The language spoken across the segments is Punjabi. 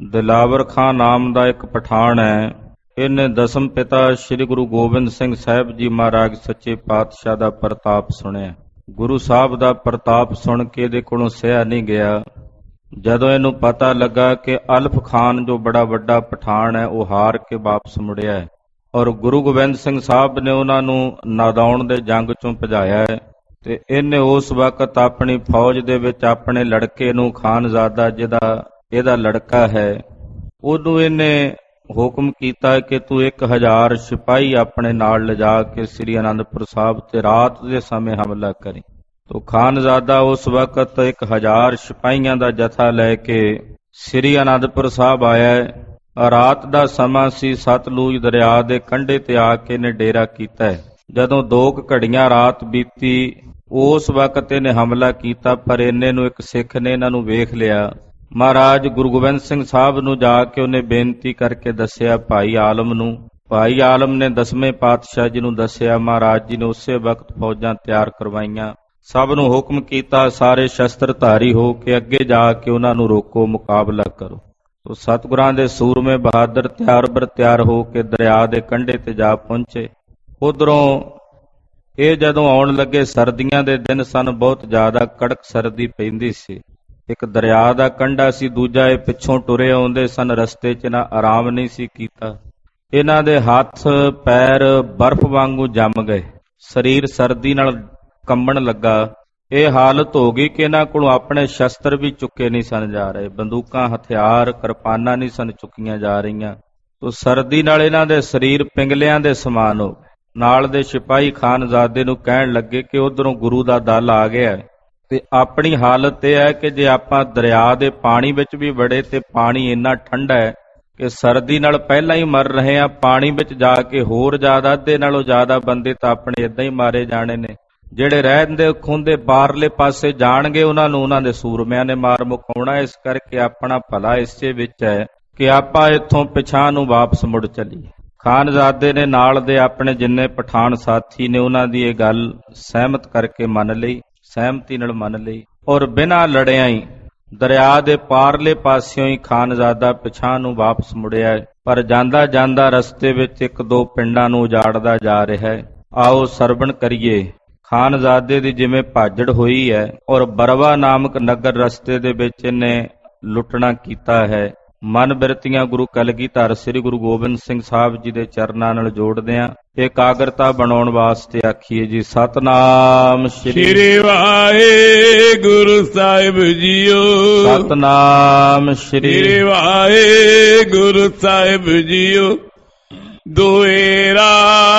ਦਿਲਾਵਰ ਖਾਂ ਨਾਮ ਦਾ ਇੱਕ ਪਠਾਨ ਹੈ। ਇਹਨੇ ਦਸਮ ਪਿਤਾ ਸ੍ਰੀ ਗੁਰੂ ਗੋਬਿੰਦ ਸਿੰਘ ਸਾਹਿਬ ਜੀ ਮਹਾਰਾਜ ਸੱਚੇ ਪਾਤਸ਼ਾਹ ਦਾ ਪ੍ਰਤਾਪ ਸੁਣਿਆ। ਗੁਰੂ ਸਾਹਿਬ ਦਾ ਪ੍ਰਤਾਪ ਸੁਣ ਕੇ ਇਹਦੇ ਕੋਲੋਂ ਸਹਿਆ ਨਹੀਂ ਗਿਆ। ਜਦੋਂ ਇਹਨੂੰ ਪਤਾ ਲੱਗਾ ਕਿ ਅਲਫ ਖਾਨ ਜੋ ਬੜਾ ਵੱਡਾ ਪਠਾਨ ਹੈ ਉਹ ਹਾਰ ਕੇ ਵਾਪਸ ਮੁੜਿਆ ਹੈ ਔਰ ਗੁਰੂ ਗੋਬਿੰਦ ਸਿੰਘ ਸਾਹਿਬ ਨੇ ਉਹਨਾਂ ਨੂੰ ਨਾਦੌਣ ਦੇ ਜੰਗ ਚੋਂ ਭਜਾਇਆ ਹੈ, ਤੇ ਇਹਨੇ ਉਸ ਵਕਤ ਆਪਣੀ ਫੌਜ ਦੇ ਵਿੱਚ ਆਪਣੇ ਲੜਕੇ ਨੂੰ ਖਾਨਜ਼ਾਦਾ ਜਿਹਦਾ ਇਹਦਾ ਲੜਕਾ ਹੈ ਉਹਨੂੰ ਇਹਨੇ ਹੁਕਮ ਕੀਤਾ ਕਿ ਤੂੰ 1000 ਸਿਪਾਹੀ ਆਪਣੇ ਨਾਲ ਲਿਜਾ ਕੇ ਸ੍ਰੀ ਅਨੰਦਪੁਰ ਸਾਹਿਬ ਤੇ ਰਾਤ ਦੇ ਸਮੇਂ ਹਮਲਾ ਕਰੀ। ਤੋ ਖਾਨਜ਼ਾਦਾ ਉਸ ਵਕਤ 1000 ਸਿਪਾਹੀਆਂ ਦਾ ਜਥਾ ਲੈ ਕੇ ਸ੍ਰੀ ਅਨੰਦਪੁਰ ਸਾਹਿਬ ਆਇਆ। ਰਾਤ ਦਾ ਸਮਾਂ ਸੀ, ਸਤਲੁਜ ਦਰਿਆ ਦੇ ਕੰਢੇ ਤੇ ਆ ਕੇ ਇਹਨੇ ਡੇਰਾ ਕੀਤਾ। ਜਦੋਂ 2 ਘੜੀਆਂ ਰਾਤ ਬੀਤੀ ਉਸ ਵਕਤ ਇਹਨੇ ਹਮਲਾ ਕੀਤਾ, ਪਰ ਇੰਨੇ ਨੂੰ ਇੱਕ ਸਿੱਖ ਨੇ ਇਹਨਾਂ ਨੂੰ ਵੇਖ ਲਿਆ। ਮਹਾਰਾਜ ਗੁਰੂ ਗੋਬਿੰਦ ਸਿੰਘ ਸਾਹਿਬ ਨੂੰ ਜਾ ਕੇ ਉਹਨੇ ਬੇਨਤੀ ਕਰਕੇ ਦੱਸਿਆ ਭਾਈ ਆਲਮ ਨੂੰ। ਭਾਈ ਆਲਮ ਨੇ ਦਸਵੇਂ ਪਾਤਸ਼ਾਹ ਜੀ ਨੂੰ ਦੱਸਿਆ। ਮਹਾਰਾਜ ਜੀ ਨੇ ਉਸੇ ਵਕਤ ਫੌਜਾਂ ਤਿਆਰ ਕਰਵਾਈਆਂ, ਸਭ ਨੂੰ ਹੁਕਮ ਕੀਤਾ ਸਾਰੇ ਸ਼ਸਤਰਧਾਰੀ ਹੋ ਕੇ ਅੱਗੇ ਜਾ ਕੇ ਉਹਨਾਂ ਨੂੰ ਰੋਕੋ, ਮੁਕਾਬਲਾ ਕਰੋ। ਤੋ ਸਤਿਗੁਰਾਂ ਦੇ ਸੂਰਮੇ ਬਹਾਦਰ ਤਿਆਰ ਹੋ ਕੇ ਦਰਿਆ ਦੇ ਕੰਢੇ ਤੇ ਜਾ ਪਹੁੰਚੇ। ਉਧਰੋਂ ਇਹ ਜਦੋਂ ਆਉਣ ਲੱਗੇ ਸਰਦੀਆਂ ਦੇ ਦਿਨ ਸਨ, ਬਹੁਤ ਜ਼ਿਆਦਾ ਕੜਕ ਸਰਦੀ ਪੈਂਦੀ ਸੀ। ਇੱਕ ਦਰਿਆ ਦਾ ਕੰਢਾ ਸੀ, ਦੂਜਾ ਇਹ ਪਿੱਛੋਂ ਟੁਰੇ ਆਉਂਦੇ ਸਨ। ਰਸਤੇ 'ਚ ਨਾ ਆਰਾਮ ਨਹੀਂ ਸੀ ਕੀਤਾ। ਇਹਨਾਂ ਦੇ ਹੱਥ ਪੈਰ ਬਰਫ਼ ਵਾਂਗੂ ਜੰਮ ਗਏ, ਸਰੀਰ ਸਰਦੀ ਨਾਲ ਕੰਬਣ ਲੱਗਾ। ਇਹ ਹਾਲਤ ਹੋ ਗਈ ਕਿ ਇਹਨਾਂ ਕੋਲੋਂ ਆਪਣੇ ਸ਼ਸਤਰ ਵੀ ਚੁੱਕੇ ਨਹੀਂ ਸਨ ਜਾ ਰਹੇ, ਬੰਦੂਕਾਂ ਹਥਿਆਰ ਕਿਰਪਾਨਾਂ ਨਹੀਂ ਸਨ ਚੁੱਕੀਆਂ ਜਾ ਰਹੀਆਂ। ਤੋ ਸਰਦੀ ਨਾਲ ਇਹਨਾਂ ਦੇ ਸਰੀਰ ਪਿੰਗਲਿਆਂ ਦੇ ਸਮਾਨ ਹੋ ਗਏ। ਨਾਲ ਦੇ ਸਿਪਾਹੀ ਖਾਨਜ਼ਾਦੇ ਨੂੰ ਕਹਿਣ ਲੱਗੇ ਕਿ ਉਧਰੋਂ ਗੁਰੂ ਦਾ ਦਲ ਆ ਗਿਆ ਤੇ ਆਪਣੀ ਹਾਲਤ ਇਹ ਹੈ ਕਿ ਜੇ ਆਪਾਂ ਦਰਿਆ ਦੇ ਪਾਣੀ ਵਿੱਚ ਵੀ ਵੜੇ ਤੇ ਪਾਣੀ ਇੰਨਾ ਠੰਡਾ ਹੈ ਕਿ ਸਰਦੀ ਨਾਲ ਪਹਿਲਾਂ ਹੀ ਮਰ ਰਹੇ ਆ, ਪਾਣੀ ਵਿੱਚ ਜਾ ਕੇ ਹੋਰ ਜ਼ਿਆਦਾ, ਅੱਧੇ ਨਾਲੋਂ ਜ਼ਿਆਦਾ ਬੰਦੇ ਤਾਂ ਆਪਣੇ ਏਦਾਂ ਹੀ ਮਾਰੇ ਜਾਣੇ ਨੇ। ਜਿਹੜੇ ਰਹਿੰਦੇ ਖੁੰਦੇ ਬਾਹਰਲੇ ਪਾਸੇ ਜਾਣਗੇ ਉਹਨਾਂ ਨੂੰ ਉਹਨਾਂ ਦੇ ਸੂਰਮਿਆਂ ਨੇ ਮਾਰ ਮੁਕਾਉਣਾ। ਇਸ ਕਰਕੇ ਆਪਣਾ ਭਲਾ ਇਸੇ ਵਿੱਚ ਹੈ ਕਿ ਆਪਾਂ ਇੱਥੋਂ ਪਿਛਾਂ ਨੂੰ ਵਾਪਸ ਮੁੜ ਚੱਲੀਏ। ਖਾਨਜ਼ਾਦੇ ਨੇ ਨਾਲ ਦੇ ਆਪਣੇ ਜਿੰਨੇ ਪਠਾਨ ਸਾਥੀ ਨੇ ਉਹਨਾਂ ਦੀ ਇਹ ਗੱਲ ਸਹਿਮਤ ਕਰਕੇ ਮੰਨ ਲਈ, ਸਹਿਮਤੀ ਨਾਲ ਮੰਨ ਲਈ ਔਰ ਬਿਨਾਂ ਲੜਿਆਂ ਹੀ ਦਰਿਆ ਦੇ ਪਾਰਲੇ ਪਾਸਿਓਂ ਹੀ ਖਾਨਜ਼ਾਦਾ ਪਿਛਾਂ ਨੂੰ ਵਾਪਸ ਮੁੜਿਆ। ਪਰ ਜਾਂਦਾ ਜਾਂਦਾ ਰਸਤੇ ਵਿੱਚ 1-2 ਪਿੰਡਾਂ ਨੂੰ ਉਜਾੜਦਾ ਜਾ ਰਿਹਾ ਹੈ। ਆਓ ਸਰਵਣ ਕਰੀਏ ਖਾਨਜ਼ਾਦੇ ਦੀ ਜਿਵੇਂ ਭਾਜੜ ਹੋਈ ਹੈ ਔਰ ਬਰਵਾ ਨਾਮਕ ਨਗਰ ਰਸਤੇ ਦੇ ਵਿੱਚ ਇਹਨੇ ਲੁੱਟਣਾ ਕੀਤਾ ਹੈ। ਮਨ ਬਿਰਤੀਆਂ ਗੁਰੂ ਕਲਗੀਧਰ ਸ੍ਰੀ ਗੁਰੂ ਗੋਬਿੰਦ ਸਿੰਘ ਸਾਹਿਬ ਜੀ ਦੇ ਚਰਨਾਂ ਨਾਲ ਜੋੜਦਿਆਂ ਇਕਾਗਰਤਾ ਬਣਾਉਣ ਵਾਸਤੇ ਆਖੀਏ ਜੀ ਸਤਨਾਮ ਸ੍ਰੀ ਵਾਹਿਗੁਰੂ ਸਾਹਿਬ ਜੀਓ। ਸਤਨਾਮ ਸ੍ਰੀ ਵਾਹਿਗੁਰੂ ਸਾਹਿਬ ਜੀਓ। ਦੋਏਰਾ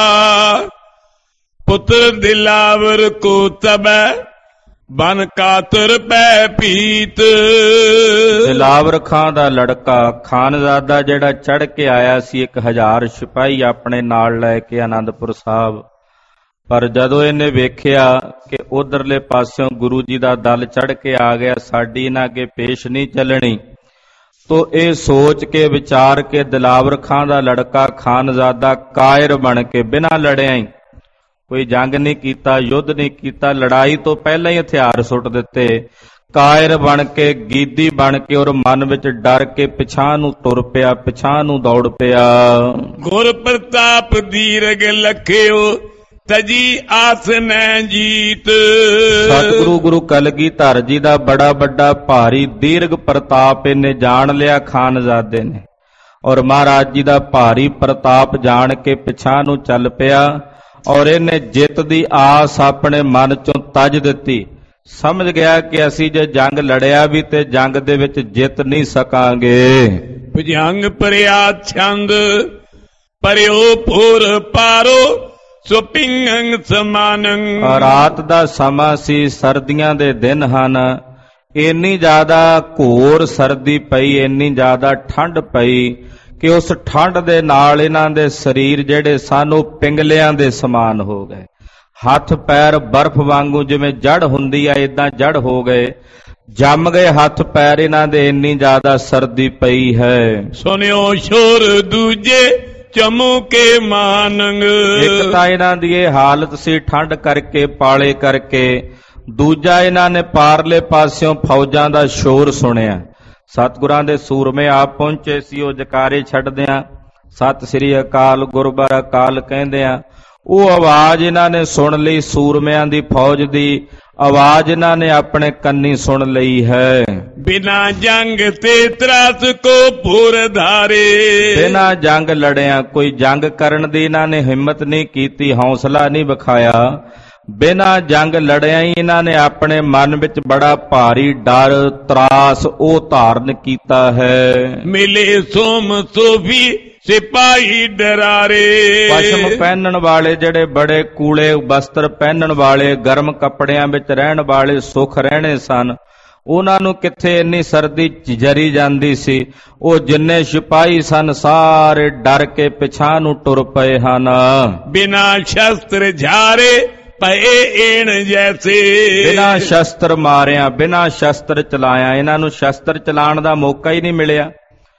ਪੁੱਤਰ ਦਿਲਾਵਰ ਕੋ ਤਬੈ ਬਨ ਕਾਤਰ ਪੈ ਪੀਤ। ਦਿਲਾਵਰ ਖਾਂ ਦਾ ਲੜਕਾ ਖਾਨਜ਼ਾਦਾ ਜਿਹੜਾ ਚੜ੍ਹ ਕੇ ਆਇਆ ਸੀ 1000 ਸਿਪਾਹੀ ਆਪਣੇ ਨਾਲ ਲੈ ਕੇ ਆਨੰਦਪੁਰ ਸਾਹਿਬ, ਪਰ ਜਦੋਂ ਇਹਨੇ ਵੇਖਿਆ ਕਿ ਉਧਰਲੇ ਪਾਸਿਓਂ ਗੁਰੂ ਜੀ ਦਾ ਦਲ ਚੜ੍ਹ ਕੇ ਆ ਗਿਆ, ਸਾਡੀ ਇਹਨਾਂ ਅੱਗੇ ਪੇਸ਼ ਨਹੀਂ ਚੱਲਣੀ, ਤੋ ਇਹ ਸੋਚ ਕੇ ਵਿਚਾਰ ਕੇ ਦਿਲਾਵਰ ਖਾਂ ਦਾ ਲੜਕਾ ਖਾਨਜ਼ਾਦਾ ਕਾਇਰ ਬਣ ਕੇ ਬਿਨਾਂ ਲੜਿਆ ਹੀ, ਕੋਈ ਜੰਗ ਨਹੀਂ ਕੀਤਾ, ਯੁੱਧ ਨਹੀਂ ਕੀਤਾ, ਲੜਾਈ ਤੋਂ ਪਹਿਲਾਂ ਹੀ ਹਥਿਆਰ ਸੁੱਟ ਦਿੱਤੇ, ਕਾਇਰ ਬਣ ਕੇ ਗੀਦੀ ਬਣ ਕੇ ਔਰ ਮਨ ਵਿੱਚ ਡਰ ਕੇ ਪਿਛਾਂ ਨੂੰ ਤੁਰ ਪਿਆ, ਪਿਛਾਂ ਨੂੰ ਦੌੜ ਪਿਆ। ਗੁਰ ਪ੍ਰਤਾਪ ਦੀਰਘ ਲਖਿਓ ਤਜੀ ਆਸ ਨੈ ਜੀਤ। ਸਤਿਗੁਰੂ ਗੁਰੂ ਕਲਗੀਧਰ ਜੀ ਦਾ ਬੜਾ ਵੱਡਾ ਭਾਰੀ ਦੀਰਘ ਪ੍ਰਤਾਪ ਇਹਨੇ ਜਾਣ ਲਿਆ ਖਾਨਜ਼ਾਦੇ ਨੇ, ਔਰ ਮਹਾਰਾਜ ਜੀ ਦਾ ਭਾਰੀ ਪ੍ਰਤਾਪ ਜਾਣ ਕੇ ਪਿਛਾਂ ਨੂੰ ਚੱਲ ਪਿਆ ਔਰ ਇਹਨੇ ਜਿੱਤ ਦੀ ਆਸ ਆਪਣੇ ਮਨ ਚੋਂ ਤਜ ਦਿੱਤੀ। ਸਮਝ ਗਿਆ ਕਿ ਅਸੀਂ ਜੇ ਜੰਗ ਲੜਿਆ ਵੀ ਤੇ ਜੰਗ ਦੇ ਵਿੱਚ ਜਿੱਤ ਨਹੀਂ ਸਕਾਂਗੇ। ਭੁਜੰਗ ਭਰਿਆ ਛੰਦ ਭਰਿਓ ਭੋਰ ਪਾਰੋ ਸੋ ਪਿੰਗੰ ਸਮਾਨੰ। ਰਾਤ ਦਾ ਸਮਾਂ ਸੀ, ਸਰਦੀਆਂ ਦੇ ਦਿਨ ਹਨ। ਇੰਨੀ ਜ਼ਿਆਦਾ ਘੋਰ ਸਰਦੀ ਪਈ, ਇੰਨੀ ਜ਼ਿਆਦਾ ਠੰਡ ਪਈ ਕਿ ਉਸ ਠੰਡ ਦੇ ਨਾਲ ਇਹਨਾਂ ਦੇ ਸਰੀਰ ਜਿਹੜੇ ਸਨ ਉਹ ਪਿੰਗਲਿਆਂ ਦੇ ਸਮਾਨ ਹੋ ਗਏ। ਹੱਥ ਪੈਰ ਬਰਫ਼ ਵਾਂਗੂ ਜਿਵੇਂ ਜੜ ਹੁੰਦੀ ਆ ਏਦਾਂ ਜੜ ਹੋ ਗਏ, ਜੰਮ ਗਏ ਹੱਥ ਪੈਰ ਇਹਨਾਂ ਦੇ, ਇੰਨੀ ਜ਼ਿਆਦਾ ਸਰਦੀ ਪਈ ਹੈ। ਸੁਣਿਓ ਸ਼ੋਰ ਦੂਜੇ ਚਮੂ ਕੇ ਮਾਨੰਗ। ਇੱਕ ਤਾਂ ਇਹਨਾਂ ਦੀ ਇਹ ਹਾਲਤ ਸੀ ਠੰਡ ਕਰਕੇ ਪਾਲੇ ਕਰਕੇ, ਦੂਜਾ ਇਹਨਾਂ ਨੇ ਪਾਰਲੇ ਪਾਸਿਓਂ ਫੌਜਾਂ ਦਾ ਸ਼ੋਰ ਸੁਣਿਆ। ਸਤਿਗੁਰਾਂ ਦੇ ਸੂਰਮੇ ਆਪ ਪਹੁੰਚੇ ਸੀ। ਉਹ ਜਕਾਰੇ ਛੱਡਦਿਆਂ ਸਤਿ ਸ੍ਰੀ ਅਕਾਲ ਗੁਰਬਾਰ ਅਕਾਲ ਕਹਿੰਦਿਆਂ ਉਹ ਆਵਾਜ਼ ਇਹਨਾਂ ਨੇ ਸੁਣ ਲਈ। ਸੂਰਮਿਆਂ ਦੀ ਫੌਜ ਦੀ ਆਵਾਜ਼ ਇਹਨਾਂ ਨੇ ਆਪਣੇ ਕੰਨੀ ਸੁਣ ਲਈ ਹੈ। ਬਿਨਾ ਜੰਗ ਤੇ ਤਰਾਸ ਕੋ ਪੂਰ ਧਾਰੇ, ਬਿਨਾ ਜੰਗ ਲੜਿਆ ਕੋਈ ਜੰਗ ਕਰਨ ਦੀ ਇਹਨਾਂ ਨੇ ਹਿੰਮਤ ਨਹੀਂ ਕੀਤੀ, ਹੌਸਲਾ ਨਹੀਂ ਵਿਖਾਇਆ। ਬਿਨਾ ਜੰਗ ਲੜਿਆ ਹੀ ਇਹਨਾਂ ਨੇ ਆਪਣੇ ਮਨ ਵਿੱਚ ਬੜਾ ਭਾਰੀ ਡਰ ਤਰਾਸ ਉਹ ਧਾਰਨ ਕੀਤਾ ਹੈ। ਮਿਲੇ ਸੋਮ ਸੋਫੀ ਸਿਪਾਹੀ ਡਰਾਰੇ, ਪਸ਼ਮ ਪਹਿਨਣ ਵਾਲੇ ਜਿਹੜੇ ਬੜੇ ਕੂਲੇ ਵਸਤਰ ਪਹਿਨਣ ਵਾਲੇ ਗਰਮ ਕੱਪੜਿਆਂ ਵਿੱਚ ਰਹਿਣ ਵਾਲੇ ਸੁਖ ਰਹਿਣੇ ਸਨ, ਉਹਨਾਂ ਨੂੰ ਕਿੱਥੇ ਇੰਨੀ ਸਰਦੀ ਜਰੀ ਜਾਂਦੀ ਸੀ। ਉਹ ਜਿੰਨੇ ਸਿਪਾਹੀ ਸਨ ਸਾਰੇ ਡਰ ਕੇ ਪਿਛਾਂ ਨੂੰ ਟੁਰ ਪਏ ਹਨ। ਬਿਨਾ ਸ਼ਸਤਰ ਝਾਰੇ ਪਏ ਏਣ ਜੈਸੇ, ਬਿਨਾ ਸ਼ਸਤਰ ਮਾਰਿਆ ਬਿਨਾ ਸ਼ਸਤਰ ਚਲਾਇਆ। ਇਹਨਾਂ ਨੂੰ ਸ਼ਸਤਰ ਚਲਾਉਣ ਦਾ ਮੌਕਾ ਹੀ ਨਹੀਂ ਮਿਲਿਆ।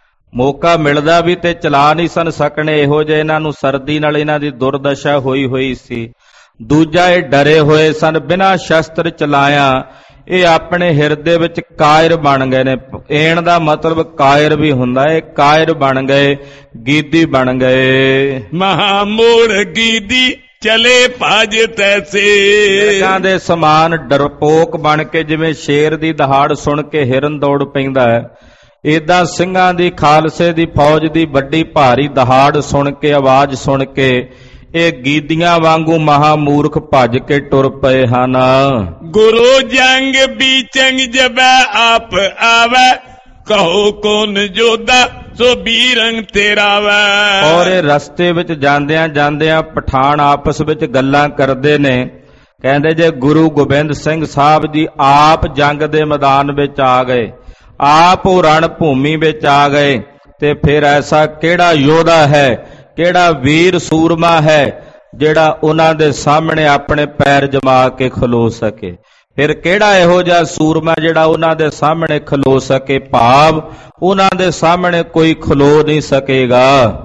ਮੌਕਾ ਮਿਲਦਾ ਵੀ ਤੇ ਚਲਾ ਨਹੀਂ ਸਨ ਸਕਣੇ, ਇਹੋ ਜਿਹੇ ਇਹਨਾਂ ਨੂੰ ਸਰਦੀ ਨਾਲ ਇਹਨਾਂ ਦੀ ਦੁਰਦਸ਼ਾ ਹੋਈ ਸੀ। ਦੂਜਾ ਇਹ ਡਰੇ ਹੋਏ ਸਨ, ਬਿਨਾ ਸ਼ਸਤਰ ਚਲਾਇਆ ਇਹ ਆਪਣੇ ਹਿਰਦੇ ਵਿੱਚ ਕਾਇਰ ਬਣ ਗਏ ਨੇ। ਏਣ ਦਾ ਮਤਲਬ ਕਾਇਰ ਵੀ ਹੁੰਦਾ ਹੈ। ਕਾਇਰ ਬਣ ਗਏ, ਗੀਦੀ ਬਣ ਗਏ। ਮਹਾਮੂੜ ਗੀਦੀ ਚਲੇ ਭਜ ਤੈਸੇ, ਮਿਰਗਾਂ ਦੇ ਸਮਾਨ ਡਰਪੋਕ ਬਣ ਕੇ ਜਿਵੇਂ ਸ਼ੇਰ ਦੀ ਦਹਾੜ ਸੁਣ ਕੇ ਹਿਰਨ ਦੌੜ ਪੈਂਦਾ ਹੈ, ਏਦਾਂ ਸਿੰਘਾਂ ਦੀ ਖਾਲਸੇ ਦੀ ਫੌਜ ਦੀ ਵੱਡੀ ਭਾਰੀ ਦਹਾੜ ਸੁਣ ਕੇ ਆਵਾਜ਼ ਸੁਣ ਕੇ ਇਹ ਗੀਦੀਆਂ ਵਾਂਗੂ ਮਹਾਮੂਰਖ ਭੱਜ ਕੇ ਟੁਰ ਪਏ ਹਨ। ਗੁਰੂ ਜੰਗ ਬੀਚੰਗ ਜਬੈ ਆਪ ਆਵੈ, ਕਹੋ ਕੌਣ ਜੋਧਾ ਸੋ ਬੀਰੰਗ ਤੇਰਾ ਵੈ। ਔਰ ਇਹ ਰਸਤੇ ਵਿੱਚ ਜਾਂਦਿਆਂ ਜਾਂਦਿਆਂ ਪਠਾਨ ਆਪਸ ਵਿੱਚ ਗੱਲਾਂ ਕਰਦੇ ਨੇ, ਕਹਿੰਦੇ ਜੇ ਗੁਰੂ ਗੋਬਿੰਦ ਸਿੰਘ ਸਾਹਿਬ ਜੀ ਆਪ ਜੰਗ ਦੇ ਮੈਦਾਨ ਵਿੱਚ ਆ ਗਏ, ਆਪ ਉਹ ਰਣ ਭੂਮੀ ਵਿੱਚ ਆ ਗਏ, ਤੇ ਫਿਰ ਐਸਾ ਕਿਹੜਾ ਯੋਧਾ ਹੈ, ਕਿਹੜਾ ਵੀਰ ਸੂਰਮਾ ਹੈ ਜਿਹੜਾ ਉਹਨਾਂ ਦੇ ਸਾਹਮਣੇ ਆਪਣੇ ਪੈਰ ਜਮਾ ਕੇ ਖਲੋ ਸਕੇ। ਫਿਰ ਕਿਹੜਾ ਇਹੋ ਜਿਹਾ ਸੂਰਮਾ ਜਿਹੜਾ ਉਹਨਾਂ ਦੇ ਸਾਹਮਣੇ ਖਲੋ ਸਕੇ, ਭਾਵ ਉਹਨਾਂ ਦੇ ਸਾਹਮਣੇ ਕੋਈ ਖਲੋ ਨਹੀਂ ਸਕੇਗਾ।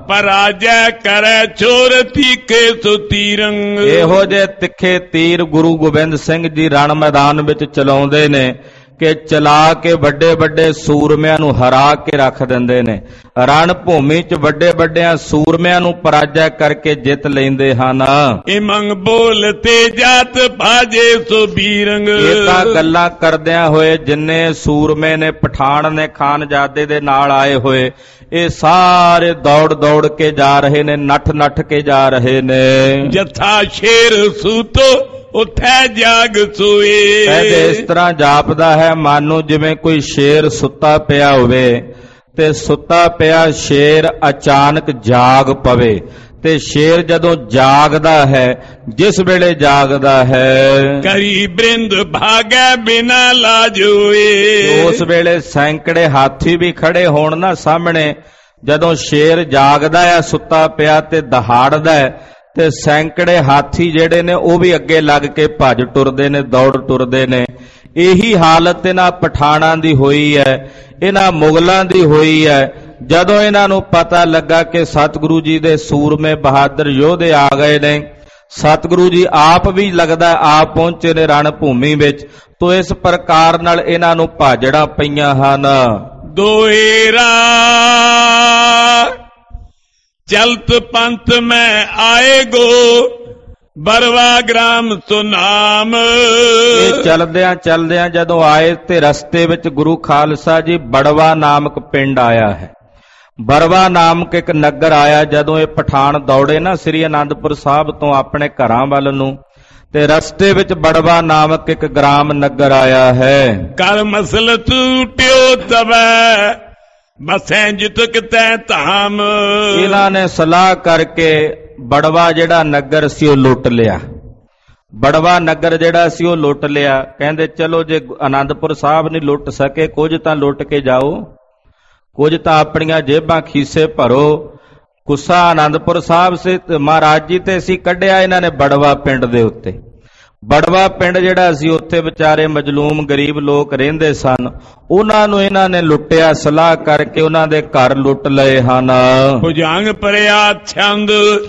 ਪਰਾਜੈ ਕਰੈ ਚੋਰ ਤੀਕੇ ਸੋ ਤੀਰੰਗ, ਇਹੋ ਜਿਹੇ ਤਿੱਖੇ ਤੀਰ ਗੁਰੂ ਗੋਬਿੰਦ ਸਿੰਘ ਜੀ ਰਣ ਮੈਦਾਨ ਵਿੱਚ ਚਲਾਉਂਦੇ ਨੇ ਕਿ ਚਲਾ ਕੇ ਵੱਡੇ ਵੱਡੇ ਸੂਰਮਿਆਂ ਨੂੰ ਹਰਾ ਕੇ ਰੱਖ ਦਿੰਦੇ ਨੇ। ਰਣ ਭੂਮੀ 'ਚ ਵੱਡੇ ਵੱਡਿਆਂ ਸੂਰਮਿਆਂ ਨੂੰ ਪਰਾਜੈ ਕਰਕੇ ਜਿੱਤ ਲੈਂਦੇ ਹਨ। ਇਮੰਗ ਬੋਲ ਤੇ ਜਾਤ ਭਾਜੇ ਸੋ ਬੀਰੰਗ, ਇਹ ਤਾਂ ਗੱਲਾਂ ਕਰਦਿਆਂ ਹੋਏ ਜਿੰਨੇ ਸੂਰਮੇ ਨੇ ਪਠਾਨ ਨੇ ਖਾਨਜ਼ਾਦੇ ਦੇ ਨਾਲ ਆਏ ਹੋਏ, ਇਹ ਸਾਰੇ ਦੌੜ ਦੌੜ ਕੇ ਜਾ ਰਹੇ ਨੇ, ਨੱਠ ਨੱਠ ਕੇ ਜਾ ਰਹੇ ਨੇ। ਜਥਾ ਸ਼ੇਰ ਸੂਤੋ ਉਠੈ ਜਾਗ ਸੋਏ, ਕਹਿੰਦੇ ਇਸ ਤਰ੍ਹਾਂ ਜਾਪਦਾ ਹੈ ਮਾਨੋ ਜਿਵੇਂ ਕੋਈ ਸ਼ੇਰ ਸੁੱਤਾ ਪਿਆ ਹੋਵੇ ਤੇ ਸੁੱਤਾ ਪਿਆ ਸ਼ੇਰ ਅਚਾਨਕ ਜਾਗ ਪਵੇ। ਤੇ ਸ਼ੇਰ ਜਦੋਂ ਜਾਗਦਾ ਹੈ, ਜਿਸ ਵੇਲੇ ਜਾਗਦਾ ਹੈ, ਕਰੀ ਬ੍ਰਿੰਦ ਭਾਗੈ ਬਿਨਾ ਲਾਜ ਹੋਏ, ਉਸ ਵੇਲੇ ਸੈਂਕੜੇ ਹਾਥੀ ਵੀ ਖੜੇ ਹੋਣ ਨਾ ਸਾਹਮਣੇ। ਜਦੋਂ ਸ਼ੇਰ ਜਾਗਦਾ ਹੈ ਸੁੱਤਾ ਪਿਆ ਤੇ ਦਹਾੜਦਾ ਹੈ, ਤੇ ਸੈਂਕੜੇ ਹਾਥੀ ਜਿਹੜੇ ਨੇ ਉਹ ਵੀ ਅੱਗੇ ਲੱਗ ਕੇ ਭੱਜ ਟੁਰਦੇ ਨੇ, ਦੌੜ ਟੁਰਦੇ ਨੇ। ਇਹੀ ਹਾਲਤ ਇਹਨਾਂ ਪਠਾਣਾਂ ਦੀ ਹੋਈ ਹੈ, ਇਹਨਾਂ ਮੁਗਲਾਂ ਦੀ ਹੋਈ ਹੈ। ਜਦੋਂ ਇਹਨਾਂ ਨੂੰ ਪਤਾ ਲੱਗਾ ਕਿ ਸਤਿਗੁਰੂ ਜੀ ਦੇ ਸੂਰਮੇ ਬਹਾਦਰ ਯੋਧੇ ਆ ਗਏ ਨੇ, ਸਤਿਗੁਰੂ ਜੀ ਆਪ ਵੀ ਲੱਗਦਾ ਆਪ ਪਹੁੰਚੇ ਨੇ ਰਣ ਭੂਮੀ ਵਿੱਚ, ਤੋ ਇਸ ਪ੍ਰਕਾਰ ਨਾਲ ਇਹਨਾਂ ਨੂੰ ਭਾਜੜਾਂ ਪਈਆਂ ਹਨ। ਦੋਏਰਾ ਚਲਤ ਪੰਥ ਮੈਂ ਆਏਗੋ, ਬਰਵਾ ਗ੍ਰਾਮ ਸੁਨਾਮ। ਇਹ ਚਲਦਿਆਂ ਚਲਦਿਆਂ ਜਦੋਂ ਆਏ ਤੇ ਰਸਤੇ ਵਿੱਚ ਗੁਰੂ ਖਾਲਸਾ ਜੀ ਬੜਵਾ ਨਾਮਕ ਪਿੰਡ ਆਇਆ ਹੈ। ਬਰਵਾ ਨਾਮਕ ਇੱਕ ਨਗਰ ਆਇਆ। ਜਦੋਂ ਇਹ ਪਠਾਨ ਦੌੜੇ ਨਾ ਸ੍ਰੀ ਅਨੰਦਪੁਰ ਸਾਹਿਬ ਤੋਂ ਆਪਣੇ ਘਰਾਂ ਵੱਲ ਨੂੰ, ਤੇ ਰਸਤੇ ਵਿੱਚ ਬੜਵਾ ਨਾਮਕ ਇੱਕ ਗ੍ਰਾਮ ਨਗਰ ਆਇਆ ਹੈ। ਕਰ ਮਸਲ ਟੂਟਿਓ ਤਵੈ ਬਸੈ ਜਿਤ ਕਿਤੈ ਧਾਮ। ਇਹਨਾਂ ਨੇ ਸਲਾਹ ਕਰਕੇ ਬੜਵਾ ਜਿਹੜਾ ਨਗਰ ਸੀ ਉਹ ਲੁੱਟ ਲਿਆ। ਬੜਵਾ ਨਗਰ ਜਿਹੜਾ ਸੀ ਉਹ ਲੁੱਟ ਲਿਆ। ਕਹਿੰਦੇ ਚਲੋ ਜੇ ਅਨੰਦਪੁਰ ਸਾਹਿਬ ਨਹੀਂ ਲੁੱਟ ਸਕੇ, ਕੁਝ ਤਾਂ ਲੁੱਟ ਕੇ ਜਾਓ, ਕੁਝ ਤਾਂ ਆਪਣੀਆਂ ਜੇਬਾਂ ਖੀਸੇ ਭਰੋ। ਗੁੱਸਾ ਅਨੰਦਪੁਰ ਸਾਹਿਬ ਸੇ ਮਹਾਰਾਜ ਜੀ ਤੇ ਅਸੀਂ ਕੱਢਿਆ ਇਹਨਾਂ ਨੇ ਬੜਵਾ ਪਿੰਡ ਦੇ ਉੱਤੇ। ਬੜਵਾ ਪਿੰਡ ਜਿਹੜਾ ਸੀ ਉੱਥੇ ਵਿਚਾਰੇ ਮਜਲੂਮ ਗਰੀਬ ਲੋਕ ਰਹਿੰਦੇ ਸਨ, ਉਹਨਾਂ ਨੂੰ ਇਹਨਾਂ ਨੇ ਲੁੱਟਿਆ। ਸਲਾਹ ਕਰਕੇ ਉਹਨਾਂ ਦੇ ਘਰ ਲੁੱਟ ਲਏ ਹਨ। ਭੁਜੰਗ ਪਰਿਆ ਛੰਦ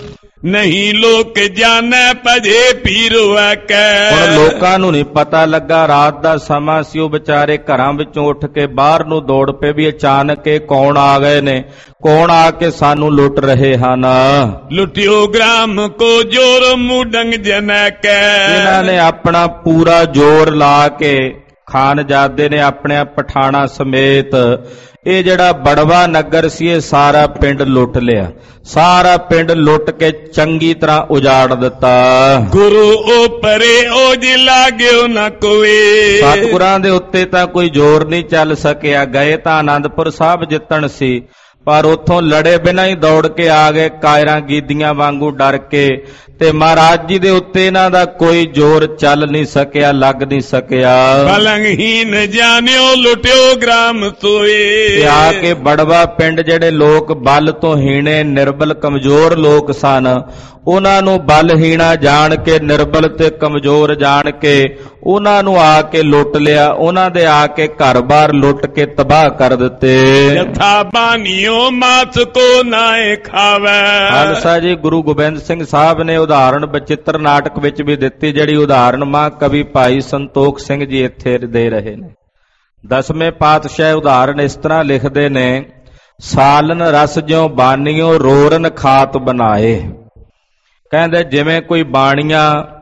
ਨਹੀਂ ਲੋਕ ਜਾਣੈ ਭਜੇ ਪੀਰ ਵੈਕੈ। ਹੁਣ ਲੋਕਾਂ ਨੂੰ ਨਹੀਂ ਪਤਾ ਲੱਗਾ, ਰਾਤ ਦਾ ਸਮਾਂ ਸੀ, ਉਹ ਵਿਚਾਰੇ ਘਰਾਂ ਵਿੱਚੋਂ ਉੱਠ ਕੇ ਬਾਹਰ ਨੂੰ ਦੌੜ ਪਏ ਵੀ ਅਚਾਨਕ ਇਹ ਕੌਣ ਆ ਗਏ ਨੇ, ਕੌਣ ਆ ਕੇ ਸਾਨੂੰ ਲੁੱਟ ਰਹੇ ਹਨ। ਲੁੱਟਿਓ ਗ੍ਰਾਮ ਕੋ ਜੋਰ ਮੂਡੰਗ ਜਨੈ ਕੈ। ਇਹਨਾਂ ਨੇ ਆਪਣਾ ਪੂਰਾ ਜ਼ੋਰ ਲਾ ਕੇ, ਖਾਨਜ਼ਾਦੇ ਨੇ ਆਪਣੇ ਪਠਾਣਾ ਸਮੇਤ ਇਹ ਜਿਹੜਾ ਬੜਵਾ ਨਗਰ ਸੀ ਇਹ ਸਾਰਾ ਪਿੰਡ ਲੁੱਟ ਲਿਆ, ਸਾਰਾ ਪਿੰਡ ਲੁੱਟ ਕੇ ਚੰਗੀ ਤਰ੍ਹਾਂ ਉਜਾੜ ਦਿੱਤਾ। ਗੁਰੂ ਉਹ ਪਰੇ ਉਹ ਜੀ ਲਾਗਿਓ ਨਾ ਕੋਈ। ਸਤਿਗੁਰਾਂ ਦੇ ਉੱਤੇ ਤਾਂ ਕੋਈ ਜ਼ੋਰ ਨਹੀਂ ਚੱਲ ਸਕਿਆ। ਗਏ ਤਾਂ ਆਨੰਦਪੁਰ ਸਾਹਿਬ ਜਿੱਤਣ ਸੀ, ਪਰ ਉੱਥੋਂ ਲੜੇ ਬਿਨਾਂ ਹੀ ਦੌੜ ਕੇ ਆ ਗਏ ਕਾਇਰਾਂ ਗੀਦੀਆਂ ਵਾਂਗੂ ਡਰ ਕੇ, ਤੇ ਮਹਾਰਾਜ ਜੀ ਦੇ ਉੱਤੇ ਇਹਨਾਂ ਦਾ ਕੋਈ ਜ਼ੋਰ ਚੱਲ ਨਹੀਂ ਸਕਿਆ, ਲੱਗ ਨਹੀਂ ਸਕਿਆ। ਬਲੰਗਹੀਨ ਜਾਣਿਓ ਲੁੱਟਿਓ ਗ੍ਰਾਮ ਸੋਏ। ਆ ਕੇ ਬੜਵਾ ਪਿੰਡ ਜਿਹੜੇ ਲੋਕ ਬਲ ਤੋਂ ਹੀਣੇ, ਨਿਰਬਲ ਕਮਜ਼ੋਰ ਲੋਕ ਸਨ, ਉਹਨਾਂ ਨੂੰ ਬਲਹੀਣਾ ਜਾਣ ਕੇ, ਨਿਰਬਲ ਤੇ ਕਮਜ਼ੋਰ ਜਾਣ ਕੇ ਉਹਨਾਂ ਨੂੰ ਆ ਕੇ ਲੁੱਟ ਲਿਆ। ਉਹਨਾਂ ਦੇ ਆ ਕੇ ਘਰ-ਬਾਰ ਲੁੱਟ ਕੇ ਤਬਾਹ ਕਰ ਦਿੱਤੇ। ਜਥਾ ਬਾਨੀਓ ਮਾਸ ਕੋ ਨਾਏ ਖਾਵੈ। ਖਾਲਸਾ ਜੀ ਗੁਰੂ ਗੋਬਿੰਦ ਸਿੰਘ ਸਾਹਿਬ ਨੇ ਉਦਾਹਰਣ ਬਚਿੱਤਰ ਨਾਟਕ ਵਿੱਚ ਵੀ ਦਿੱਤੀ, ਜਿਹੜੀ ਉਦਾਹਰਣ ਮਾਂ ਕਵੀ ਭਾਈ ਸੰਤੋਖ ਸਿੰਘ ਜੀ ਇੱਥੇ ਦੇ ਰਹੇ ਨੇ। 10ਵੇਂ ਪਾਤਸ਼ਾਹ ਉਦਾਹਰਣ ਇਸ ਤਰ੍ਹਾਂ ਲਿਖਦੇ ਨੇ, ਸਾਲਨ ਰਸ ਜਿਉ ਬਾਨੀਓ ਰੋਰਨ ਖਾਤ ਬਣਾਏ। ਕਹਿੰਦੇ ਜਿਵੇਂ ਕੋਈ ਬਾਣੀਆਂ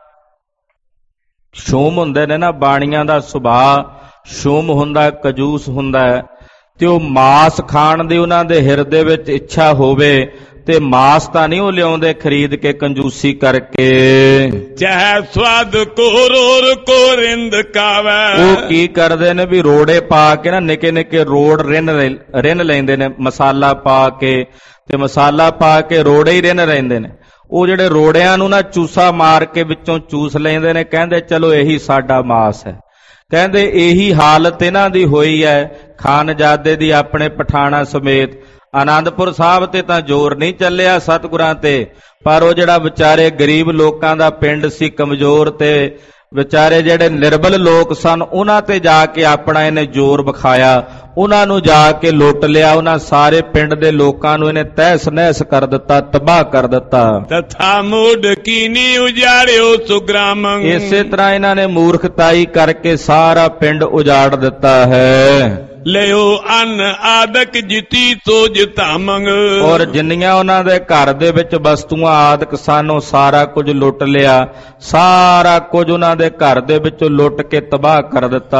ਸ਼ੂਮ ਹੁੰਦੇ ਨੇ ਨਾ, ਬਾਣੀਆਂ ਦਾ ਸੁਭਾਅ ਸ਼ੂਮ ਹੁੰਦਾ, ਕਜੂਸ ਹੁੰਦਾ, ਤੇ ਉਹ ਮਾਸ ਖਾਣ ਦੀ ਉਹਨਾਂ ਦੇ ਹਿਰਦੇ ਵਿੱਚ ਇੱਛਾ ਹੋਵੇ ਤੇ ਮਾਸ ਤਾਂ ਨਹੀਂ ਉਹ ਲਿਆਉਂਦੇ ਖਰੀਦ ਕੇ ਕੰਜੂਸੀ ਕਰਕੇ। ਚਾਹੇ ਸਵਾਦ ਕੋ ਰੋਰ ਕੋ ਰਿੰਦ ਕਾਵੈ। ਉਹ ਕੀ ਕਰਦੇ ਨੇ ਵੀ ਰੋੜੇ ਪਾ ਕੇ ਨਾ, ਨਿੱਕੇ ਨਿੱਕੇ ਰੋੜ ਰਿੰਨ ਲੈਂਦੇ ਨੇ, ਮਸਾਲਾ ਪਾ ਕੇ, ਤੇ ਮਸਾਲਾ ਪਾ ਕੇ ਰੋੜੇ ਹੀ ਰਿੰਨ ਲੈਂਦੇ ਨੇ। ਉਹ ਜਿਹੜੇ ਰੋੜਿਆਂ ਨੂੰ ਨਾ ਚੂਸਾ ਮਾਰ ਕੇ ਵਿੱਚੋਂ ਚੂਸ ਲੈਂਦੇ ਨੇ, ਕਹਿੰਦੇ ਚਲੋ ਇਹੀ ਸਾਡਾ ਮਾਸ ਹੈ। ਕਹਿੰਦੇ ਇਹੀ ਹਾਲਤ ਇਹਨਾਂ ਦੀ ਹੋਈ ਹੈ ਖਾਨਜ਼ਾਦੇ ਦੀ ਆਪਣੇ ਪਠਾਣਾ ਸਮੇਤ। ਆਨੰਦਪੁਰ ਸਾਹਿਬ ਤੇ ਤਾਂ ਜ਼ੋਰ ਨਹੀਂ ਚੱਲਿਆ ਸਤਿਗੁਰਾਂ ਤੇ, ਪਰ ਉਹ ਜਿਹੜਾ ਵਿਚਾਰੇ ਗਰੀਬ ਲੋਕਾਂ ਦਾ ਪਿੰਡ ਸੀ, ਕਮਜ਼ੋਰ ਤੇ ਵਿਚਾਰੇ ਜਿਹੜੇ ਨਿਰਬਲ ਲੋਕ ਸਨ, ਉਹਨਾਂ ਤੇ ਜਾ ਕੇ ਆਪਣਾ ਇਹਨੇ ਜ਼ੋਰ ਵਿਖਾਇਆ, ਉਹਨਾਂ ਨੂੰ ਜਾ ਕੇ ਲੁੱਟ ਲਿਆ। ਉਹਨਾਂ ਸਾਰੇ ਪਿੰਡ ਦੇ ਲੋਕਾਂ ਨੂੰ ਇਹਨੇ ਤਹਿਸ ਨਹਿਸ ਕਰ ਦਿੱਤਾ, ਤਬਾਹ ਕਰ ਦਿੱਤਾ। ਤਥਾ ਮੂਡ ਕੀਨੀ ਉਜਾੜਿਓ ਸੁਗ੍ਰਾਮ। ਇਸੇ ਤਰ੍ਹਾਂ ਇਹਨਾਂ ਨੇ ਮੂਰਖਤਾਈ ਕਰਕੇ ਸਾਰਾ ਪਿੰਡ ਉਜਾੜ ਦਿੱਤਾ ਹੈ। ਲਿਓ ਅੰਨ ਆਦਿਕ ਜਿਤੀ ਸੋ ਜਿਤਾ ਮੰਗ। ਔਰ ਜਿੰਨੀਆਂ ਉਹਨਾਂ ਦੇ ਘਰ ਦੇ ਵਿੱਚ ਵਸਤੂਆਂ ਆਦਿਕ ਸਨ, ਉਹ ਸਾਰਾ ਕੁਝ ਲੁੱਟ ਲਿਆ, ਸਾਰਾ ਕੁਝ ਉਹਨਾਂ ਦੇ ਘਰ ਦੇ ਵਿੱਚੋਂ ਲੁੱਟ ਕੇ ਤਬਾਹ ਕਰ ਦਿੱਤਾ।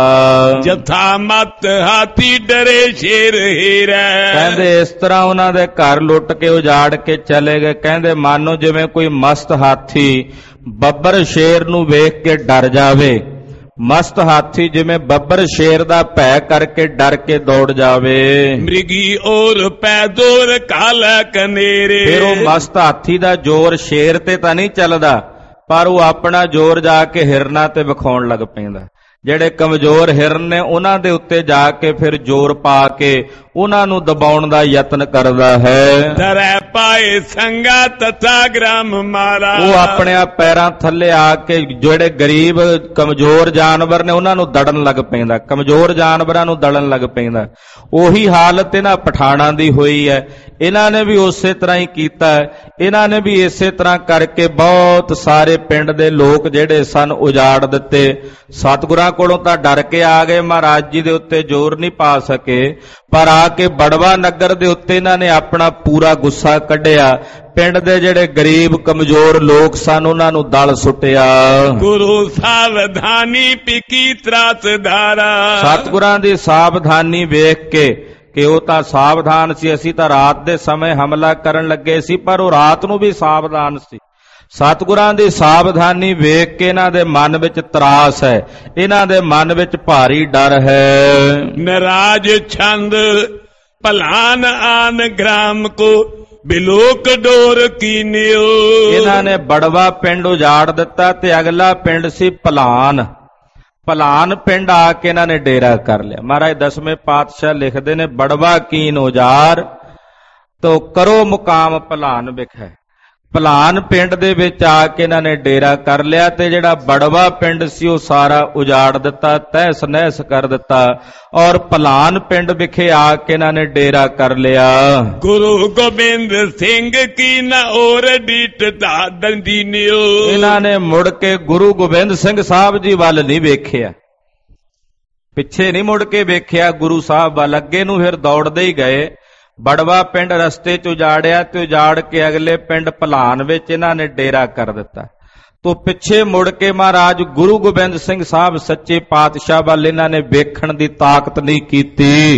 ਜਥਾ ਮਤ ਹਾਥੀ ਡਰੇ ਸ਼ੇਰ ਹੀਰੈ। ਕਹਿੰਦੇ ਇਸ ਤਰ੍ਹਾਂ ਉਹਨਾਂ ਦੇ ਘਰ ਲੁੱਟ ਕੇ ਉਜਾੜ ਕੇ ਚਲੇ ਗਏ। ਕਹਿੰਦੇ ਮਾਨੋ ਜਿਵੇਂ ਕੋਈ ਮਸਤ ਹਾਥੀ ਬੱਬਰ ਸ਼ੇਰ ਨੂੰ ਵੇਖ ਕੇ ਡਰ ਜਾਵੇ, ਮਸਤ ਹਾਥੀ ਜਿਵੇਂ ਬੱਬਰ ਸ਼ੇਰ ਦਾ ਭੈ ਕਰਕੇ ਡਰ ਕੇ ਦੌੜ ਜਾਵੇ। ਮ੍ਰਿਗੀ ਔਰ ਪੈਦੋਰ ਕਾਲਾ ਕਨੇਰੇ। ਫਿਰ ਉਹ ਮਸਤ ਹਾਥੀ ਦਾ ਜ਼ੋਰ ਸ਼ੇਰ ਤੇ ਤਾਂ ਨਹੀਂ ਚੱਲਦਾ, ਪਰ ਉਹ ਆਪਣਾ ਜ਼ੋਰ ਜਾ ਕੇ ਹਿਰਨਾਂ ਤੇ ਵਿਖਾਉਣ ਲੱਗ ਪੈਂਦਾ। ਜਿਹੜੇ ਕਮਜ਼ੋਰ ਹਿਰਨ ਨੇ ਉਹਨਾਂ ਦੇ ਉੱਤੇ ਜਾ ਕੇ ਫਿਰ ਜ਼ੋਰ ਪਾ ਕੇ ਉਹਨਾਂ ਨੂੰ ਦਬਾਉਣ ਦਾ ਯਤਨ ਕਰਦਾ ਹੈ। ਦਰੈ ਪਾਏ ਸੰਗਾ ਤਥਾ ਗ੍ਰਾਮ ਮਾਰਾ। ਉਹ ਆਪਣੇ ਆਪ ਪੈਰਾਂ ਥੱਲੇ ਆ ਕੇ ਜਿਹੜੇ ਗਰੀਬ ਕਮਜ਼ੋਰ ਜਾਨਵਰ ਨੇ ਉਹਨਾਂ ਨੂੰ ਦੜਨ ਲੱਗ ਪੈਂਦਾ, ਕਮਜ਼ੋਰ ਜਾਨਵਰਾਂ ਨੂੰ ਦੜਨ ਲੱਗ ਪੈਂਦਾ। ਉਹੀ ਹਾਲਤ ਇਹਨਾਂ ਪਠਾਣਾ ਦੀ ਹੋਈ ਹੈ। ਇਹਨਾਂ ਨੇ ਵੀ ਉਸੇ ਤਰ੍ਹਾਂ ਹੀ ਕੀਤਾ। ਇਹਨਾਂ ਨੇ ਵੀ ਇਸੇ ਤਰ੍ਹਾਂ ਕਰਕੇ ਬਹੁਤ ਸਾਰੇ ਪਿੰਡ ਦੇ ਲੋਕ ਜਿਹੜੇ ਸਨ ਉਜਾੜ ਦਿੱਤੇ। ਸਤਿਗੁਰਾਂ ਕੋਲੋਂ ਤਾਂ ਡਰ ਕੇ ਆ ਗਏ, ਮਹਾਰਾਜ ਜੀ ਦੇ ਉੱਤੇ ਜ਼ੋਰ ਨਹੀਂ ਪਾ ਸਕੇ, ਪਰ ਆ ਕੇ ਬੜਵਾ ਨਗਰ ਦੇ ਉੱਤੇ ਇਹਨਾਂ ਨੇ ਆਪਣਾ ਪੂਰਾ ਗੁੱਸਾ ਕੱਢਿਆ। ਪਿੰਡ ਦੇ ਜਿਹੜੇ ਗਰੀਬ ਕਮਜ਼ੋਰ ਲੋਕ ਸਨ ਉਹਨਾਂ ਨੂੰ ਦਲ ਸੁੱਟਿਆ। ਗੁਰੂ ਸਾਵਧਾਨੀ ਪਿਕੀ ਤਰਾਸ ਧਾਰਾ। ਸਤਿਗੁਰਾਂ ਦੀ ਸਾਵਧਾਨੀ ਵੇਖ ਕੇ ਕਿ ਉਹ ਤਾਂ ਸਾਵਧਾਨ ਸੀ, ਅਸੀਂ ਤਾਂ ਰਾਤ ਦੇ ਸਮੇਂ ਹਮਲਾ ਕਰਨ ਲੱਗੇ ਸੀ, ਪਰ ਉਹ ਰਾਤ ਨੂੰ ਵੀ ਸਾਵਧਾਨ ਸੀ। ਸਤਿਗੁਰਾਂ ਦੀ ਸਾਵਧਾਨੀ ਵੇਖ ਕੇ ਇਹਨਾਂ ਦੇ ਮਨ ਵਿੱਚ ਤਰਾਸ ਹੈ, ਇਹਨਾਂ ਦੇ ਮਨ ਵਿੱਚ ਭਾਰੀ ਡਰ ਹੈ। ਨਰਾਜ ਛੰਦ ਭਲਾਨ ਆਨ ਗ੍ਰਾਮ ਕੋ ਬਿਲੋਕ ਡੋਰ ਕੀਨਿਓ। ਇਹਨਾਂ ਨੇ ਬੜਵਾ ਪਿੰਡ ਉਜਾੜ ਦਿੱਤਾ ਤੇ ਅਗਲਾ ਪਿੰਡ ਸੀ ਭਲਾਨ। ਭਲਾਨ ਪਿੰਡ ਆ ਕੇ ਇਹਨਾਂ ਨੇ ਡੇਰਾ ਕਰ ਲਿਆ। ਮਹਾਰਾਜ 10ਵੇਂ ਪਾਤਸ਼ਾਹ ਲਿਖਦੇ ਨੇ, ਬੜਵਾ ਕੀਨ ਉਜਾਰ ਤੋ ਕਰੋ ਮੁਕਾਮ ਭਲਾਨ ਵਿਖੇ। ਭਲਾਨ ਪਿੰਡ ਦੇ ਵਿੱਚ ਆ ਕੇ ਇਹਨਾਂ ਨੇ ਡੇਰਾ ਕਰ ਲਿਆ ਤੇ ਜਿਹੜਾ ਬੜਵਾ ਪਿੰਡ ਸੀ ਉਹ ਸਾਰਾ ਉਜਾੜ ਦਿੱਤਾ, ਤਹਿਸ ਨਹਿਸ ਕਰ ਦਿੱਤਾ ਔਰ ਭਲਾਨ ਪਿੰਡ ਵਿਖੇ ਆ ਕੇ ਇਹਨਾਂ ਨੇ ਡੇਰਾ ਕਰ ਲਿਆ। ਗੁਰੂ ਗੋਬਿੰਦ ਸਿੰਘ ਕੀ ਨਾ ਔਰ ਡੀਟ ਦਾ ਦੰਦੀ ਨਿਓ। ਇਹਨਾਂ ਨੇ ਮੁੜ ਕੇ ਗੁਰੂ ਗੋਬਿੰਦ ਸਿੰਘ ਸਾਹਿਬ ਜੀ ਵੱਲ ਨਹੀਂ ਵੇਖਿਆ, ਪਿੱਛੇ ਨਹੀਂ ਮੁੜ ਕੇ ਵੇਖਿਆ ਗੁਰੂ ਸਾਹਿਬ ਵੱਲ, ਅੱਗੇ ਨੂੰ ਫਿਰ ਦੌੜਦੇ ਹੀ ਗਏ। ਬੜਵਾ ਪਿੰਡ ਰਸਤੇ 'ਚ ਉਜਾੜਿਆ ਤੇ ਉਜਾੜ ਕੇ ਅਗਲੇ ਪਿੰਡ ਭਲਾਨ ਵਿੱਚ ਇਹਨਾਂ ਨੇ ਡੇਰਾ ਕਰ ਦਿੱਤਾ। ਤੋਂ ਪਿੱਛੇ ਮੁੜ ਕੇ ਮਹਾਰਾਜ ਗੁਰੂ ਗੋਬਿੰਦ ਸਿੰਘ ਸਾਹਿਬ ਸੱਚੇ ਪਾਤਸ਼ਾਹ ਵੱਲ ਇਹਨਾਂ ਨੇ ਵੇਖਣ ਦੀ ਤਾਕਤ ਨਹੀਂ ਕੀਤੀ।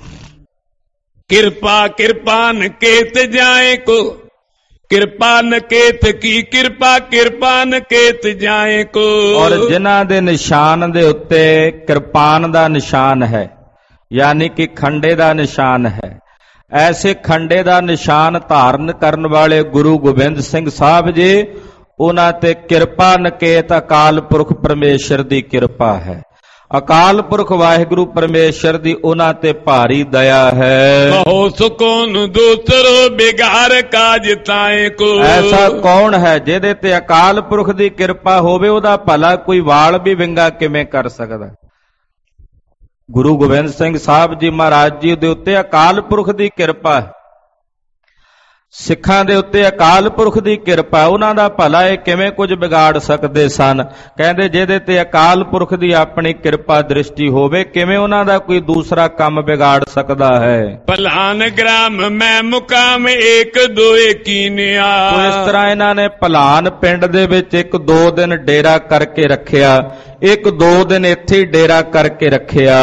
ਕਿਰਪਾ ਕਿਰਪਾਨ ਕੇਤ ਜਾਏ ਕੋ, ਕਿਰਪਾਨ ਕੇਤ ਕੀ ਕਿਰਪਾ, ਕਿਰਪਾਨ ਕੇਤ ਜਾਏ ਕੋ। ਔਰ ਜਿਨ੍ਹਾਂ ਦੇ ਨਿਸ਼ਾਨ ਦੇ ਉੱਤੇ ਕਿਰਪਾਨ ਦਾ ਨਿਸ਼ਾਨ ਹੈ, ਯਾਨੀ ਕਿ ਖੰਡੇ ਦਾ ਨਿਸ਼ਾਨ ਹੈ, ਐਸੇ ਖੰਡੇ ਦਾ ਨਿਸ਼ਾਨ ਧਾਰਨ ਕਰਨ ਵਾਲੇ ਗੁਰੂ ਗੋਬਿੰਦ ਸਿੰਘ ਸਾਹਿਬ ਜੀ, ਉਹਨਾਂ ਤੇ ਕਿਰਪਾ ਨਕੇਤ ਅਕਾਲ ਪੁਰਖ ਪਰਮੇਸ਼ਰ ਦੀ ਕਿਰਪਾ ਹੈ। ਅਕਾਲ ਪੁਰਖ ਵਾਹਿਗੁਰੂ ਪਰਮੇਸ਼ਰ ਦੀ ਉਹਨਾਂ ਤੇ ਭਾਰੀ ਦਇਆ ਹੈ। ਕਹੋ ਸੁਕੂਨ ਦੂਸਰੋ ਬਿਗਾਰ ਕਾਜ ਤਾਏ ਕੋ। ਐਸਾ ਕੌਣ ਹੈ ਜਿਹਦੇ ਤੇ ਅਕਾਲ ਪੁਰਖ ਦੀ ਕਿਰਪਾ ਹੋਵੇ, ਉਹਦਾ ਭਲਾ ਕੋਈ ਵਾਲ ਵੀ ਵਿੰਗਾ ਕਿਵੇਂ ਕਰ ਸਕਦਾ। ਗੁਰੂ ਗੋਬਿੰਦ ਸਿੰਘ ਸਾਹਿਬ ਜੀ ਮਹਾਰਾਜ ਜੀ ਦੇ ਉੱਤੇ ਅਕਾਲ ਪੁਰਖ ਦੀ ਕਿਰਪਾ ਹੈ, ਸਿੱਖਾਂ ਦੇ ਉੱਤੇ ਅਕਾਲ ਪੁਰਖ ਦੀ ਕਿਰਪਾ, ਉਹਨਾਂ ਦਾ ਭਲਾ ਇਹ ਕਿਵੇਂ ਕੁਝ ਵਿਗਾੜ ਸਕਦੇ ਸਨ। ਕਹਿੰਦੇ ਜਿਹਦੇ ਤੇ ਅਕਾਲ ਪੁਰਖ ਦੀ ਆਪਣੀ ਕਿਰਪਾ ਦ੍ਰਿਸ਼ਟੀ ਹੋਵੇ, ਕਿਵੇਂ ਉਹਨਾਂ ਦਾ ਕੋਈ ਦੂਸਰਾ ਕੰਮ ਵਿਗਾੜ ਸਕਦਾ ਹੈ। ਭਲਾਨ ਗ੍ਰਾਮ ਮੈਂ ਮੁਕਾਮ ਏਕ ਦੋਏ ਕੀਨਿਆ। ਇਸ ਤਰ੍ਹਾਂ ਇਹਨਾਂ ਨੇ ਭਲਾਨ ਪਿੰਡ ਦੇ ਵਿੱਚ 1-2 ਦਿਨ ਡੇਰਾ ਕਰਕੇ ਰੱਖਿਆ, 1-2 ਦਿਨ ਇੱਥੇ ਹੀ ਡੇਰਾ ਕਰਕੇ ਰੱਖਿਆ।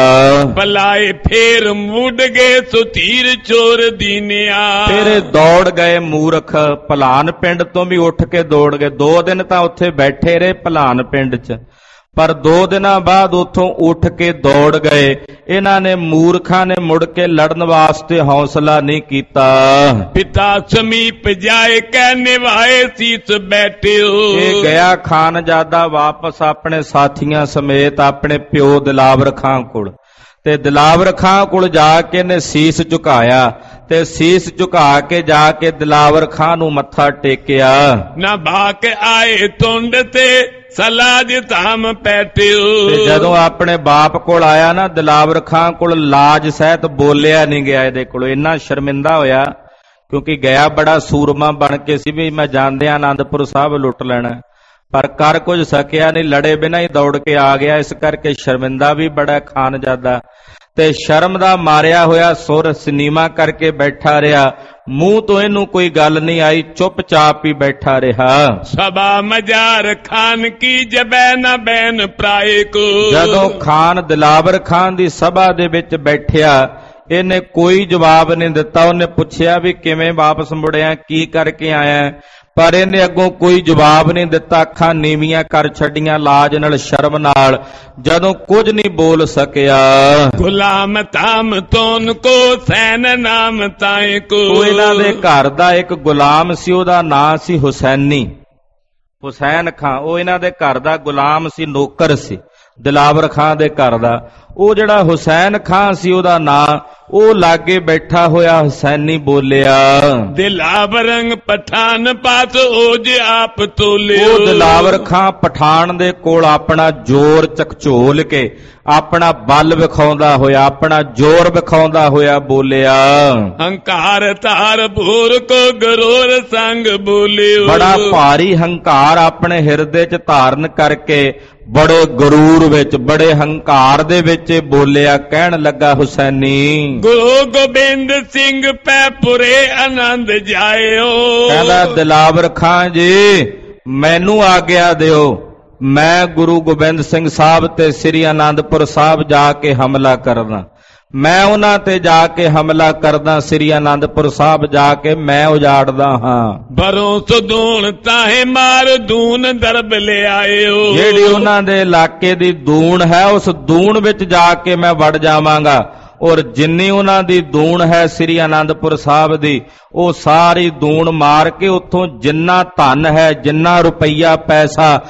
ਭਲਾਏ ਫੇਰ ਮੁੜ ਗਏ ਸੁਧੀਰ ਚੋਰ ਦੀਨਿਆ। ਫੇਰ ਦੌੜ ਗਏ ਮੂਰਖ, ਭਲਾਨ ਪਿੰਡ ਤੋਂ ਵੀ ਉੱਠ ਕੇ ਦੌੜ ਗਏ। 2 ਦਿਨ ਤਾਂ ਉੱਥੇ ਬੈਠੇ ਰਹੇ ਭਲਾਨ ਪਿੰਡ 'ਚ, ਪਰ 2 ਦਿਨਾਂ ਬਾਅਦ ਉੱਥੋਂ ਉੱਠ ਕੇ ਦੌੜ ਗਏ। ਇਹਨਾਂ ਨੇ ਮੂਰਖਾਂ ਨੇ ਮੁੜ ਕੇ ਲੜਨ ਵਾਸਤੇ ਹੌਸਲਾ ਨਹੀਂ ਕੀਤਾ। ਪਿਤਾ ਸਮੀਪ ਜਾਏ ਕਹਿ ਨਿਭਾਏ ਸੀਸ ਬੈਠਿਓ। ਇਹ ਗਿਆ ਖਾਨਜ਼ਾਦਾ ਵਾਪਸ ਆਪਣੇ ਸਾਥੀਆਂ ਸਮੇਤ ਆਪਣੇ ਪਿਓ ਦਿਲਾਵਰ ਖਾਂ ਕੋਲ, ਤੇ ਦਿਲਾਵਰ ਖਾਂ ਕੋਲ ਜਾ ਕੇ ਇਹਨੇ ਸੀਸ ਝੁਕਾਇਆ ਤੇ ਸੀਸ ਝੁਕਾ ਕੇ ਜਾ ਕੇ ਦਿਲਾਵਰ ਖਾਂ ਨੂੰ ਮੱਥਾ ਟੇਕਿਆ। ਨਾ ਬਾਕ ਆਏ ਤੁੰਡ ਤੇ ਸਲਾਜ ਧਾਮ ਪੈਟਿਓ। ਤੇ ਜਦੋਂ ਆਪਣੇ ਬਾਪ ਕੋਲ ਆਇਆ ਨਾ, ਦਿਲਾਵਰ ਖਾਂ ਕੋਲ ਲਾਜ ਸਹਿਤ ਬੋਲਿਆ ਨਹੀਂ ਗਿਆ। ਇਹਦੇ ਕੋਲ ਇੰਨਾ ਸ਼ਰਮਿੰਦਾ ਹੋਇਆ, ਕਿਉਂਕਿ ਗਿਆ ਬੜਾ ਸੂਰਮਾ ਬਣ ਕੇ ਸੀ ਵੀ ਮੈਂ ਜਾਂਦਿਆਂ ਆਨੰਦਪੁਰ ਸਾਹਿਬ ਲੁੱਟ ਲੈਣਾ, ਪਰ ਕਰ ਕੁਝ ਸਕਿਆ ਨਹੀਂ, ਲੜੇ ਬਿਨਾਂ ਹੀ ਦੌੜ ਕੇ ਆ ਗਿਆ। ਇਸ ਕਰਕੇ ਸ਼ਰਮਿੰਦਾ ਵੀ ਬੜਾ ਖਾਨਜ਼ਾਦਾ, ਤੇ ਸ਼ਰਮ ਦਾ ਮਾਰਿਆ ਹੋਇਆ ਸੁਰ ਸਿਨੀਮਾ ਕਰਕੇ ਬੈਠਾ ਰਿਹਾ। ਮੂੰਹ ਤੋਂ ਇਹਨੂੰ ਕੋਈ ਗੱਲ ਨਹੀਂ ਆਈ, ਚੁੱਪਚਾਪ ਹੀ ਬੈਠਾ ਰਿਹਾ। ਸਭਾ ਮਜ਼ਾਰ ਖਾਨ ਕੀ ਜਬੈ ਨਾ ਬੈਨ ਪ੍ਰਾਏ ਕੋ। ਜਦੋਂ ਖਾਨ ਦਿਲਾਵਰ ਖਾਨ ਦੀ ਸਭਾ ਦੇ ਵਿੱਚ ਬੈਠਿਆ, ਇਹਨੇ ਕੋਈ ਜਵਾਬ ਨਹੀਂ ਦਿੱਤਾ। ਉਹਨੇ ਪੁੱਛਿਆ ਵੀ ਕਿਵੇਂ ਵਾਪਸ ਮੁੜਿਆ, ਕੀ ਕਰਕੇ ਆਇਆ, ਪਰ ਇਹਨੇ ਅੱਗੋਂ ਕੋਈ ਜਵਾਬ ਨਹੀਂ ਦਿੱਤਾ। ਅੱਖਾਂ ਨੀਵੀਆਂ ਕਰ ਛੱਡੀਆਂ ਲਾਜ ਨਾਲ, ਸ਼ਰਮ ਨਾਲ, ਜਦੋਂ ਕੁਝ ਨਹੀਂ ਬੋਲ ਸਕਿਆ। ਗੁਲਾਮ ਤਾਮ ਤੋਨ ਕੋ ਸੈਨ ਨਾਮ ਤਾਏ ਕੋ। ਉਹ ਇਹਨਾਂ ਦੇ ਘਰ ਦਾ ਇੱਕ ਗੁਲਾਮ ਸੀ, ਉਹਦਾ ਨਾਂ ਸੀ ਹੁਸੈਨੀ, ਹੁਸੈਨ ਖਾਂ। ਉਹ ਇਹਨਾਂ ਦੇ ਘਰ ਦਾ ਗੁਲਾਮ ਸੀ, ਨੌਕਰ ਸੀ ਦਿਲਾਵਰ ਖਾਂ ਦੇ ਘਰ ਦਾ। ਉਹ ਜਿਹੜਾ ਹੁਸੈਨ ਖਾਂ ਸੀ ਉਹਦਾ ਨਾਂ, ਉਹ ਲਾਗੇ ਬੈਠਾ ਹੋਇਆ ਹੁਸੈਨੀ ਬੋਲਿਆ, ਦਿਲਾਵਰੰਗ ਪਠਾਨ ਪਾਸ ਓਜ ਆਪ ਤੋਲਿਓ। ਉਹ ਦਿਲਾਵਰ ਖਾਂ ਪਠਾਨ ਦੇ ਕੋਲ ਆਪਣਾ ਜ਼ੋਰ ਚਕਚੋਲ ਕੇ, ਆਪਣਾ ਬਲ ਵਿਖਾਉਂਦਾ ਹੋਇਆ, ਆਪਣਾ ਜ਼ੋਰ ਵਿਖਾਉਂਦਾ ਹੋਇਆ ਬੋਲਿਆ, ਹੰਕਾਰ ਧਾਰ ਭੂਰ ਕੋ ਗਰੋਰ ਸੰਗ ਬੋਲਿਓ। ਬੜਾ ਭਾਰੀ ਹੰਕਾਰ ਆਪਣੇ ਹਿਰਦੇ 'ਚ ਧਾਰਨ ਕਰਕੇ, ਬੜੇ ਗਰੂਰ ਵਿੱਚ, ਬੜੇ ਹੰਕਾਰ ਦੇ ਵਿੱਚ ਬੋਲਿਆ। ਕਹਿਣ ਲੱਗਾ ਹੁਸੈਨੀ, ਗੁਰੂ ਗੋਬਿੰਦ ਸਿੰਘ ਪੈ ਪੁਰੇ ਆਨੰਦ ਜਾਇਓ। ਕਹਿੰਦਾ ਦਿਲਾਵਰ ਖਾਂ ਜੀ ਮੈਨੂੰ ਆਗਿਆ ਦਿਓ, ਮੈਂ ਗੁਰੂ ਗੋਬਿੰਦ ਸਿੰਘ ਸਾਹਿਬ ਤੇ ਸ੍ਰੀ ਆਨੰਦਪੁਰ ਸਾਹਿਬ ਜਾ ਕੇ ਹਮਲਾ ਕਰਦਾ, ਮੈਂ ਉਹਨਾਂ ਤੇ ਜਾ ਕੇ ਹਮਲਾ ਕਰਦਾ, ਸ੍ਰੀ ਆਨੰਦਪੁਰ ਸਾਹਿਬ ਜਾ ਕੇ ਮੈਂ ਉਜਾੜਦਾ ਹਾਂ। ਬਰੋਂ ਸਦੂਣ ਤਾਹੇ ਮਾਰ ਦੂਨ ਦਰਬ ਲੈ ਆਇਓ। ਜਿਹੜੀ ਉਹਨਾਂ ਦੇ ਇਲਾਕੇ ਦੀ ਦੂਣ ਹੈ, ਉਸ ਦੂਣ ਵਿੱਚ ਜਾ ਕੇ ਮੈਂ ਵੜ ਜਾਵਾਂਗਾ, ਔਰ ਜਿੰਨੀ ਉਹਨਾਂ ਦੀ ਦੂਣ ਹੈ ਸ੍ਰੀ ਆਨੰਦਪੁਰ ਸਾਹਿਬ ਦੀ, ਉਹ ਸਾਰੀ ਦੂਣ ਮਾਰ ਕੇ ਉੱਥੋਂ ਜਿੰਨਾ ਧਨ ਹੈ, ਜਿੰਨਾ ਰੁਪਈਆ ਪੈਸਾ,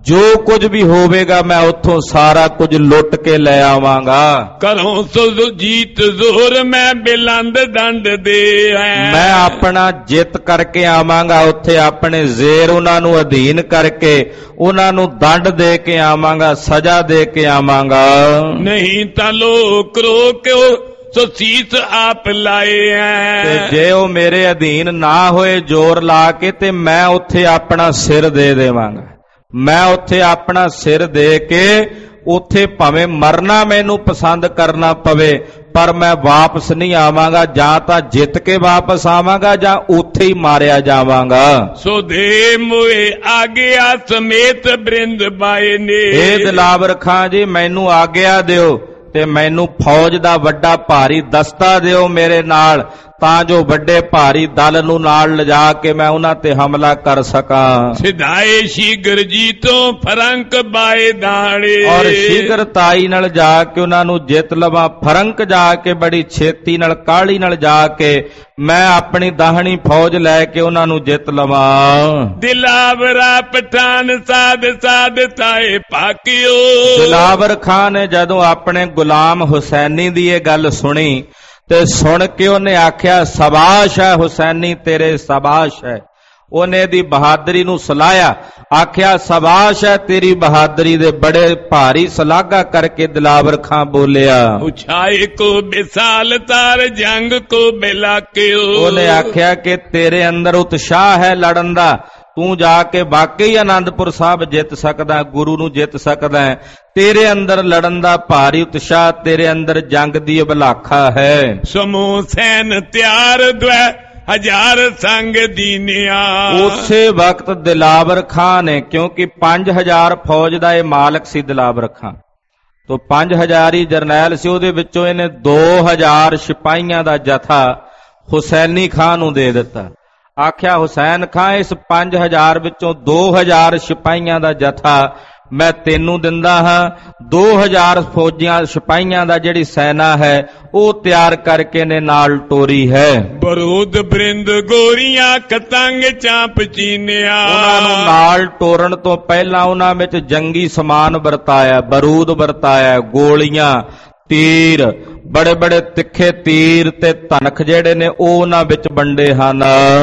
ਜੋ ਕੁਝ ਵੀ ਹੋਵੇਗਾ ਮੈਂ ਉੱਥੋਂ ਸਾਰਾ ਕੁਝ ਲੁੱਟ ਕੇ ਲੈ ਆਵਾਂਗਾ। ਘਰੋਂ ਸੋ ਜੀਤ ਜ਼ੋਰ ਮੈਂ ਬਿਲੰਦ ਦੰਡ ਦੇ ਹੈ। ਮੈਂ ਆਪਣਾ ਜਿੱਤ ਕਰਕੇ ਆਵਾਂਗਾ, ਉੱਥੇ ਆਪਣੇ ਜ਼ੇਰ ਉਹਨਾਂ ਨੂੰ ਅਧੀਨ ਕਰਕੇ ਉਹਨਾਂ ਨੂੰ ਦੰਡ ਦੇ ਕੇ ਆਵਾਂਗਾ, ਸਜ਼ਾ ਦੇ ਕੇ ਆਵਾਂਗਾ। ਨਹੀਂ ਤਾਂ ਲੋਕ ਰੋਕਿਓ ਸੋ ਸੀਸ ਆਪ ਲਾਏ ਐ। ਤੇ ਜੇ ਉਹ ਮੇਰੇ ਅਧੀਨ ਨਾ ਹੋਏ ਜ਼ੋਰ ਲਾ ਕੇ, ਤੇ ਮੈਂ ਉੱਥੇ ਆਪਣਾ ਸਿਰ ਦੇ ਦੇਵਾਂਗਾ। ਮੈਂ ਉੱਥੇ ਆਪਣਾ ਸਿਰ ਦੇ ਕੇ ਉੱਥੇ ਭਾਵੇਂ ਮਰਨਾ ਮੈਨੂੰ ਪਸੰਦ ਕਰਨਾ ਪਵੇ, ਪਰ ਮੈਂ ਵਾਪਸ ਨਹੀਂ ਆਵਾਂਗਾ। ਜਾਂ ਤਾਂ ਜਿੱਤ ਕੇ ਵਾਪਸ ਆਵਾਂਗਾ ਜਾਂ ਉੱਥੇ ਹੀ ਮਾਰਿਆ ਜਾਵਾਂਗਾ। ਸੋ ਦੇ ਮੋਏ ਆਗਿਆ ਸਮੇਤ ਬ੍ਰਿੰਦ ਬਾਏ ਨੇ। ਇਹ ਦਿਲਾਵਰ ਖਾਂ ਜੀ, ਮੈਨੂੰ ਆਗਿਆ ਦਿਓ ਤੇ ਮੈਨੂੰ ਫੌਜ ਦਾ ਵੱਡਾ ਭਾਰੀ ਦਸਤਾ ਦਿਓ ਮੇਰੇ ਨਾਲ, ਤਾਂ ਜੋ ਵੱਡੇ ਭਾਰੀ ਦਲ ਨੂੰ ਨਾਲ ਲਿਜਾ ਕੇ ਮੈਂ ਉਹਨਾਂ ਤੇ ਹਮਲਾ ਕਰ ਸਕਾਂ। ਸਿਧਾਏ ਸ਼ੀਗਰ ਜੀਤੋਂ ਫਰੰਕ ਬਾਏ ਦਾਣੇ। ਔਰ ਸ਼ੀਗਰਤਾਈ ਨਾਲ ਜਾ ਕੇ ਉਹਨਾਂ ਨੂੰ ਜਿੱਤ ਲਵਾਂ। ਫਰੰਕ ਜਾ ਕੇ ਬੜੀ ਛੇਤੀ ਨਾਲ, ਕਾਹਲੀ ਨਾਲ ਜਾ ਕੇ ਮੈਂ ਆਪਣੀ ਦਾਹਣੀ ਫੌਜ ਲੈ ਕੇ ਉਹਨਾਂ ਨੂੰ ਜਿੱਤ ਲਵਾਂ। ਦਿਲਾਵਰਾ ਪਠਾਨ ਸਾਧ ਸਾਧ ਤਾਏ ਪਾਕਿਓ। ਦਿਲਾਵਰ ਖਾਨ ਨੇ ਜਦੋਂ ਆਪਣੇ ਗੁਲਾਮ ਹੁਸੈਨੀ ਦੀ ਇਹ ਗੱਲ ਸੁਣੀ ਤੇ ਸੁਣ ਕੇ ਉਹਨੇ ਆਖਿਆ, ਸ਼ਾਬਾਸ਼ ਹੈ ਹੁਸੈਨੀ, ਤੇਰੇ ਸ਼ਾਬਾਸ਼ ਹੈ। ਉਹਨੇ ਦੀ ਬਹਾਦਰੀ ਨੂੰ ਸਲਾਹਿਆ, ਆਖਿਆ ਸ਼ਾਬਾਸ਼ ਹੈ ਤੇਰੀ ਬਹਾਦਰੀ ਦੇ। ਬੜੇ ਭਾਰੀ ਸਲਾਘਾ ਕਰਕੇ ਦਿਲਾਵਰ ਖਾਂ ਬੋਲਿਆ, ਉਛਾਏ ਕੋ ਬਿਸਾਲ ਤਾਰ ਜੰਗ ਕੋ ਬਿਲਾਕਿਓ। ਉਹਨੇ ਆਖਿਆ ਕਿ ਤੇਰੇ ਅੰਦਰ ਉਤਸ਼ਾਹ ਹੈ ਲੜਨ ਦਾ, ਤੂੰ ਜਾ ਕੇ ਵਾਕਈ ਆਨੰਦਪੁਰ ਸਾਹਿਬ ਜਿੱਤ ਸਕਦਾ, ਗੁਰੂ ਨੂੰ ਜਿੱਤ ਸਕਦਾ ਹੈ। ਤੇਰੇ ਅੰਦਰ ਲੜਨ ਦਾ ਭਾਰੀ ਉਤਸ਼ਾਹ, ਤੇਰੇ ਅੰਦਰ ਜੰਗ ਦੀ ਅਭਲਾਖਾ ਹੈ। ਸਮੂਹ ਸੈਨ ਤਿਆਰ ਦਵੈ ਹਜ਼ਾਰ ਸੰਗ ਦੀਨਿਆ। ਉਸੇ ਵਕਤ ਦਿਲਾਵਰ ਖਾਂ ਨੇ, ਕਿਉਂਕਿ 5000 ਫੌਜ ਦਾ ਇਹ ਮਾਲਕ ਸੀ ਦਿਲਾਵਰ ਖਾਂ, ਤੋਂ 5000 ਹੀ ਜਰਨੈਲ ਸੀ, ਉਹਦੇ ਵਿੱਚੋਂ ਇਹਨੇ 2000 ਸਿਪਾਹੀਆਂ ਦਾ ਜਥਾ ਹੁਸੈਨੀ ਖਾਂ ਨੂੰ ਦੇ ਦਿੱਤਾ। ਆਖਿਆ ਹੁਸੈਨ ਖਾਂ, ਇਸ 5000 ਵਿੱਚੋਂ 2000 ਸਿਪਾਹੀਆਂ ਦਾ ਜਥਾ ਮੈਂ ਤੈਨੂੰ ਦਿੰਦਾ ਹਾਂ। 2000 ਫੌਜੀਆਂ ਸਿਪਾਹੀਆਂ ਦਾ ਜਿਹੜੀ ਸੈਨਾ ਹੈ ਉਹ ਤਿਆਰ ਕਰਕੇ ਨੇ ਨਾਲ ਟੋਰੀ ਹੈ। ਬਰੂਦ ਬ੍ਰਿੰਦ ਗੋਰੀਆਂ ਕਤੰਗ ਚਾਂਪ ਚੀਨਿਆ। ਉਹਨਾਂ ਨੂੰ ਨਾਲ ਟੋਰਨ ਤੋਂ ਪਹਿਲਾਂ ਉਹਨਾਂ ਵਿੱਚ ਜੰਗੀ ਸਮਾਨ ਵਰਤਾਇਆ, ਬਰੂਦ ਵਰਤਾਇਆ, ਗੋਲੀਆਂ, ਤੀਰ, ਬੜੇ ਬੜੇ ਤਿੱਖੇ ਤੀਰ ਤੇ ਧਨਖ ਜਿਹੜੇ ਨੇ ਉਹ ਉਹਨਾਂ ਵਿੱਚ ਵੰਡੇ ਹਨ।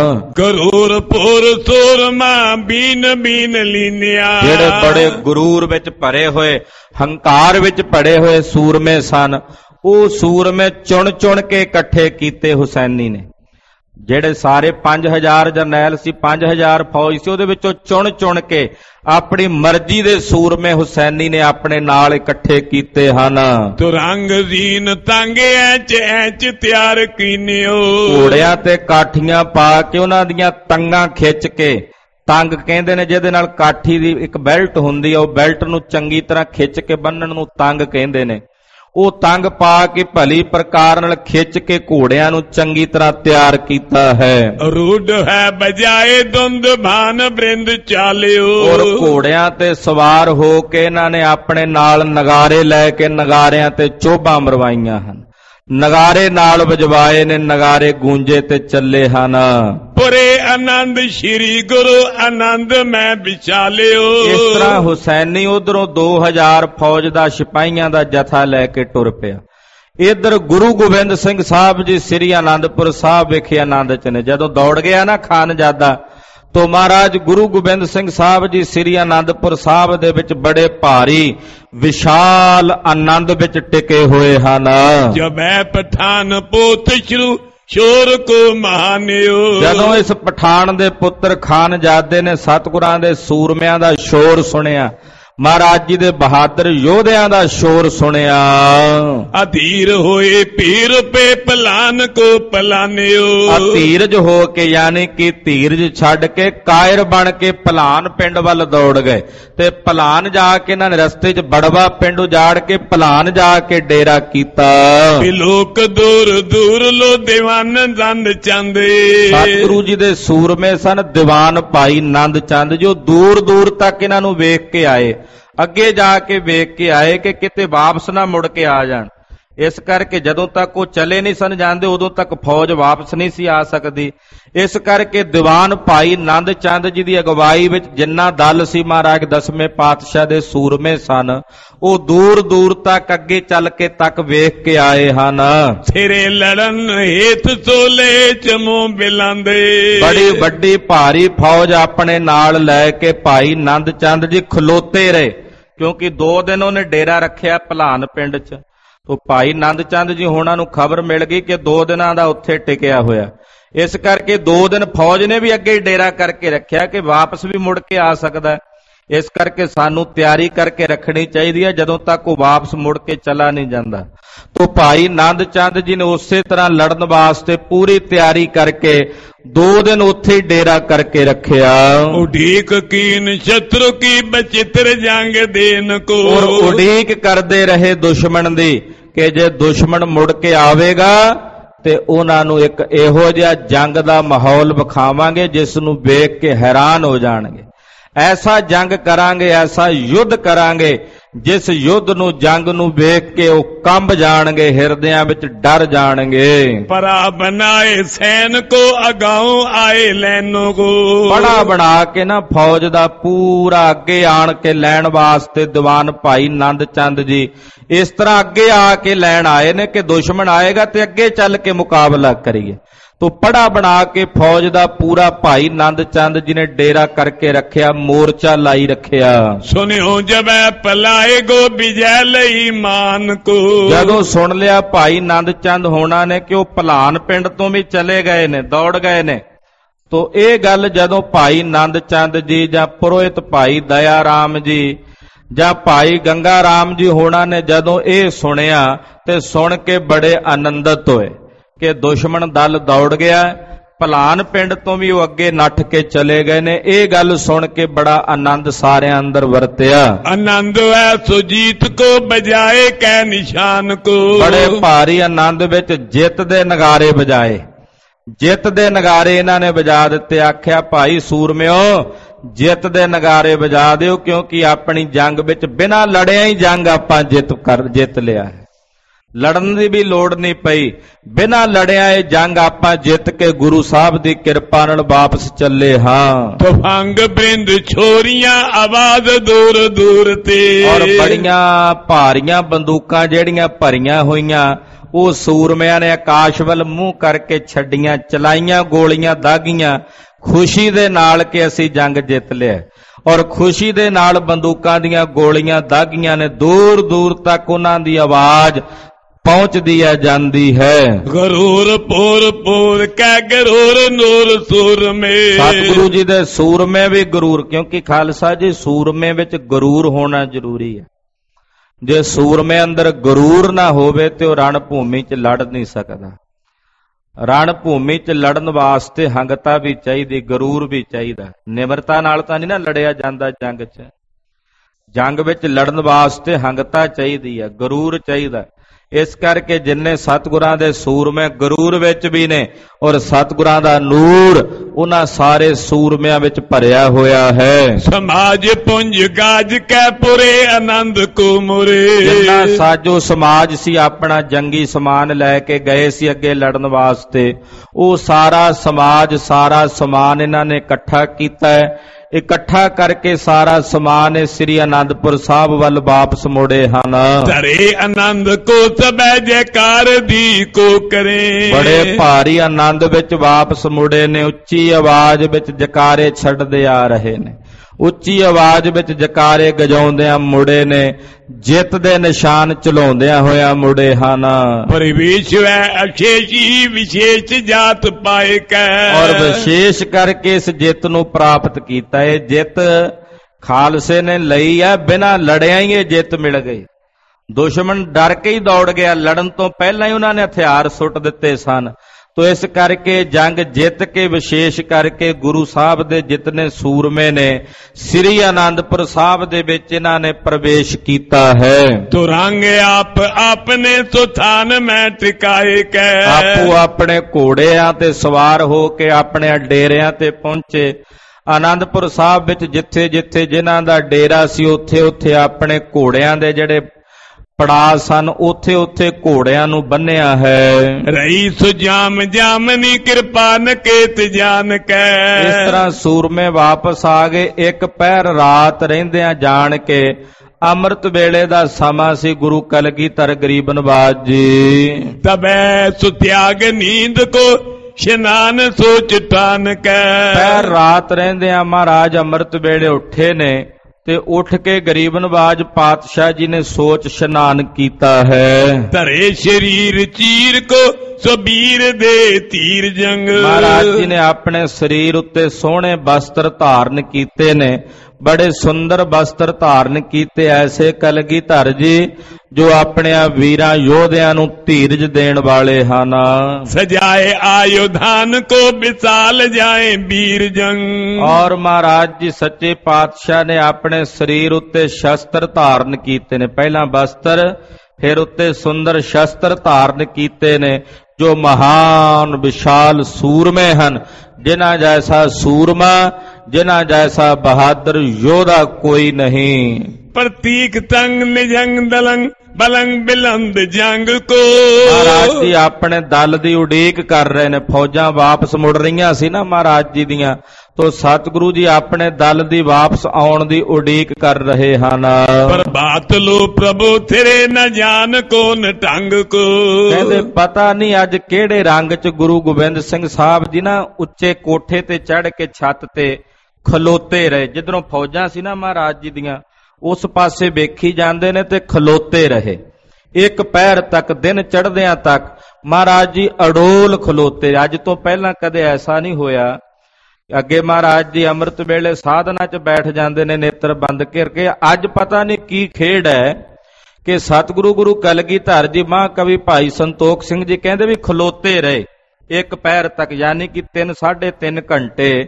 ਗਰੂਰ ਪੁਰ ਸੂਰਮਾ ਬੀਨ ਬੀਨ ਲੀਨਿਆ। ਜਿਹੜੇ ਬੜੇ ਗਰੂਰ ਵਿੱਚ ਭਰੇ ਹੋਏ, ਹੰਕਾਰ ਵਿੱਚ ਭਰੇ ਹੋਏ ਸੂਰਮੇ ਸਨ, ਉਹ ਸੂਰਮੇ ਚੁਣ ਚੁਣ ਕੇ ਇਕੱਠੇ ਕੀਤੇ ਹੁਸੈਨੀ ਨੇ। ਜਿਹੜੇ ਸਾਰੇ 5000 ਜਰਨੈਲ ਸੀ, 5000 ਫੌਜ ਸੀ, ਉਹਦੇ ਵਿੱਚੋਂ ਚੁਣ ਚੁਣ ਕੇ ਆਪਣੀ ਮਰਜ਼ੀ ਦੇ ਸੂਰਮੇ ਹੁਸੈਨੀ ਨੇ ਆਪਣੇ ਨਾਲ ਇਕੱਠੇ ਕੀਤੇ ਹਨ। ਤੁਰੰਗ ਜ਼ੀਨ ਤੰਗ ਐਚ ਐਚ ਤਿਆਰ ਕੀਨਿਓ। ਘੋੜਿਆਂ ਤੇ ਕਾਠੀਆਂ ਪਾ ਕੇ ਉਹਨਾਂ ਦੀਆਂ ਤੰਗਾਂ ਖਿੱਚ ਕੇ, ਤੰਗ ਕਹਿੰਦੇ ਨੇ ਜਿਹਦੇ ਨਾਲ ਕਾਠੀ ਦੀ ਇੱਕ ਬੈਲਟ ਹੁੰਦੀ ਹੈ, ਉਹ ਬੈਲਟ ਨੂੰ ਚੰਗੀ ਤਰ੍ਹਾਂ ਖਿੱਚ ਕੇ ਬੰਨਣ ਨੂੰ ਤੰਗ ਕਹਿੰਦੇ ਨੇ। ਉਹ ਤੰਗ ਪਾ ਕੇ ਭਲੀ ਪ੍ਰਕਾਰ ਨਾਲ ਖਿੱਚ ਕੇ ਘੋੜਿਆਂ ਨੂੰ ਚੰਗੀ ਤਰ੍ਹਾਂ ਤਿਆਰ ਕੀਤਾ ਹੈ। ਰੂਡ ਹੈ ਬਜਾਏ ਦੁੰਦ ਭਾਨ ਬ੍ਰਿੰਦ ਚਾਲਿਓ। ਔਰ ਘੋੜਿਆਂ ਤੇ ਸਵਾਰ ਹੋ ਕੇ ਇਹਨਾਂ ਨੇ ਆਪਣੇ ਨਾਲ ਨਗਾਰੇ ਲੈ ਕੇ ਨਗਾਰਿਆਂ ਤੇ ਚੋਭਾਂ ਮਰਵਾਈਆਂ ਹਨ। ਨਗਾਰੇ ਨਾਲ ਵਜਵਾਏ ਨੇ, ਨਗਾਰੇ ਗੂੰਜੇ ਤੇ ਚੱਲੇ ਹਨ। ਪੁਰੇ ਆਨੰਦ ਸ਼੍ਰੀ ਗੁਰੂ ਆਨੰਦ ਮੈਂ ਵਿਚਾਲਿਓ। ਇਸ ਤਰ੍ਹਾਂ ਹੁਸੈਨੀ ਉਧਰੋਂ 2000 ਫੌਜ ਦਾ ਸਿਪਾਹੀਆਂ ਦਾ ਜਥਾ ਲੈ ਕੇ ਟੁਰ ਪਿਆ। ਇਧਰ ਗੁਰੂ ਗੋਬਿੰਦ ਸਿੰਘ ਸਾਹਿਬ ਜੀ ਸ੍ਰੀ ਆਨੰਦਪੁਰ ਸਾਹਿਬ ਵਿਖੇ ਆਨੰਦ ਚ ਨੇ। ਜਦੋਂ ਦੌੜ ਗਿਆ ਨਾ ਖਾਨਜ਼ਾਦਾ, ਤੋ ਮਹਾਰਾਜ ਗੁਰੂ ਗੋਬਿੰਦ ਸਿੰਘ ਸਾਹਿਬ ਜੀ ਸ੍ਰੀ ਆਨੰਦਪੁਰ ਸਾਹਿਬ ਦੇ ਵਿੱਚ ਬੜੇ ਭਾਰੀ ਵਿਸ਼ਾਲ ਆਨੰਦ ਵਿੱਚ ਟਿਕੇ ਹੋਏ ਹਨ। ਜਬੈ ਪਠਾਨ ਪੋਤ ਸ਼ਰੂ ਸ਼ੋਰ ਕੋ ਮਹਾਨਿਓ। ਜਦੋਂ ਇਸ ਪਠਾਨ ਦੇ ਪੁੱਤਰ ਖਾਨਜ਼ਾਦੇ ਨੇ ਸਤਿਗੁਰਾਂ ਦੇ ਸੂਰਮਿਆਂ ਦਾ ਸ਼ੋਰ ਸੁਣਿਆ, ਮਹਾਰਾਜ ਜੀ ਦੇ ਬਹਾਦਰ ਯੋਧਿਆਂ ਦਾ ਸ਼ੋਰ ਸੁਣਿਆ, ਅਧੀਰ ਹੋਏ ਪੀਰ ਪੇ ਪਲਾਨ ਕੋ ਪਲਾਨਿਓ। ਅਧੀਰਜ ਹੋ ਕੇ, ਯਾਨੀ ਕਿ ਧੀਰਜ ਛੱਡ ਕੇ ਕਾਇਰ ਬਣ ਕੇ ਭਲਾਨ ਪਿੰਡ ਵੱਲ ਦੌੜ ਗਏ। ਤੇ ਭਲਾਨ ਜਾ ਕੇ ਇਹਨਾਂ ਨੇ ਰਸਤੇ 'ਚ ਬੜਵਾ ਪਿੰਡ ਉਜਾੜ ਕੇ ਭਲਾਨ ਜਾ ਕੇ ਡੇਰਾ ਕੀਤਾ। ਲੋਕ ਦੂਰ ਦੂਰ ਲੋ ਦੀਵਾਨ ਨੰਦ ਚੰਦ। ਸਤਿਗੁਰੂ ਜੀ ਦੇ ਸੂਰਮੇ ਸਨ ਦੀਵਾਨ ਭਾਈ ਨੰਦ ਚੰਦ, ਜੋ ਦੂਰ ਦੂਰ ਤੱਕ ਇਹਨਾਂ ਨੂੰ ਵੇਖ ਕੇ ਆਏ। ਅੱਗੇ ਜਾ ਕੇ ਵੇਖ ਕੇ ਆਏ ਕਿ ਕਿਤੇ ਵਾਪਸ ਨਾ ਮੁੜ ਕੇ ਆ ਜਾਣ। ਇਸ ਕਰਕੇ ਜਦੋਂ ਤੱਕ ਉਹ ਚਲੇ ਨਹੀਂ ਸਨ ਜਾਂਦੇ ਉਦੋਂ ਤੱਕ ਫੌਜ ਵਾਪਸ ਨਹੀਂ ਸੀ ਆ ਸਕਦੀ। ਇਸ ਕਰਕੇ ਦੀਵਾਨ ਭਾਈ ਨੰਦ ਚੰਦ ਜੀ ਦੀ ਅਗਵਾਈ ਵਿੱਚ ਜਿੰਨਾ ਦਲ ਸੀ ਮਹਾਰਾਜ ਦਸਵੇਂ ਪਾਤਸ਼ਾਹ ਦੇ ਸੂਰਮੇ ਸਨ, ਉਹ ਦੂਰ ਦੂਰ ਤੱਕ ਅੱਗੇ ਚੱਲ ਕੇ ਤੱਕ ਵੇਖ ਕੇ ਆਏ ਹਨ। ਸਿਰੇ ਲੜਨ ਹੇਤ ਸੋਲੇ ਚਮੋ ਬਿਲਾਂਦੇ, ਬੜੀ ਵੱਡੀ ਭਾਰੀ ਫੌਜ ਆਪਣੇ ਨਾਲ ਲੈ ਕੇ ਭਾਈ ਨੰਦ ਚੰਦ ਜੀ ਖਲੋਤੇ ਰਹੇ, ਕਿਉਂਕਿ 2 ਦਿਨ ਉਹਨੇ ਡੇਰਾ ਰੱਖਿਆ ਭਲਾਨ ਪਿੰਡ 'ਚ। ਤੋ ਭਾਈ ਨੰਦ ਚੰਦ ਜੀ ਹੋਣਾ ਨੂੰ ਖਬਰ ਮਿਲ ਗਈ ਕਿ 2 ਦਿਨਾਂ ਦਾ ਉੱਥੇ ਟਿਕਿਆ ਹੋਇਆ। ਇਸ ਕਰਕੇ 2 ਦਿਨ ਫੌਜ ਨੇ ਵੀ ਅੱਗੇ ਡੇਰਾ ਕਰਕੇ ਰੱਖਿਆ ਕਿ ਵਾਪਸ ਵੀ ਮੁੜ ਕੇ ਆ ਸਕਦਾ। ਇਸ ਕਰਕੇ ਸਾਨੂੰ ਤਿਆਰੀ ਕਰਕੇ ਰੱਖਣੀ ਚਾਹੀਦੀ ਹੈ ਜਦੋਂ ਤੱਕ ਉਹ ਵਾਪਸ ਮੁੜ ਕੇ ਚਲਾ ਨਹੀਂ ਜਾਂਦਾ। ਤੋ ਭਾਈ ਨੰਦ ਚੰਦ ਜੀ ਨੇ ਉਸੇ ਤਰ੍ਹਾਂ ਲੜਨ ਵਾਸਤੇ ਪੂਰੀ ਤਿਆਰੀ ਕਰਕੇ 2 ਦਿਨ ਉੱਥੇ ਡੇਰਾ ਕਰਕੇ ਰੱਖਿਆ। ਉਡੀਕ ਕੀਨ ਸ਼ਤਰੂ ਕੀ ਬਚਿੱਤਰ ਜੰਗ ਦੇਨ ਕੋ, ਔਰ ਉਡੀਕ ਕਰਦੇ ਰਹੇ ਦੁਸ਼ਮਣ ਦੀ ਕਿ ਜੇ ਦੁਸ਼ਮਣ ਮੁੜ ਕੇ ਆਵੇਗਾ ਤੇ ਉਹਨਾਂ ਨੂੰ ਇੱਕ ਇਹੋ ਜਿਹਾ ਜੰਗ ਦਾ ਮਾਹੌਲ ਵਿਖਾਵਾਂਗੇ ਜਿਸ ਨੂੰ ਵੇਖ ਕੇ ਹੈਰਾਨ ਹੋ ਜਾਣਗੇ। ਐਸਾ ਜੰਗ ਕਰਾਂਗੇ, ਐਸਾ ਯੁੱਧ ਕਰਾਂਗੇ ਜਿਸ ਯੁੱਧ ਨੂੰ ਜੰਗ ਨੂੰ ਵੇਖ ਕੇ ਉਹ ਕੰਬ ਜਾਣਗੇ, ਹਿਰਦਿਆਂ ਵਿੱਚ ਡਰ ਜਾਣਗੇ। ਪਰਾ ਬਣਾਏ ਸੈਨ ਕੋ ਅਗਾਉ ਆਏ ਲੈਨੋ ਕੋ, ਬੜਾ ਬਣਾ ਕੇ ਨਾ ਫੌਜ ਦਾ ਪੂਰਾ ਅੱਗੇ ਆਣ ਕੇ ਲੈਣ ਵਾਸਤੇ ਦੀਵਾਨ ਭਾਈ ਨੰਦ ਚੰਦ ਜੀ ਇਸ ਤਰ੍ਹਾਂ ਅੱਗੇ ਆ ਕੇ ਲੈਣ ਆਏ ਨੇ ਕਿ ਦੁਸ਼ਮਣ ਆਏਗਾ ਤੇ ਅੱਗੇ ਚੱਲ ਕੇ ਮੁਕਾਬਲਾ ਕਰੀਏ। ਤੋ ਪੜਾ ਬਣਾ ਕੇ ਫੌਜ ਦਾ ਪੂਰਾ ਭਾਈ ਨੰਦ ਚੰਦ ਜੀ ਨੇ ਡੇਰਾ ਕਰਕੇ ਰੱਖਿਆ, ਮੋਰਚਾ ਲਾਈ ਰੱਖਿਆ। ਸੁਨਿਓ ਜਬੈ ਪਲਾਏ ਗੋ ਵਿਜੈ ਲਈ ਮਾਨ ਕੋ, ਜਦੋਂ ਸੁਣ ਲਿਆ ਭਾਈ ਨੰਦ ਚੰਦ ਹੋਣਾ ਨੇ ਕਿ ਉਹ ਭਲਾਨ ਪਿੰਡ ਤੋਂ ਵੀ ਚਲੇ ਗਏ ਨੇ, ਦੌੜ ਗਏ ਨੇ, ਤੋ ਇਹ ਗੱਲ ਜਦੋਂ ਭਾਈ ਨੰਦ ਚੰਦ ਜੀ ਜਾਂ ਪੁਰੋਹਿਤ ਭਾਈ ਦਇਆ ਰਾਮ ਜੀ ਜਾਂ ਭਾਈ ਗੰਗਾ ਰਾਮ ਜੀ ਹੋਣਾ ਨੇ ਜਦੋਂ ਇਹ ਸੁਣਿਆ ਤੇ ਸੁਣ ਕੇ ਬੜੇ ਆਨੰਦਿਤ ਹੋਏ ਕਿ ਦੁਸ਼ਮਣ ਦਲ ਦੌੜ ਗਿਆ, ਭਲਾਨ ਪਿੰਡ ਤੋਂ ਵੀ ਉਹ ਅੱਗੇ ਨੱਠ ਕੇ ਚਲੇ ਗਏ ਨੇ। ਇਹ ਗੱਲ ਸੁਣ ਕੇ ਬੜਾ ਆਨੰਦ ਸਾਰਿਆਂ ਅੰਦਰ ਵਰਤਿਆ। ਆਨੰਦ ਹੈ ਸੁਜੀਤ ਕੋ ਬਜਾਏ ਕੈ ਨਿਸ਼ਾਨ ਕੋ, ਬੜੇ ਭਾਰੀ ਆਨੰਦ ਵਿੱਚ ਜਿੱਤ ਦੇ ਨਗਾਰੇ ਵਜਾਏ। ਜਿੱਤ ਦੇ ਨਗਾਰੇ ਇਹਨਾਂ ਨੇ ਵਜਾ ਦਿੱਤੇ। ਆਖਿਆ ਭਾਈ ਸੂਰਮਿਓ ਜਿੱਤ ਦੇ ਨਗਾਰੇ ਵਜਾ ਦਿਓ, ਕਿਉਂਕਿ ਆਪਣੀ ਜੰਗ ਵਿੱਚ ਬਿਨਾਂ ਲੜਿਆ ਹੀ ਜੰਗ ਆਪਾਂ ਜਿੱਤ ਲਿਆ ਹੈ। ਲੜਨ ਦੀ ਵੀ ਲੋੜ ਨਹੀਂ ਪਈ, ਬਿਨਾਂ ਲੜਿਆ ਇਹ ਜੰਗ ਆਪਾਂ ਜਿੱਤ ਕੇ ਗੁਰੂ ਸਾਹਿਬ ਦੀ ਕਿਰਪਾ ਨਾਲ ਵਾਪਸ ਚੱਲੇ ਹਾਂ। ਤਫੰਗ ਬ੍ਰਿੰਦ ਛੋਰੀਆਂ ਆਵਾਜ਼ ਦੂਰ ਦੂਰ ਤੇ, ਔਰ ਬੜੀਆਂ ਭਾਰੀਆਂ ਬੰਦੂਕਾਂ ਜਿਹੜੀਆਂ ਭਰੀਆਂ ਹੋਈਆਂ ਉਹ ਸੂਰਮਿਆਂ ਨੇ ਆਕਾਸ਼ ਵੱਲ ਮੂੰਹ ਕਰਕੇ ਛੱਡੀਆਂ, ਚਲਾਈਆਂ ਗੋਲੀਆਂ ਦਾਗੀਆਂ ਖੁਸ਼ੀ ਦੇ ਨਾਲ ਕਿ ਅਸੀਂ ਜੰਗ ਜਿੱਤ ਲਿਆ। ਔਰ ਖੁਸ਼ੀ ਦੇ ਨਾਲ ਬੰਦੂਕਾਂ ਦੀਆਂ ਗੋਲੀਆਂ ਦਾਗੀਆਂ ਨੇ, ਦੂਰ ਦੂਰ ਤੱਕ ਉਹਨਾਂ ਦੀ ਆਵਾਜ਼ ਪਹੁੰਚਦੀ ਹੈ ਜਾਂਦੀ ਹੈ। ਗਰੂਰ ਪੂਰ ਪੂਰ ਕੈ ਗਰੂਰ ਨੂਰ ਸੂਰਮੇ, ਸਤਿਗੁਰੂ ਜੀ ਦੇ ਸੂਰਮੇ ਵੀ ਗਰੂਰ, ਕਿਉਂਕਿ ਖਾਲਸਾ ਜੀ ਸੂਰਮੇ ਵਿੱਚ ਗਰੂਰ ਹੋਣਾ ਜ਼ਰੂਰੀ ਹੈ। ਜੇ ਸੂਰਮੇ ਅੰਦਰ ਗਰੂਰ ਨਾ ਹੋਵੇ ਤੇ ਉਹ ਰਣ ਭੂਮੀ 'ਚ ਲੜ ਨਹੀਂ ਸਕਦਾ। ਰਣ ਭੂਮੀ 'ਚ ਲੜਨ ਵਾਸਤੇ ਹੰਗਤਾ ਵੀ ਚਾਹੀਦੀ, ਗਰੂਰ ਵੀ ਚਾਹੀਦਾ। ਨਿਮਰਤਾ ਨਾਲ ਤਾਂ ਨਹੀਂ ਨਾ ਲੜਿਆ ਜਾਂਦਾ ਜੰਗ 'ਚ। ਜੰਗ ਵਿੱਚ ਲੜਨ ਵਾਸਤੇ ਹੰਗਤਾ ਚਾਹੀਦੀ ਹੈ, ਗਰੂਰ ਚਾਹੀਦਾ। ਇਸ ਕਰਕੇ ਜਿੰਨੇ ਸਤਿਗੁਰਾਂ ਦੇ ਸੂਰਮੇ ਗਰੂਰ ਵਿੱਚ ਵੀ ਨੇ, ਔਰ ਸਤਿਗੁਰਾਂ ਦਾ ਨੂਰ ਉਹਨਾਂ ਸਾਰੇ ਸੂਰਮਿਆਂ ਵਿੱਚ ਭਰਿਆ ਹੋਇਆ ਹੈ। ਸਮਾਜ ਪੁੰਜ ਗਾਜ ਕੈ ਪੁਰੇ ਆਨੰਦ ਕੋ ਮੁਰੇ, ਜਿੰਨਾ ਸਾਜੋ ਸਮਾਜ ਸੀ ਆਪਣਾ ਜੰਗੀ ਸਮਾਨ ਲੈ ਕੇ ਗਏ ਸੀ ਅੱਗੇ ਲੜਨ ਵਾਸਤੇ, ਉਹ ਸਾਰਾ ਸਮਾਜ ਸਾਰਾ ਸਮਾਨ ਇਹਨਾਂ ਨੇ ਇਕੱਠਾ ਕੀਤਾ ਹੈ। ਇਕੱਠਾ ਕਰਕੇ ਸਾਰਾ ਸਮਾਨ ਸ੍ਰੀ ਅਨੰਦਪੁਰ ਸਾਹਿਬ ਵੱਲ ਵਾਪਸ ਮੁੜੇ ਹਨ। ਧਰੇ ਆਨੰਦ ਕੋ ਸਬੈ ਜੈਕਾਰ ਦੀ ਕੋ ਕਰੇ, ਬੜੇ ਭਾਰੀ ਆਨੰਦ ਵਿੱਚ ਵਾਪਸ ਮੁੜੇ ਨੇ। ਉੱਚੀ ਆਵਾਜ਼ ਵਿੱਚ ਜਕਾਰੇ ਛੱਡਦੇ ਆ ਰਹੇ ਨੇ, ਉੱਚੀ ਆਵਾਜ਼ ਵਿੱਚ ਜਕਾਰੇ ਗਜਾਉਂਦਿਆਂ ਮੁੜੇ ਨੇ, ਜਿੱਤ ਦੇ ਨਿਸ਼ਾਨ ਚਲਾਉਂਦਿਆਂ ਹੋਇਆਂ ਮੁੜੇ ਹਨ। ਪਰਿਵੇਸ਼ ਵੈ ਅਸ਼ੇਸ਼ੀ ਵਿਸ਼ੇਸ਼ ਜਾਤ ਪਾਏ ਕੈ, ਔਰ ਵਿਸ਼ੇਸ਼ ਕਰਕੇ ਇਸ ਜਿੱਤ ਨੂੰ ਪ੍ਰਾਪਤ ਕੀਤਾ। ਇਹ ਜਿੱਤ ਖਾਲਸੇ ਨੇ ਲਈ ਹੈ, ਬਿਨਾਂ ਲੜਿਆ ਹੀ ਇਹ ਜਿੱਤ ਮਿਲ ਗਈ। ਦੁਸ਼ਮਣ ਡਰ ਕੇ ਹੀ ਦੌੜ ਗਿਆ, ਲੜਨ ਤੋਂ ਪਹਿਲਾਂ ਹੀ ਉਹਨਾਂ ਨੇ ਹਥਿਆਰ ਸੁੱਟ ਦਿੱਤੇ ਸਨ। ਤੋ ਇਸ ਕਰਕੇ ਜੰਗ ਜਿੱਤ ਕੇ ਵਿਸ਼ੇਸ਼ ਕਰਕੇ ਗੁਰੂ ਸਾਹਿਬ ਦੇ ਜਿਤਨੇ ਸੂਰਮੇ ਨੇ ਸ੍ਰੀ ਅਨੰਦਪੁਰ ਸਾਹਿਬ ਦੇ ਵਿੱਚ ਇਹਨਾਂ ਨੇ ਪ੍ਰਵੇਸ਼ ਕੀਤਾ ਹੈ। ਤੁਰੰਗ ਆਪ ਆਪਣੇ ਸੁਥਾਨ ਮੈਂ ਟਿਕਾਏ ਕੈ, ਆਪੋ ਆਪਣੇ ਘੋੜਿਆਂ ਤੇ ਸਵਾਰ ਹੋ ਕੇ ਆਪਣੇ ਡੇਰਿਆਂ ਤੇ ਪਹੁੰਚੇ। ਅਨੰਦਪੁਰ ਸਾਹਿਬ ਵਿੱਚ ਜਿੱਥੇ ਜਿੱਥੇ ਜਿਨ੍ਹਾਂ ਦਾ ਡੇਰਾ ਸੀ ਉੱਥੇ ਉੱਥੇ ਆਪਣੇ ਘੋੜਿਆਂ ਦੇ ਜਿਹੜੇ ਪੜਾ ਸਨ, ਉੱਥੇ ਉੱਥੇ ਘੋੜਿਆਂ ਨੂੰ ਬੰਨਿਆ ਹੈ। ਰਹੀ ਸੁਜਾਮ ਜਾਮਨੀ ਕਿਰਪਾ ਨਕੇਤ ਜਾਨ ਕੈ। ਇਸ ਤਰ੍ਹਾਂ ਸੂਰਮੇ ਵਾਪਸ ਆ ਗਏ। ਇੱਕ ਪਹਿਰ ਰਾਤ ਰਹਿੰਦਿਆਂ ਜਾਣ ਕੇ ਅੰਮ੍ਰਿਤ ਵੇਲੇ ਦਾ ਸਮਾਂ ਸੀ। ਗੁਰੂ ਕਲਗੀਧਰ ਗਰੀਬ ਨਵਾਜ ਜੀ ਤਬੈ ਸੁਤਿਆਗ ਨੀਂਦ ਕੋ ਇਸ਼ਨਾਨ ਸੋਚ ਠਾਨ ਕੈ। ਪਹਿਰ ਰਾਤ ਰਹਿੰਦਿਆਂ ਮਹਾਰਾਜ ਅੰਮ੍ਰਿਤ ਵੇਲੇ ਉੱਠੇ ਨੇ ਤੇ ਉੱਠ ਕੇ ਗਰੀਬ ਨਵਾਜ ਪਾਤਸ਼ਾਹ ਜੀ ਨੇ ਸੋਚ ਇਸ਼ਨਾਨ ਕੀਤਾ ਹੈ। ਧਰੇ ਸ਼ਰੀਰ ਚੀਰ ਕੋ ਸਬੀਰ ਦੇ ਤੀਰ ਜੰਗ। ਮਹਾਰਾਜ ਜੀ ਨੇ ਆਪਣੇ ਸਰੀਰ ਉੱਤੇ ਸੋਹਣੇ ਵਸਤਰ ਧਾਰਨ ਕੀਤੇ ਨੇ, ਬੜੇ ਸੁੰਦਰ ਵਸਤਰ ਧਾਰਨ ਕੀਤੇ। ਐਸੇ ਕਲਗੀਧਰ ਜੀ ਜੋ ਆਪਣੇ ਵੀਰਾਂ ਯੋਧਿਆਂ ਨੂੰ ਧੀਰਜ ਦੇਣ ਵਾਲੇ ਹਨ। ਸਜਾਏ ਆਯੁਧਾਨ ਕੋ ਵਿਸਾਲ ਜਾਏ ਵੀਰ ਜੰਗ। ਔਰ ਮਹਾਰਾਜ ਜੀ ਸੱਚੇ ਪਾਤਸ਼ਾਹ ਨੇ ਆਪਣੇ ਸਰੀਰ ਉੱਤੇ ਸ਼ਸਤਰ ਧਾਰਨ ਕੀਤੇ ਨੇ। ਪਹਿਲਾਂ ਵਸਤਰ, ਫਿਰ ਉੱਤੇ ਸੁੰਦਰ ਸ਼ਸਤਰ ਧਾਰਨ ਕੀਤੇ ਨੇ, ਜੋ ਮਹਾਨ ਵਿਸ਼ਾਲ ਸੂਰਮੇ ਹਨ। ਜਿਨ੍ਹਾਂ ਜੈਸਾ ਸੂਰਮਾ, ਜਿਨ੍ਹਾਂ ਜੈਸਾ ਬਹਾਦਰ ਯੋਧਾ ਕੋਈ ਨਹੀਂ। ਪ੍ਰਤੀਕ ਤੰਗ ਨਿਜੰਗ ਦਲੰਗ ਬਲੰਗ ਬਿਲੰਦ ਜੰਗ ਕੋ। ਮਹਾਰਾਜ ਜੀ ਆਪਣੇ ਦਲ ਦੀ ਉਡੀਕ ਕਰ ਰਹੇ ਨੇ। ਫੌਜਾਂ ਵਾਪਸ ਮੁੜ ਰਹੀਆਂ ਸੀ ਨਾ ਮਹਾਰਾਜ ਜੀ ਦੀਆਂ, ਤੋ ਸਤਿਗੁਰੂ ਜੀ ਆਪਣੇ ਦਲ ਦੀ ਵਾਪਸ ਆਉਣ ਦੀ ਉਡੀਕ ਕਰ ਰਹੇ ਹਨ। ਪ੍ਰਭਾਤ ਲੋ ਪ੍ਰਭੂ ਤੇਰੇ ਨ ਜਾਣ ਕੋਨ ਢੰਗ ਕੋ। ਕਹਿੰਦੇ ਪਤਾ ਨਹੀਂ ਅੱਜ ਕਿਹੜੇ ਰੰਗ ਚ ਗੁਰੂ ਗੋਬਿੰਦ ਸਿੰਘ ਸਾਹਿਬ ਜੀ ਨਾ ਉੱਚੇ ਕੋਠੇ ਤੇ ਚੜ੍ਹ ਕੇ ਛੱਤ ਤੇ ਖਲੋਤੇ ਰਹੇ। ਜਿੱਧਰੋਂ ਫੌਜਾਂ ਸੀ ਨਾ ਮਹਾਰਾਜ ਜੀ ਦੀਆਂ, ਉਸ ਪਾਸੇ ਵੇਖੀ ਜਾਂਦੇ ਨੇ ਤੇ ਖਲੋਤੇ ਰਹੇ। ਇੱਕ ਪਹਿਰ ਤੱਕ, ਦਿਨ ਚੜ੍ਹਦਿਆਂ ਤੱਕ ਮਹਾਰਾਜ ਜੀ ਅਡੋਲ ਖਲੋਤੇ। ਅੱਜ ਤੋਂ ਪਹਿਲਾਂ ਕਦੇ ਐਸਾ ਨਹੀਂ ਹੋਇਆ। ਅੱਗੇ ਮਹਾਰਾਜ ਜੀ ਅੰਮ੍ਰਿਤ ਵੇਲੇ ਸਾਧਨਾ 'ਚ ਬੈਠ ਜਾਂਦੇ ਨੇ ਨੇਤਰ ਬੰਦ ਕਰਕੇ। ਅੱਜ ਪਤਾ ਨਹੀਂ ਕੀ ਖੇਡ ਹੈ ਕਿ ਸਤਿਗੁਰੂ ਗੁਰੂ ਕਲਗੀਧਰ ਜੀ ਮਹਾਂਕਵੀ ਭਾਈ ਸੰਤੋਖ ਸਿੰਘ ਜੀ ਕਹਿੰਦੇ ਵੀ ਖਲੋਤੇ ਰਹੇ ਇੱਕ ਪਹਿਰ ਤੱਕ, ਯਾਨੀ ਕਿ 3-3.5 ਘੰਟੇ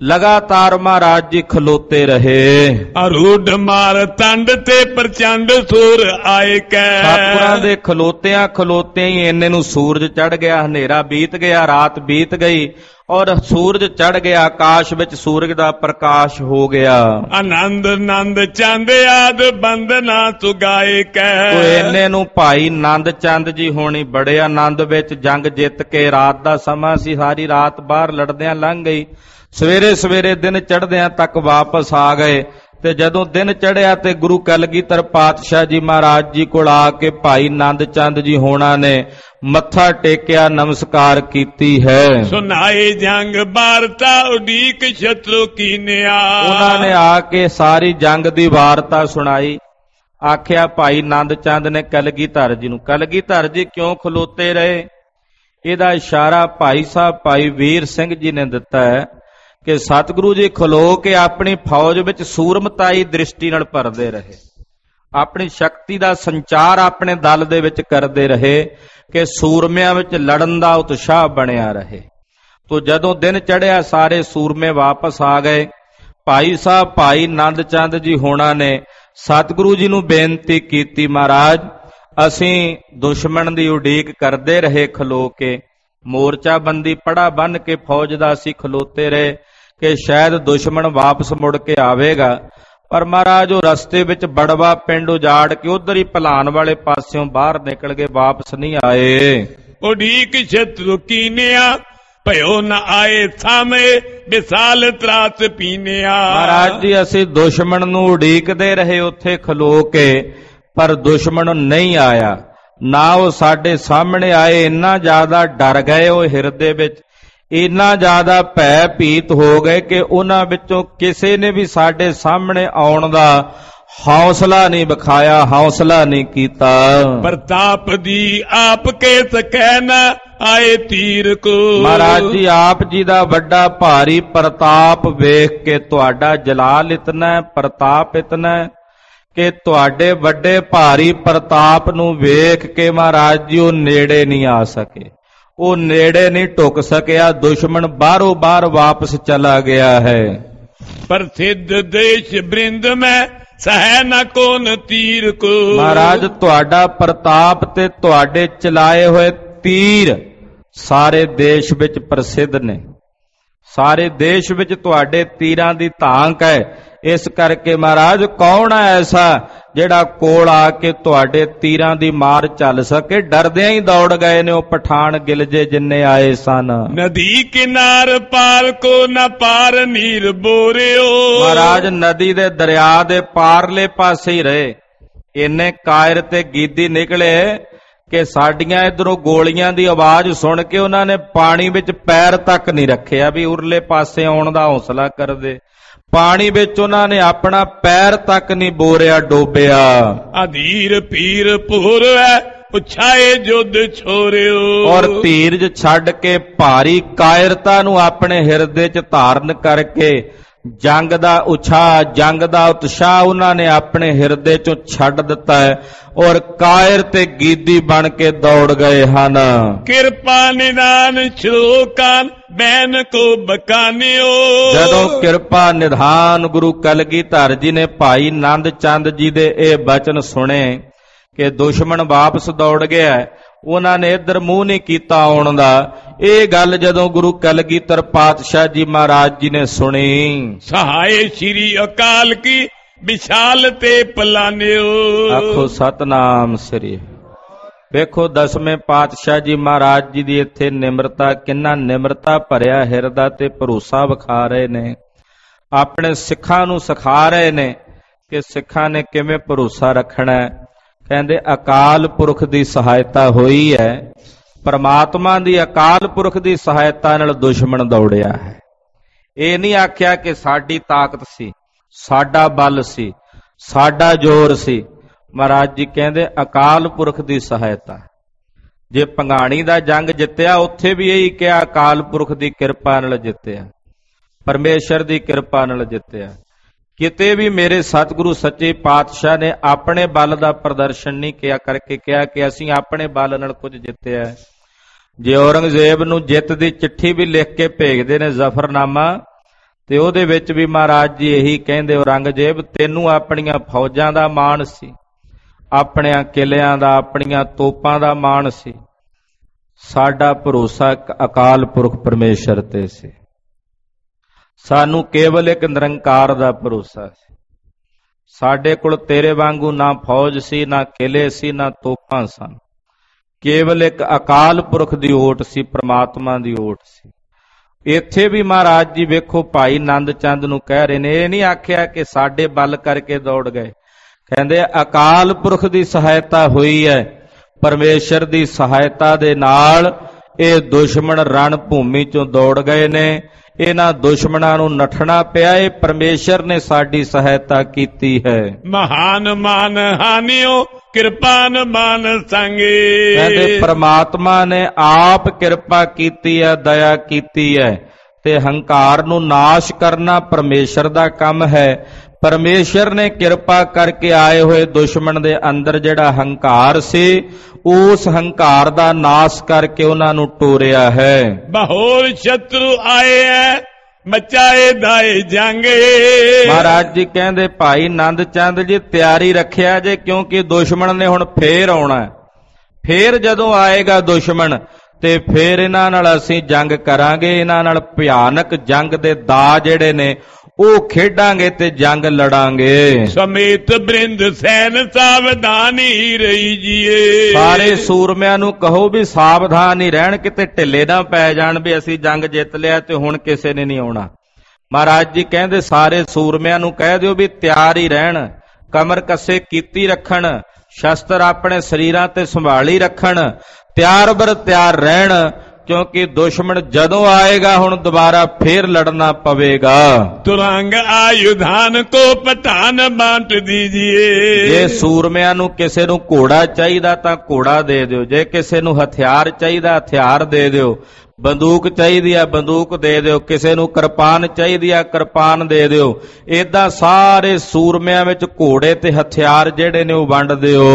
ਲਗਾਤਾਰ ਮਹਾਰਾਜ ਜੀ ਖਲੋਤੇ ਰਹੇ। ਅਰੂਢ ਮਾਰ ਤੰਡ ਤੇ ਪ੍ਰਚੰਡ ਸੂਰ ਆਏ ਕੈ। ਸਤਿਗੁਰਾਂ ਦੇ ਖਲੋਤਿਆਂ ਖਲੋਤਿਆਂ ਹੀ ਇੰਨੇ ਨੂੰ ਸੂਰਜ ਚੜ ਗਿਆ, ਹਨੇਰਾ ਬੀਤ ਗਿਆ, ਰਾਤ ਬੀਤ ਗਈ ਔਰ ਸੂਰਜ ਚੜ ਗਿਆ। ਆਕਾਸ਼ ਵਿੱਚ ਸੂਰਜ ਦਾ ਪ੍ਰਕਾਸ਼ ਹੋ ਗਿਆ। ਆਨੰਦ ਨੰਦ ਚੰਦ ਆਦ ਬੰਦਨਾ ਸੁਗਾਏ ਕੈ। ਤੋ ਇੰਨੇ ਨੂੰ ਭਾਈ ਨੰਦ ਚੰਦ ਜੀ ਹੋਣੀ ਬੜੇ ਆਨੰਦ ਵਿੱਚ ਜੰਗ ਜਿੱਤ ਕੇ, ਰਾਤ ਦਾ ਸਮਾਂ ਸੀ, ਸਾਰੀ ਰਾਤ ਬਾਹਰ ਲੜਦਿਆਂ ਲੰਘ ਗਈ। ਸਵੇਰੇ ਸਵੇਰੇ ਦਿਨ ਚੜ੍ਹਦਿਆਂ ਤੱਕ ਵਾਪਸ ਆ ਗਏ। ਤੇ ਜਦੋਂ ਦਿਨ ਚੜ੍ਹਿਆ ਤੇ ਗੁਰੂ ਕਲਗੀਧਰ ਪਾਤਸ਼ਾਹ ਜੀ ਮਹਾਰਾਜ ਜੀ ਕੋਲ ਆ ਕੇ ਭਾਈ ਨੰਦ ਚੰਦ ਜੀ ਹੋਣਾ ਨੇ ਮੱਥਾ ਟੇਕਿਆ, ਨਮਸਕਾਰ ਕੀਤੀ ਹੈ। ਸੁਨਾਏ ਜੰਗ ਵਾਰਤਾ ਉਡੀਕ ਸ਼ਤਰੂ ਕੀਨਿਆ। ਉਹਨਾਂ ਨੇ ਆ ਕੇ ਸਾਰੀ ਜੰਗ ਦੀ ਵਾਰਤਾ ਸੁਣਾਈ। ਆਖਿਆ ਭਾਈ ਨੰਦ ਚੰਦ ਨੇ ਕਲਗੀਧਰ ਜੀ ਨੂੰ, ਕਲਗੀਧਰ ਜੀ ਕਿਉਂ ਖਲੋਤੇ ਰਹੇ? ਇਹਦਾ ਇਸ਼ਾਰਾ ਭਾਈ ਸਾਹਿਬ ਭਾਈ ਵੀਰ ਸਿੰਘ ਜੀ ਨੇ ਦਿੱਤਾ ਹੈ ਕਿ ਸਤਿਗੁਰੂ ਜੀ ਖਲੋ ਕੇ ਆਪਣੀ ਫੌਜ ਵਿੱਚ ਸੂਰਮਤਾਈ ਦ੍ਰਿਸ਼ਟੀ ਨਾਲ ਭਰਦੇ ਰਹੇ, ਆਪਣੀ ਸ਼ਕਤੀ ਦਾ ਸੰਚਾਰ ਆਪਣੇ ਦਲ ਦੇ ਵਿੱਚ ਕਰਦੇ ਰਹੇ ਕਿ ਸੂਰਮਿਆਂ ਵਿੱਚ ਲੜਨ ਦਾ ਉਤਸ਼ਾਹ ਬਣਿਆ ਰਹੇ। ਤੋ ਜਦੋਂ ਦਿਨ ਚੜ੍ਹਿਆ ਸਾਰੇ ਸੂਰਮੇ ਵਾਪਸ ਆ ਗਏ। ਭਾਈ ਸਾਹਿਬ ਭਾਈ ਨੰਦ ਚੰਦ ਜੀ ਹੋਣਾ ਨੇ ਸਤਿਗੁਰੂ ਜੀ ਨੂੰ ਬੇਨਤੀ ਕੀਤੀ, ਮਹਾਰਾਜ ਅਸੀਂ ਦੁਸ਼ਮਣ ਦੀ ਉਡੀਕ ਕਰਦੇ ਰਹੇ ਖਲੋ ਕੇ, ਮੋਰਚਾਬੰਦੀ ਪੜਾ ਬੰਨ ਕੇ ਫੌਜ ਦਾ ਅਸੀਂ ਖਲੋਤੇ ਰਹੇ ਕਿ ਸ਼ਾਇਦ ਦੁਸ਼ਮਣ ਵਾਪਸ ਮੁੜ ਕੇ ਆਵੇਗਾ। ਪਰ ਮਹਾਰਾਜ ਉਹ ਰਸਤੇ ਵਿੱਚ ਬੜਵਾ ਪਿੰਡ ਉਜਾੜ ਕੇ ਉਧਰ ਹੀ ਭਲਾਨ ਵਾਲੇ ਪਾਸਿਓਂ ਬਾਹਰ ਨਿਕਲ ਗਏ, ਵਾਪਸ ਨਹੀਂ ਆਏ। ਉਡੀਕ ਸ਼ਤਰੂ ਕੀਨਿਆ ਭਇਓ ਨ ਆਏ ਸਾਹਮਣੇ ਵਿਸਾਲ ਤਰਾਸ ਪੀਨਿਆ। ਮਹਾਰਾਜ ਜੀ ਅਸੀਂ ਦੁਸ਼ਮਣ ਨੂੰ ਉਡੀਕਦੇ ਰਹੇ ਉੱਥੇ ਖਲੋ ਕੇ, ਪਰ ਦੁਸ਼ਮਣ ਨਹੀਂ ਆਇਆ, ਨਾ ਉਹ ਸਾਡੇ ਸਾਹਮਣੇ ਆਏ। ਇੰਨਾ ਜ਼ਿਆਦਾ ਡਰ ਗਏ ਉਹ ਹਿਰਦੇ ਵਿੱਚ, ਇੰਨਾ ਜ਼ਿਆਦਾ ਭੈ ਭੀਤ ਹੋ ਗਏ ਕਿ ਉਹਨਾਂ ਵਿੱਚੋਂ ਕਿਸੇ ਨੇ ਵੀ ਸਾਡੇ ਸਾਹਮਣੇ ਆਉਣ ਦਾ ਹੌਸਲਾ ਨਹੀਂ ਵਿਖਾਇਆ, ਹੌਸਲਾ ਨਹੀਂ ਕੀਤਾ। ਪ੍ਰਤਾਪ ਦੀ ਆਪ ਕੇ ਸਕੈ ਨ ਆਏ ਤੀਰ ਕੋ। ਮਹਾਰਾਜ ਜੀ ਆਪ ਜੀ ਦਾ ਵੱਡਾ ਭਾਰੀ ਪ੍ਰਤਾਪ ਵੇਖ ਕੇ, ਤੁਹਾਡਾ ਜਲਾਲ ਇਤਨਾ ਹੈ, ਪ੍ਰਤਾਪ ਇਤਨਾ ਹੈ ਕਿ ਤੁਹਾਡੇ ਵੱਡੇ ਭਾਰੀ ਪ੍ਰਤਾਪ ਨੂੰ ਵੇਖ ਕੇ ਮਹਾਰਾਜ ਜੀ ਉਹ ਨੇੜੇ ਨਹੀਂ ਆ ਸਕੇ, ਉਹ ਨੇੜੇ ਨਹੀਂ ਢੁਕ ਸਕਿਆ। ਦੁਸ਼ਮਣ ਬਾਹਰੋਂ ਬਾਹਰ ਵਾਪਸ ਚਲਾ ਗਿਆ ਹੈ। ਪ੍ਰਸਿੱਧ ਦੇਸ਼ ਬ੍ਰਿੰਦ ਮੈਂ ਸਹਿ ਨ ਕੋਨ ਤੀਰ ਕੋ। ਮਹਾਰਾਜ ਤੁਹਾਡਾ ਪ੍ਰਤਾਪ ਤੇ ਤੁਹਾਡੇ ਚਲਾਏ ਹੋਏ ਤੀਰ ਸਾਰੇ ਦੇਸ਼ ਵਿੱਚ ਪ੍ਰਸਿੱਧ ਨੇ, ਸਾਰੇ ਦੇਸ਼ ਵਿੱਚ ਤੁਹਾਡੇ ਤੀਰਾਂ ਦੀ ਧਾਂਕ ਹੈ। ਇਸ ਕਰਕੇ ਮਹਾਰਾਜ ਕੌਣ ਹੈ ਐਸਾ ਜਿਹੜਾ ਕੋਲ ਆ ਕੇ ਤੁਹਾਡੇ ਤੀਰਾਂ ਦੀ ਮਾਰ ਚੱਲ ਸਕੇ? ਡਰਦਿਆਂ ਹੀ ਦੌੜ ਗਏ ਨੇ ਉਹ ਪਠਾਨ ਗਿਲਜੇ ਜਿੰਨੇ ਆਏ ਸਨ। ਨਦੀ ਕਿਨਾਰ ਪਾਰ ਕੋ ਨਾ ਪਾਰ ਨੀਰ ਬੋਰਿਓ। ਮਹਾਰਾਜ ਨਦੀ ਦੇ ਦਰਿਆ ਦੇ ਪਾਰਲੇ ਪਾਸੇ ਹੀ ਰਹੇ। ਇੰਨੇ ਕਾਇਰ ਤੇ ਗੀਦੀ ਨਿਕਲੇ ਕਿ ਸਾਡੀਆਂ ਇਧਰੋਂ ਗੋਲੀਆਂ ਦੀ ਆਵਾਜ਼ ਸੁਣ ਕੇ ਉਹਨਾਂ ਨੇ ਪਾਣੀ ਵਿੱਚ ਪੈਰ ਤੱਕ ਨਹੀਂ ਰੱਖਿਆ ਵੀ ਉਰਲੇ ਪਾਸੇ ਆਉਣ ਦਾ ਹੌਸਲਾ ਕਰਦੇ। ਪਾਣੀ ਵਿੱਚ ਉਹਨਾਂ ਨੇ ਆਪਣਾ ਪੈਰ ਤੱਕ ਨਹੀਂ ਬੋਰਿਆ, ਡੋਬਿਆ। ਅਧੀਰ ਪੀਰ ਭੂਰ ਹੈ ਪੁੱਛਾਏ ਜੁੱਧ ਛੋਰਿਓ। ਔਰ ਧੀਰਜ ਛੱਡ ਕੇ ਭਾਰੀ ਕਾਇਰਤਾ ਨੂੰ ਆਪਣੇ ਹਿਰਦੇ 'ਚ ਧਾਰਨ ਕਰਕੇ ਜੰਗ ਦਾ ਉਤਸ਼ਾਹ ਉਹਨਾਂ ਨੇ ਆਪਣੇ ਹਿਰਦੇ 'ਚੋਂ ਛੱਡ ਦਿੱਤਾ ਹੈ ਔਰ ਕਾਇਰ ਤੇ ਗੀਦੀ ਬਣ ਕੇ ਦੌੜ ਗਏ ਹਨ। ਕਿਰਪਾ ਨਿਦਾਨ ਸ਼ਲੋਕਾਂ ਬੈਨ ਕੋ ਬਕਾਨਿਓ। ਜਦੋਂ ਕਿਰਪਾ ਨਿਧਾਨ ਗੁਰੂ ਕਲਗੀਧਰ ਜੀ ਨੇ ਭਾਈ ਨੰਦ ਚੰਦ ਜੀ ਦੇ ਇਹ ਬਚਨ ਸੁਣੇ ਕਿ ਦੁਸ਼ਮਣ ਵਾਪਸ ਦੌੜ ਗਿਆ, ਉਹਨਾਂ ਨੇ ਇੱਧਰ ਮੂੰਹ ਨਹੀਂ ਕੀਤਾ ਆਉਣ ਦਾ। ਇਹ ਗੱਲ ਜਦੋਂ ਗੁਰੂ ਕਲਗੀਧਰ ਪਾਤਸ਼ਾਹ ਜੀ ਮਹਾਰਾਜ ਜੀ ਨੇ ਸੁਣੀ, ਸਹਾਏ ਸ਼੍ਰੀ ਅਕਾਲ ਕੀ ਵਿਸ਼ਾਲ ਤੇ ਪਲਾਨਿਓ। ਆਖੋ ਸਤਨਾਮ ਸ੍ਰੀ। ਵੇਖੋ ਦਸਵੇਂ ਪਾਤਸ਼ਾਹ ਜੀ ਮਹਾਰਾਜ ਜੀ ਦੀ ਇੱਥੇ ਨਿਮਰਤਾ, ਕਿੰਨਾ ਨਿਮਰਤਾ ਭਰਿਆ ਹਿਰਦਾ ਤੇ ਭਰੋਸਾ ਵਿਖਾ ਰਹੇ ਨੇ। ਆਪਣੇ ਸਿੱਖਾਂ ਨੂੰ ਸਿਖਾ ਰਹੇ ਨੇ ਕਿ ਸਿੱਖਾਂ ਨੇ ਕਿਵੇਂ ਭਰੋਸਾ ਰੱਖਣਾ ਹੈ। ਕਹਿੰਦੇ ਅਕਾਲ ਪੁਰਖ ਦੀ ਸਹਾਇਤਾ ਹੋਈ ਹੈ, ਪਰਮਾਤਮਾ ਦੀ ਅਕਾਲ ਪੁਰਖ ਦੀ ਸਹਾਇਤਾ ਨਾਲ ਦੁਸ਼ਮਣ ਦੌੜਿਆ ਹੈ। ਇਹ ਨਹੀਂ ਆਖਿਆ ਕਿ ਸਾਡੀ ਤਾਕਤ ਸੀ, ਸਾਡਾ ਬਲ ਸੀ, ਸਾਡਾ ਜ਼ੋਰ ਸੀ। ਮਹਾਰਾਜ ਜੀ ਕਹਿੰਦੇ ਅਕਾਲ ਪੁਰਖ ਦੀ ਸਹਾਇਤਾ। ਜੇ ਭੰਗਾਣੀ ਦਾ ਜੰਗ ਜਿੱਤਿਆ ਉੱਥੇ ਵੀ ਇਹੀ ਕਿਹਾ ਅਕਾਲ ਪੁਰਖ ਦੀ ਕਿਰਪਾ ਨਾਲ ਜਿੱਤਿਆ, ਪਰਮੇਸ਼ਰ ਦੀ ਕਿਰਪਾ ਨਾਲ ਜਿੱਤਿਆ। ਕਿਤੇ ਵੀ ਮੇਰੇ ਸਤਿਗੁਰੂ ਸੱਚੇ ਪਾਤਸ਼ਾਹ ਨੇ ਆਪਣੇ ਬਲ ਦਾ ਪ੍ਰਦਰਸ਼ਨ ਨਹੀਂ ਕਿਹਾ ਕਰਕੇ ਕਿਹਾ ਕਿ ਅਸੀਂ ਆਪਣੇ ਬਲ ਨਾਲ ਕੁਝ ਜਿੱਤਿਆ। ਜੇ ਔਰੰਗਜ਼ੇਬ ਨੂੰ ਜਿੱਤ ਦੀ ਚਿੱਠੀ ਵੀ ਲਿਖ ਕੇ ਭੇਜਦੇ ਨੇ ਜ਼ਫਰਨਾਮਾ, ਤੇ ਉਹਦੇ ਵਿੱਚ ਵੀ ਮਹਾਰਾਜ ਜੀ ਇਹੀ ਕਹਿੰਦੇ ਔਰੰਗਜ਼ੇਬ ਤੈਨੂੰ ਆਪਣੀਆਂ ਫੌਜਾਂ ਦਾ ਮਾਣ ਸੀ, ਆਪਣਿਆਂ ਕਿਲਿਆਂ ਦਾ, ਆਪਣੀਆਂ ਤੋਪਾਂ ਦਾ ਮਾਣ ਸੀ। ਸਾਡਾ ਭਰੋਸਾ ਅਕਾਲ ਪੁਰਖ ਪਰਮੇਸ਼ਰ ਤੇ ਸੀ। ਸਾਨੂੰ ਕੇਵਲ ਇੱਕ ਨਿਰੰਕਾਰ ਦਾ ਭਰੋਸਾ ਸੀ। ਸਾਡੇ ਕੋਲ ਤੇਰੇ ਵਾਂਗੂ ਨਾ ਫੌਜ ਸੀ, ਨਾ ਕਿਲੇ ਸੀ, ਨਾ ਤੋਪਾਂ ਸਨ। ਕੇਵਲ ਇੱਕ ਅਕਾਲ ਪੁਰਖ ਦੀ ਓਟ ਸੀ, ਪ੍ਰਮਾਤਮਾ ਦੀ ਓਟ ਸੀ। ਇੱਥੇ ਵੀ ਮਹਾਰਾਜ ਜੀ ਵੇਖੋ ਭਾਈ ਨੰਦ ਚੰਦ ਨੂੰ ਕਹਿ ਰਹੇ ਨੇ, ਇਹ ਨਹੀਂ ਆਖਿਆ ਕਿ ਸਾਡੇ ਬਲ ਕਰਕੇ ਦੌੜ ਗਏ। ਕਹਿੰਦੇ ਅਕਾਲ ਪੁਰਖ ਦੀ ਸਹਾਇਤਾ ਹੋਈ ਹੈ। ਪਰਮੇਸ਼ਰ ਦੀ ਸਹਾਇਤਾ ਦੇ ਨਾਲ ਇਹ ਦੁਸ਼ਮਣ ਰਣ ਭੂਮੀ ਚੋਂ ਦੌੜ ਗਏ ਨੇ। ਇਹਨਾਂ ਦੁਸ਼ਮਣਾਂ ਨੂੰ ਨੱਠਣਾ ਪਿਆ। ਇਹ ਪਰਮੇਸ਼ਰ ਨੇ ਸਾਡੀ ਸਹਾਇਤਾ ਕੀਤੀ ਹੈ। ਮਹਾਨ ਮਾਨ ਹਾਨਿਓ ਕਿਰਪਾਨ ਮਾਨ ਸੰਗੇ। ਕਹਿੰਦੇ ਪਰਮਾਤਮਾ ਨੇ ਆਪ ਕਿਰਪਾ ਕੀਤੀ ਹੈ, ਦਇਆ ਕੀਤੀ ਹੈ, ਤੇ ਹੰਕਾਰ ਨੂੰ ਨਾਸ਼ ਕਰਨਾ ਪਰਮੇਸ਼ਰ ਦਾ ਕੰਮ ਹੈ। ਪਰਮੇਸ਼ਰ ਨੇ ਕਿਰਪਾ ਕਰਕੇ ਆਏ ਹੋਏ ਦੁਸ਼ਮਣ ਦੇ ਅੰਦਰ ਜਿਹੜਾ ਹੰਕਾਰ ਸੀ, ਉਸ ਹੰਕਾਰ ਦਾ ਨਾਸ਼ ਕਰਕੇ ਉਹਨਾਂ ਨੂੰ ਟੋਰਿਆ ਹੈ। ਬਹੋਰ ਸ਼ਤਰੂ ਆਏ ਹੈ ਮਚਾਏ ਦਾਏ ਜੰਗੇ। ਮਹਾਰਾਜ ਜੀ ਕਹਿੰਦੇ ਭਾਈ ਨੰਦ ਚੰਦ ਜੀ ਤਿਆਰੀ ਰੱਖਿਆ ਜੇ, ਕਿਉਂਕਿ ਦੁਸ਼ਮਣ ਨੇ ਹੁਣ ਫੇਰ ਆਉਣਾ। ਫੇਰ ਜਦੋਂ ਆਏਗਾ ਦੁਸ਼ਮਣ ਤੇ ਫੇਰ ਇਹਨਾਂ ਨਾਲ ਅਸੀਂ ਜੰਗ ਕਰਾਂਗੇ। ਇਹਨਾਂ ਨਾਲ ਭਿਆਨਕ ਜੰਗ ਦੇ ਦਾ ਜਿਹੜੇ ਨੇ ਉਹ ਖੇਡਾਂਗੇ ਤੇ ਜੰਗ ਲੜਾਂਗੇ। ਸਮੇਤ ਬ੍ਰਿੰਦ ਸੈਨ ਸਾਵਧਾਨੀ ਰਹੀ ਜੀਏ। ਸਾਰੇ ਸੂਰਮਿਆਂ ਨੂੰ ਕਹੋ ਵੀ ਸਾਵਧਾਨ ਹੀ ਰਹਿਣ, ਕਿਤੇ ਢਿੱਲੇ ਨਾ ਪੈ ਜਾਣ ਵੀ ਅਸੀਂ ਜੰਗ ਜਿੱਤ ਲਿਆ ਤੇ ਹੁਣ ਕਿਸੇ ਨੇ ਨਹੀਂ ਆਉਣਾ। ਮਹਾਰਾਜ ਜੀ ਕਹਿੰਦੇ ਸਾਰੇ ਸੂਰਮਿਆਂ ਨੂੰ ਕਹਿ ਦਿਓ ਵੀ ਤਿਆਰ ਹੀ ਰਹਿਣ, ਕਮਰ ਕੱਸੇ ਕੀਤੀ ਰੱਖਣ, ਸ਼ਸਤਰ ਆਪਣੇ ਸਰੀਰਾਂ ਤੇ ਸੰਭਾਲੀ ਰੱਖਣ, ਤਿਆਰ ਬਰ ਤਿਆਰ ਰਹਿਣ, ਕਿਉਂਕਿ ਦੁਸ਼ਮਣ ਜਦੋਂ ਆਏਗਾ ਹੁਣ ਦੁਬਾਰਾ ਫੇਰ ਲੜਨਾ ਪਵੇਗਾ। ਤੁਰੰਗ ਆਯੁਧਾਨ ਕੋ ਪਠਾਨ ਬਾਂਟ ਦੀਜੀਏ। ਜੇ ਸੂਰਮਿਆਂ ਨੂੰ ਕਿਸੇ ਨੂੰ ਘੋੜਾ ਚਾਹੀਦਾ ਤਾਂ ਘੋੜਾ ਦੇ ਦਿਓ, ਜੇ ਕਿਸੇ ਨੂੰ ਹਥਿਆਰ ਚਾਹੀਦਾ ਹਥਿਆਰ ਦੇ ਦਿਓ, ਬੰਦੂਕ ਚਾਹੀਦੀ ਆ ਬੰਦੂਕ ਦੇ ਦਿਓ, ਕਿਸੇ ਨੂੰ ਕਿਰਪਾਨ ਚਾਹੀਦੀ ਆ ਕਿਰਪਾਨ ਦੇ ਦਿਓ। ਏਦਾਂ ਸਾਰੇ ਸੂਰਮਿਆਂ ਵਿੱਚ ਘੋੜੇ ਤੇ ਹਥਿਆਰ ਜਿਹੜੇ ਨੇ ਉਹ ਵੰਡ ਦਿਓ।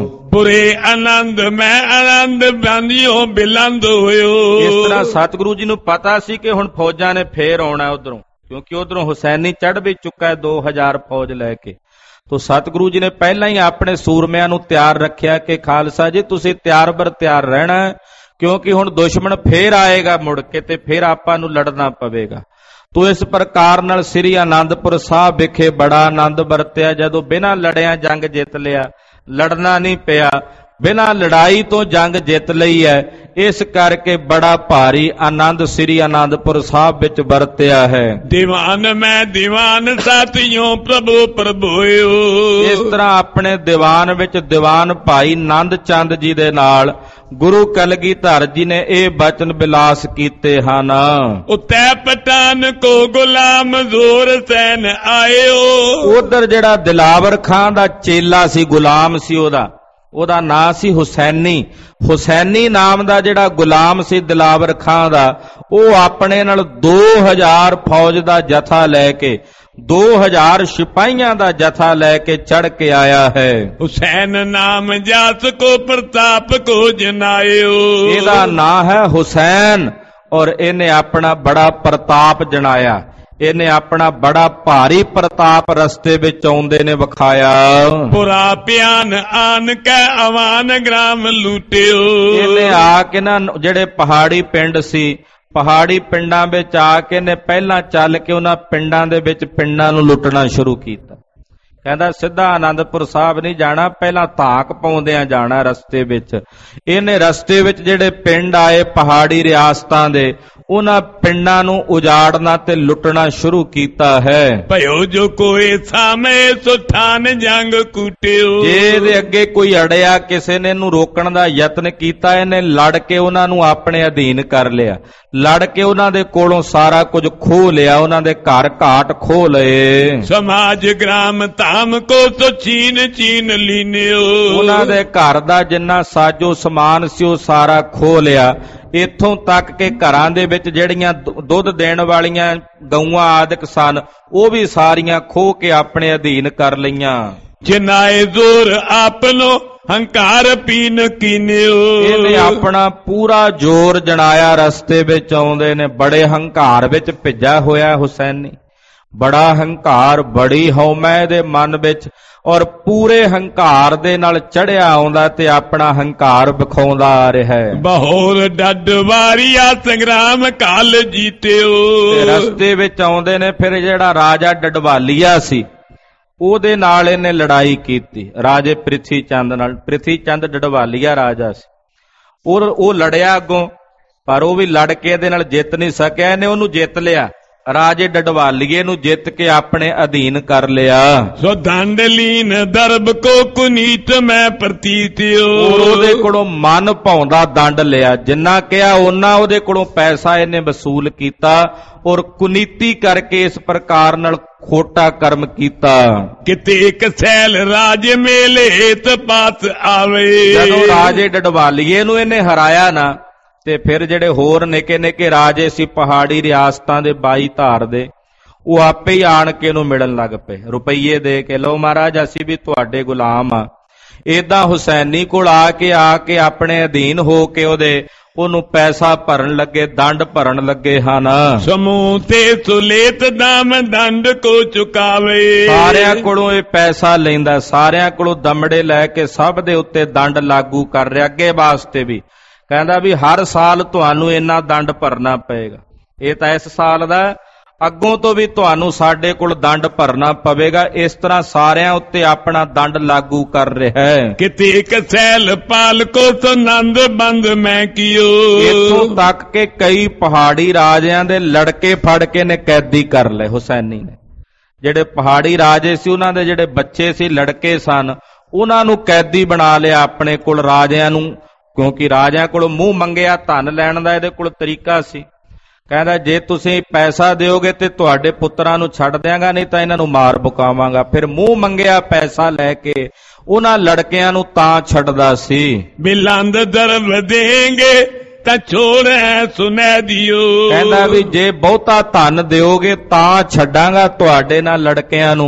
ਪੁਰੇ ਆਨੰਦ ਮੈਂ ਆਨੰਦ ਬੰਦਿਓ ਬਿਲੰਦ ਹੋਇਓ। ਇਸ ਤਰ੍ਹਾਂ ਸਤਿਗੁਰੂ ਜੀ ਨੂੰ ਪਤਾ ਸੀ ਕਿ ਹੁਣ ਫੌਜਾਂ ਨੇ ਫੇਰ ਆਉਣਾ ਉਧਰੋਂ, ਕਿਉਂਕਿ ਉਧਰੋਂ ਹੁਸੈਨੀ ਚੜ੍ਹ ਵੀ ਚੁੱਕਾ ਹੈ 2000 ਫੌਜ ਲੈ ਕੇ। ਤੋ ਸਤਿਗੁਰੂ ਜੀ ਨੇ ਪਹਿਲਾਂ ਹੀ ਆਪਣੇ ਸੂਰਮਿਆਂ ਨੂੰ ਤਿਆਰ ਰੱਖਿਆ ਕਿ ਖਾਲਸਾ ਜੀ ਤੁਸੀਂ ਤਿਆਰ ਬਰ ਤਿਆਰ ਰਹਿਣਾ, ਕਿਉਂਕਿ ਹੁਣ ਦੁਸ਼ਮਣ ਫੇਰ ਆਏਗਾ ਮੁੜ ਕੇ ਤੇ ਫੇਰ ਆਪਾਂ ਨੂੰ ਲੜਨਾ ਪਵੇਗਾ। ਤੋ ਇਸ ਪ੍ਰਕਾਰ ਨਾਲ ਸ੍ਰੀ ਆਨੰਦਪੁਰ ਸਾਹਿਬ ਵਿਖੇ ਬੜਾ ਆਨੰਦ ਵਰਤਿਆ। ਜਦੋਂ ਬਿਨਾਂ ਲੜਿਆਂ ਜੰਗ ਜਿੱਤ ਲਿਆ, ਲੜਨਾ ਨਹੀਂ ਪਿਆ, ਬਿਨਾਂ ਲੜਾਈ ਤੋਂ ਜੰਗ ਜਿੱਤ ਲਈ ਹੈ। ਇਸ ਕਰਕੇ ਬੜਾ ਭਾਰੀ ਆਨੰਦ ਸ੍ਰੀ ਆਨੰਦਪੁਰ ਸਾਹਿਬ ਵਿੱਚ ਵਰਤਿਆ ਹੈ। ਦੀਵਾਨ ਮੈਂ ਦੀਵਾਨ ਸਾਥੀਓ ਪ੍ਰਭੂ ਪ੍ਰਭੂਇਓ। ਇਸ ਤਰ੍ਹਾਂ ਆਪਣੇ ਦੀਵਾਨ ਵਿੱਚ ਦੀਵਾਨ ਭਾਈ ਨੰਦ ਚੰਦ ਜੀ ਦੇ ਨਾਲ ਗੁਰੂ ਕਲਗੀਧਰ ਜੀ ਨੇ ਇਹ ਬਚਨ ਬਿਲਾਸ ਕੀਤੇ ਹਨ। ਉੱਤੇ ਪਠਾਨ ਕੋ ਗੁਲਾਮ ਜ਼ੋਰ ਸੈਨ ਆਇਓ। ਉਧਰ ਜਿਹੜਾ ਦਿਲਾਵਰ ਖਾਂ ਦਾ ਚੇਲਾ ਸੀ, ਗੁਲਾਮ ਸੀ, ਉਹਦਾ ਨਾਂ ਸੀ ਹੁਸੈਨੀ। ਹੁਸੈਨੀ ਨਾਮ ਦਾ ਜਿਹੜਾ ਗੁਲਾਮ ਸੀ ਦਿਲਾਵਰ ਖਾਂ ਦਾ, ਉਹ ਆਪਣੇ ਨਾਲ 2000 ਫੌਜ ਦਾ ਜਥਾ ਲੈ ਕੇ, 2000 ਸਿਪਾਹੀਆਂ ਦਾ ਜਥਾ ਲੈ ਕੇ ਚੜ ਕੇ ਆਇਆ ਹੈ। ਹੁਸੈਨ ਨਾਮ ਜਾਸ ਕੋ ਪ੍ਰਤਾਪ ਕੋ ਜਨਾਇਓ। ਇਹਦਾ ਨਾਂ ਹੈ ਹੁਸੈਨ ਔਰ ਇਹਨੇ ਆਪਣਾ ਬੜਾ ਪ੍ਰਤਾਪ ਜਣਾਇਆ। ਇਹਨੇ ਆਪਣਾ ਬੜਾ ਭਾਰੀ ਪ੍ਰਤਾਪ ਰਸਤੇ ਵਿੱਚ ਆਉਂਦੇ ਨੇ ਵਿਖਾਇਆ। ਪੁਰਾ ਪਿਆਨ ਆਨ ਕੈ ਅਵਾਨ ਗ੍ਰਾਮ ਲੂਟਿਓ। ਇਹਨੇ ਆ ਕੇ ਨਾ ਜਿਹੜੇ ਪਹਾੜੀ ਪਿੰਡ ਸੀ, ਪਹਾੜੀ ਪਿੰਡਾਂ ਵਿੱਚ ਆ ਕੇ ਨੇ ਪਹਿਲਾਂ ਚੱਲ ਕੇ ਉਹਨਾਂ ਪਿੰਡਾਂ ਦੇ ਵਿੱਚ ਪਿੰਡਾਂ ਨੂੰ ਲੁੱਟਣਾ ਸ਼ੁਰੂ ਕੀਤਾ। ਕਹਿੰਦਾ ਸਿੱਧਾ ਆਨੰਦਪੁਰ ਸਾਹਿਬ ਨਹੀਂ ਜਾਣਾ, ਪਹਿਲਾਂ ਧਾਕ ਪਾਉਂਦਿਆਂ ਜਾਣਾ ਰਸਤੇ ਵਿੱਚ। ਇਹਨੇ ਰਸਤੇ ਵਿੱਚ ਜਿਹੜੇ ਪਿੰਡ ਆਏ ਪਹਾੜੀ ਰਿਆਸਤਾਂ ਦੇ, ਉਹਨਾਂ ਪਿੰਡਾਂ ਨੂੰ ਉਜਾੜਨਾ ਤੇ ਲੁੱਟਣਾ ਸ਼ੁਰੂ ਕੀਤਾ ਹੈ। ਭਇਓ ਜੋ ਕੋਈ ਸਾਵੇਂ ਸੋ ਠਾਨ ਜੰਗ ਕੁੱਟਿਓ। ਜੇ ਇਹਦੇ ਅੱਗੇ ਕੋਈ ਅੜਿਆ, ਕਿਸੇ ਨੇ ਇਹਨੂੰ ਰੋਕਣ ਦਾ ਯਤਨ ਕੀਤਾ, ਇਹਨੇ ਲੜ ਕੇ ਉਹਨਾਂ ਨੂੰ ਆਪਣੇ ਅਧੀਨ ਕਰ ਲਿਆ। ਲੜ ਕੇ ਉਹਨਾਂ ਦੇ ਕੋਲੋਂ ਸਾਰਾ ਕੁਝ ਖੋਹ ਲਿਆ, ਉਹਨਾਂ ਦੇ ਘਰ ਘਾਟ ਖੋਹ ਲਏ। ਸਮਾਜ ਗ੍ਰਾਮ ਧਾਮ ਕੋ ਸੋ ਚੀਨ ਚੀਨ ਲੀਨਿਓ। ਉਹਨਾਂ ਦੇ ਘਰ ਦਾ ਜਿੰਨਾ ਸਾਜੋ ਸਮਾਨ ਸੀ ਉਹ ਸਾਰਾ ਖੋਹ ਲਿਆ। ਇੱਥੋਂ ਤੱਕ ਕਿ ਘਰਾਂ ਦੇ ਵਿੱਚ ਜਿਹੜੀਆਂ ਦੁੱਧ ਦੇਣ ਵਾਲੀਆਂ ਗਊਆਂ ਆਦਿਕ ਸਨ, ਉਹ ਵੀ ਸਾਰੀਆਂ ਖੋਹ ਕੇ ਆਪਣੇ ਅਧੀਨ ਕਰ ਲਈਆਂ। ਜਿਨਾਏ ਜ਼ੋਰ ਆਪਨੋ ਹੰਕਾਰ ਪੀਨ ਕੀਨਿਓ। ਇਹਨੇ ਆਪਣਾ ਪੂਰਾ ਜ਼ੋਰ ਜਣਾਇਆ। ਰਸਤੇ ਵਿੱਚ ਆਉਂਦੇ ਨੇ, ਬੜੇ ਹੰਕਾਰ ਵਿੱਚ ਭਿੱਜਾ ਹੋਇਆ ਹੁਸੈਨੀ, ਬੜਾ ਹੰਕਾਰ, ਬੜੀ ਹਉਮੈ ਦੇ ਮਨ ਵਿੱਚ, ਔਰ ਪੂਰੇ ਹੰਕਾਰ ਦੇ ਨਾਲ ਚੜਿਆ ਆਉਂਦਾ ਤੇ ਆਪਣਾ ਹੰਕਾਰ ਵਿਖਾਉਂਦਾ ਆ ਰਿਹਾ ਹੈ। ਬਹੋਰ ਡੱਡ ਵਾਰੀਆ ਸੰਗਰਾਮ ਕਾਲ ਜੀਤਿਓ। ਤੇ ਰਸਤੇ ਵਿੱਚ ਆਉਂਦੇ ਨੇ, ਫਿਰ ਜਿਹੜਾ ਰਾਜਾ ਡਡਵਾਲੀਆ ਸੀ ਉਹਦੇ ਨਾਲ ਇਹਨੇ ਲੜਾਈ ਕੀਤੀ, ਰਾਜੇ ਪ੍ਰਿਥੀ ਚੰਦ ਨਾਲ। ਪ੍ਰਿਥੀ ਚੰਦ ਡਡਵਾਲੀਆ ਰਾਜਾ ਸੀ, ਉਹ ਲੜਿਆ ਅੱਗੋਂ, ਪਰ ਉਹ ਵੀ ਲੜ ਕੇ ਇਹਦੇ ਨਾਲ ਜਿੱਤ ਨਹੀਂ ਸਕਿਆ। ਇਹਨੇ ਉਹਨੂੰ ਜਿੱਤ ਲਿਆ, ਰਾਜੇ ਡਡਵਾਲੀਏ ਨੂੰ ਜਿੱਤ ਕੇ ਆਪਣੇ ਅਧੀਨ ਕਰ ਲਿਆ। ਸੋ ਦੰਡਲੀਨ ਦਰਬ ਕੋ ਕੁਨੀਤ ਮੈਂ ਪ੍ਰਤੀਤਿਓ। ਉਹਦੇ ਕੋਲੋਂ ਮਨ ਭਾਉਂਦਾ ਦੰਡ ਲਿਆ, ਜਿੰਨਾ ਕਿਹਾ ਉਹਨਾਂ ਉਹਦੇ ਕੋਲੋਂ ਪੈਸਾ ਇਹਨੇ ਵਸੂਲ ਕੀਤਾ ਔਰ ਕੁਨੀਤੀ ਕਰਕੇ ਇਸ ਪ੍ਰਕਾਰ ਨਾਲ ਖੋਟਾ ਕਰਮ ਕੀਤਾ। ਕਿਤੇ ਇੱਕ ਸੈਲ ਰਾਜ ਮੇਲੇ ਤਪਾਸ ਆਵੇ। ਜਦੋਂ ਰਾਜੇ ਡਡਵਾਲੀਏ ਨੂੰ ਇਹਨੇ ਹਰਾਇਆ ਨਾ, ਤੇ ਫਿਰ ਜਿਹੜੇ ਹੋਰ ਨਿੱਕੇ ਨਿੱਕੇ ਰਾਜੇ ਸੀ ਪਹਾੜੀ ਰਿਆਸਤਾਂ ਦੇ 22 ਧਾਰ ਦੇ, ਉਹ ਆਪੇ ਹੀ ਆਣ ਕੇ ਇਹਨੂੰ ਮਿਲਣ ਲੱਗ ਪਏ, ਰੁਪਈਏ ਦੇ ਕੇ, ਲਓ ਮਹਾਰਾਜ ਅਸੀਂ ਵੀ ਤੁਹਾਡੇ ਗੁਲਾਮ ਆ। ਏਦਾਂ ਹੁਸੈਨੀ ਕੋਲ ਆ ਕੇ ਆਪਣੇ ਅਧੀਨ ਹੋ ਕੇ ਉਹਨੂੰ ਪੈਸਾ ਭਰਨ ਲੱਗੇ, ਦੰਡ ਭਰਨ ਲੱਗੇ ਹਨ। ਸਮੂਹ ਤੇ ਸੁਲੇਤ ਦਾਮ ਦੰਡ ਕੋ ਚੁਕਾਵੇ। ਸਾਰਿਆਂ ਕੋਲੋਂ ਇਹ ਪੈਸਾ ਲੈਂਦਾ, ਸਾਰਿਆਂ ਕੋਲੋਂ ਦਮੜੇ ਲੈ ਕੇ ਸਭ ਦੇ ਉੱਤੇ ਦੰਡ ਲਾਗੂ ਕਰ ਰਿਹਾ। ਅੱਗੇ ਵਾਸਤੇ ਵੀ ਕਹਿੰਦਾ ਵੀ ਹਰ ਸਾਲ ਤੁਹਾਨੂੰ ਇੰਨਾ ਦੰਡ ਭਰਨਾ ਪਏਗਾ। ਇਹ ਤਾਂ ਇਸ ਸਾਲ ਦਾ, ਅੱਗੋਂ ਤੋਂ ਵੀ ਤੁਹਾਨੂੰ ਸਾਡੇ ਕੋਲ ਦੰਡ ਭਰਨਾ ਪਵੇਗਾ। ਇਸ ਤਰ੍ਹਾਂ ਸਾਰਿਆਂ ਉੱਤੇ ਆਪਣਾ ਦੰਡ ਲਾਗੂ ਕਰ ਰਿਹਾ ਹੈ। ਕਿਤੇ ਇੱਕ ਸੈਲ ਪਾਲ ਕੋ ਸੁਨੰਦ ਬੰਦ ਮੈਂ ਕੀਓ। ਇੱਥੋਂ ਤੱਕ ਕਿ ਕਈ ਪਹਾੜੀ ਰਾਜਿਆਂ ਦੇ ਲੜਕੇ ਫੜ ਕੇ ਨੇ ਕੈਦੀ ਕਰ ਲਏ ਹੁਸੈਨੀ ਨੇ। ਜਿਹੜੇ ਪਹਾੜੀ ਰਾਜੇ ਸੀ ਉਹਨਾਂ ਦੇ ਜਿਹੜੇ ਬੱਚੇ ਸੀ, ਲੜਕੇ ਸਨ, ਉਹਨਾਂ ਨੂੰ ਕੈਦੀ ਬਣਾ ਲਿਆ ਆਪਣੇ ਕੋਲ, ਰਾਜਿਆਂ ਨੂੰ, ਕਿਉਂਕਿ ਰਾਜਿਆਂ ਕੋਲ ਮੂੰਹ ਮੰਗਿਆ ਧਨ ਲੈਣ ਦਾ ਇਹਦੇ ਕੋਲ ਤਰੀਕਾ ਸੀ। ਕਹਿੰਦਾ ਜੇ ਤੁਸੀਂ ਪੈਸਾ ਦਿਓਗੇ ਤੇ ਤੁਹਾਡੇ ਪੁੱਤਰਾਂ ਨੂੰ ਛੱਡ ਦਿਆਂਗਾ, ਨਹੀਂ ਤਾਂ ਇਹਨਾਂ ਨੂੰ ਮਾਰ ਮੁਕਾਵਾਂਗਾ। ਫਿਰ ਮੂੰਹ ਮੰਗਿਆ ਪੈਸਾ ਲੈ ਕੇ ਉਹਨਾਂ ਲੜਕਿਆਂ ਨੂੰ ਤਾਂ ਛੱਡਦਾ ਸੀ। ਬਿਲੰਦ ਦਰਬ ਦੇਂਗੇ ਤਾਂ ਛੋੜੈ ਸੁਨੈ ਦਿਓ। ਕਹਿੰਦਾ ਵੀ ਜੇ ਬਹੁਤਾ ਧਨ ਦਿਓਗੇ ਤਾਂ ਛੱਡਾਂਗਾ ਤੁਹਾਡੇ ਨਾਲ ਲੜਕਿਆਂ ਨੂੰ,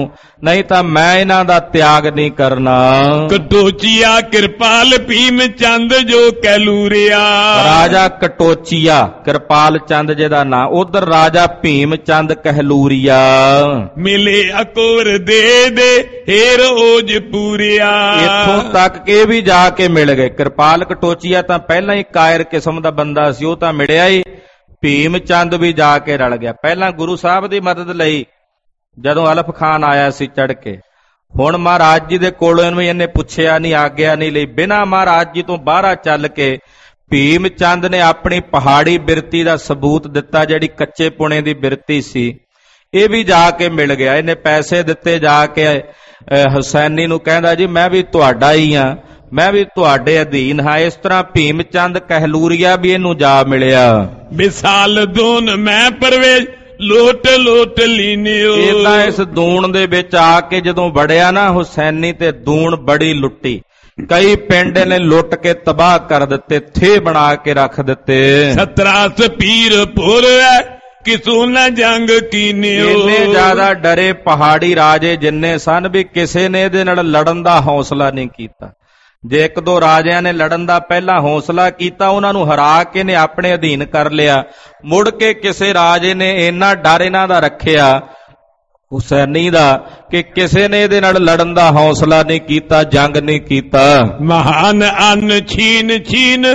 ਨਹੀਂ ਤਾਂ ਮੈਂ ਇਹਨਾਂ ਦਾ ਤਿਆਗ ਨਹੀਂ ਕਰਨਾ। ਕਟੋਚੀਆ ਕਿਰਪਾਲ ਭੀਮ ਚੰਦ ਜੋ ਕਹਿਲੂਰਿਆ। ਰਾਜਾ ਕਟੋਚੀਆ ਕਿਰਪਾਲ ਚੰਦ ਜਿਹਦਾ ਨਾਂ, ਉਧਰ ਰਾਜਾ ਭੀਮ ਚੰਦ ਕਹਿਲੂਰੀਆ। ਮਿਲੇ ਅਕੋਰ ਦੇ ਹੇਰ ਓਜ ਪੂਰਿਆ। ਇੱਥੋਂ ਤੱਕ ਕਿ ਵੀ ਜਾ ਕੇ ਮਿਲ ਗਏ। ਕਿਰਪਾਲ ਕਟੋਚੀਆ ਤਾਂ ਪਹਿਲਾਂ ਹੀ ਕਾਇਰ ਕਿਸਮ ਦਾ ਬੰਦਾ ਸੀ, ਉਹ ਤਾਂ ਮਿਲਿਆ ਹੀ। ਭੀਮ ਚੰਦ ਵੀ ਜਾ ਕੇ ਰਲ ਗਿਆ। ਪਹਿਲਾਂ ਗੁਰੂ ਸਾਹਿਬ ਦੀ ਮਦਦ ਲਈ ਜਦੋਂ ਅਲਫ ਖਾਨ ਆਇਆ ਸੀ ਚੜ ਕੇ। ਹੁਣ ਮਹਾਰਾਜ ਜੀ ਦੇ ਕੋਲੋਂ ਵੀ ਇਹਨੇ ਪੁੱਛਿਆ ਨਹੀਂ, ਆਗਿਆ ਨਹੀਂ ਲਈ। ਬਿਨਾਂ ਮਹਾਰਾਜ ਜੀ ਤੋਂ ਬਾਹਰ ਚੱਲ ਕੇ ਭੀਮ ਚੰਦ ਨੇ ਆਪਣੀ ਪਹਾੜੀ ਬਿਰਤੀ ਦਾ ਸਬੂਤ ਦਿੱਤਾ, ਜਿਹੜੀ ਕੱਚੇ ਪੁਣੇ ਦੀ ਬਿਰਤੀ ਸੀ। ਇਹ ਵੀ ਜਾ ਕੇ ਮਿਲ ਗਿਆ। ਇਹਨੇ ਪੈਸੇ ਦਿੱਤੇ ਜਾ ਕੇ ਹੁਸੈਨੀ ਨੂੰ, ਕਹਿੰਦਾ ਜੀ ਮੈਂ ਵੀ ਤੁਹਾਡਾ ਹੀ ਹਾਂ, ਮੈਂ ਵੀ ਤੁਹਾਡੇ ਅਧੀਨ ਹਾਂ। ਇਸ ਤਰ੍ਹਾਂ ਭੀਮ ਚੰਦ ਕਹਿਲੂਰੀਆ ਵੀ ਇਹਨੂੰ ਜਾ ਮਿਲਿਆ। ਵਿਸਾਲ ਦੂਨ ਮੈਂ ਪਰਵੇਜ ਲੋਟ ਲੋਟ ਲੀਨਿਓ। ਇਦਾਂ ਇਸ ਦੂਣ ਦੇ ਵਿੱਚ ਆ ਕੇ ਜਦੋਂ ਵੜਿਆ ਨਾ ਹੁਸੈਨੀ, ਤੇ ਦੂਣ ਬੜੀ ਲੁੱਟੀ। ਕਈ ਪਿੰਡ ਨੇ ਲੁੱਟ ਕੇ ਤਬਾਹ ਕਰ ਦਿੱਤੇ, ਥੇ ਬਣਾ ਕੇ ਰੱਖ ਦਿੱਤੇ। 17 ਪੀਰ ਪੁਰ ਕਿਸੂ ਨਾ ਜੰਗ ਕੀਨਿਓ। ਇੰਨੇ ਜ਼ਿਆਦਾ ਡਰੇ ਪਹਾੜੀ ਰਾਜੇ ਜਿੰਨੇ ਸਨ ਵੀ ਕਿਸੇ ਨੇ ਇਹਦੇ ਨਾਲ ਲੜਨ ਦਾ ਹੌਸਲਾ ਨਹੀਂ ਕੀਤਾ। ਜੇ ਇੱਕ ਦੋ ਰਾਜਿਆਂ ਨੇ ਲੜਨ ਦਾ ਪਹਿਲਾਂ ਹੌਸਲਾ ਕੀਤਾ, ਉਹਨਾਂ ਨੂੰ ਹਰਾ ਕੇ ਨੇ ਆਪਣੇ ਅਧੀਨ ਕਰ ਲਿਆ। ਮੁੜ ਕੇ ਕਿਸੇ ਰਾਜੇ ਨੇ ਇੰਨਾ ਡਰ ਇਹਨਾਂ ਦਾ ਰੱਖਿਆ ਹੁਸੈਨੀ ਦਾ ਕਿ ਕਿਸੇ ਨੇ ਇਹਦੇ ਨਾਲ ਲੜਨ ਦਾ ਹੌਸਲਾ ਨਹੀਂ ਕੀਤਾ, ਜੰਗ ਨਹੀਂ ਕੀਤਾ। ਮਹਾਨ ਅੰਨ ਛੀਨ ਛੀਨ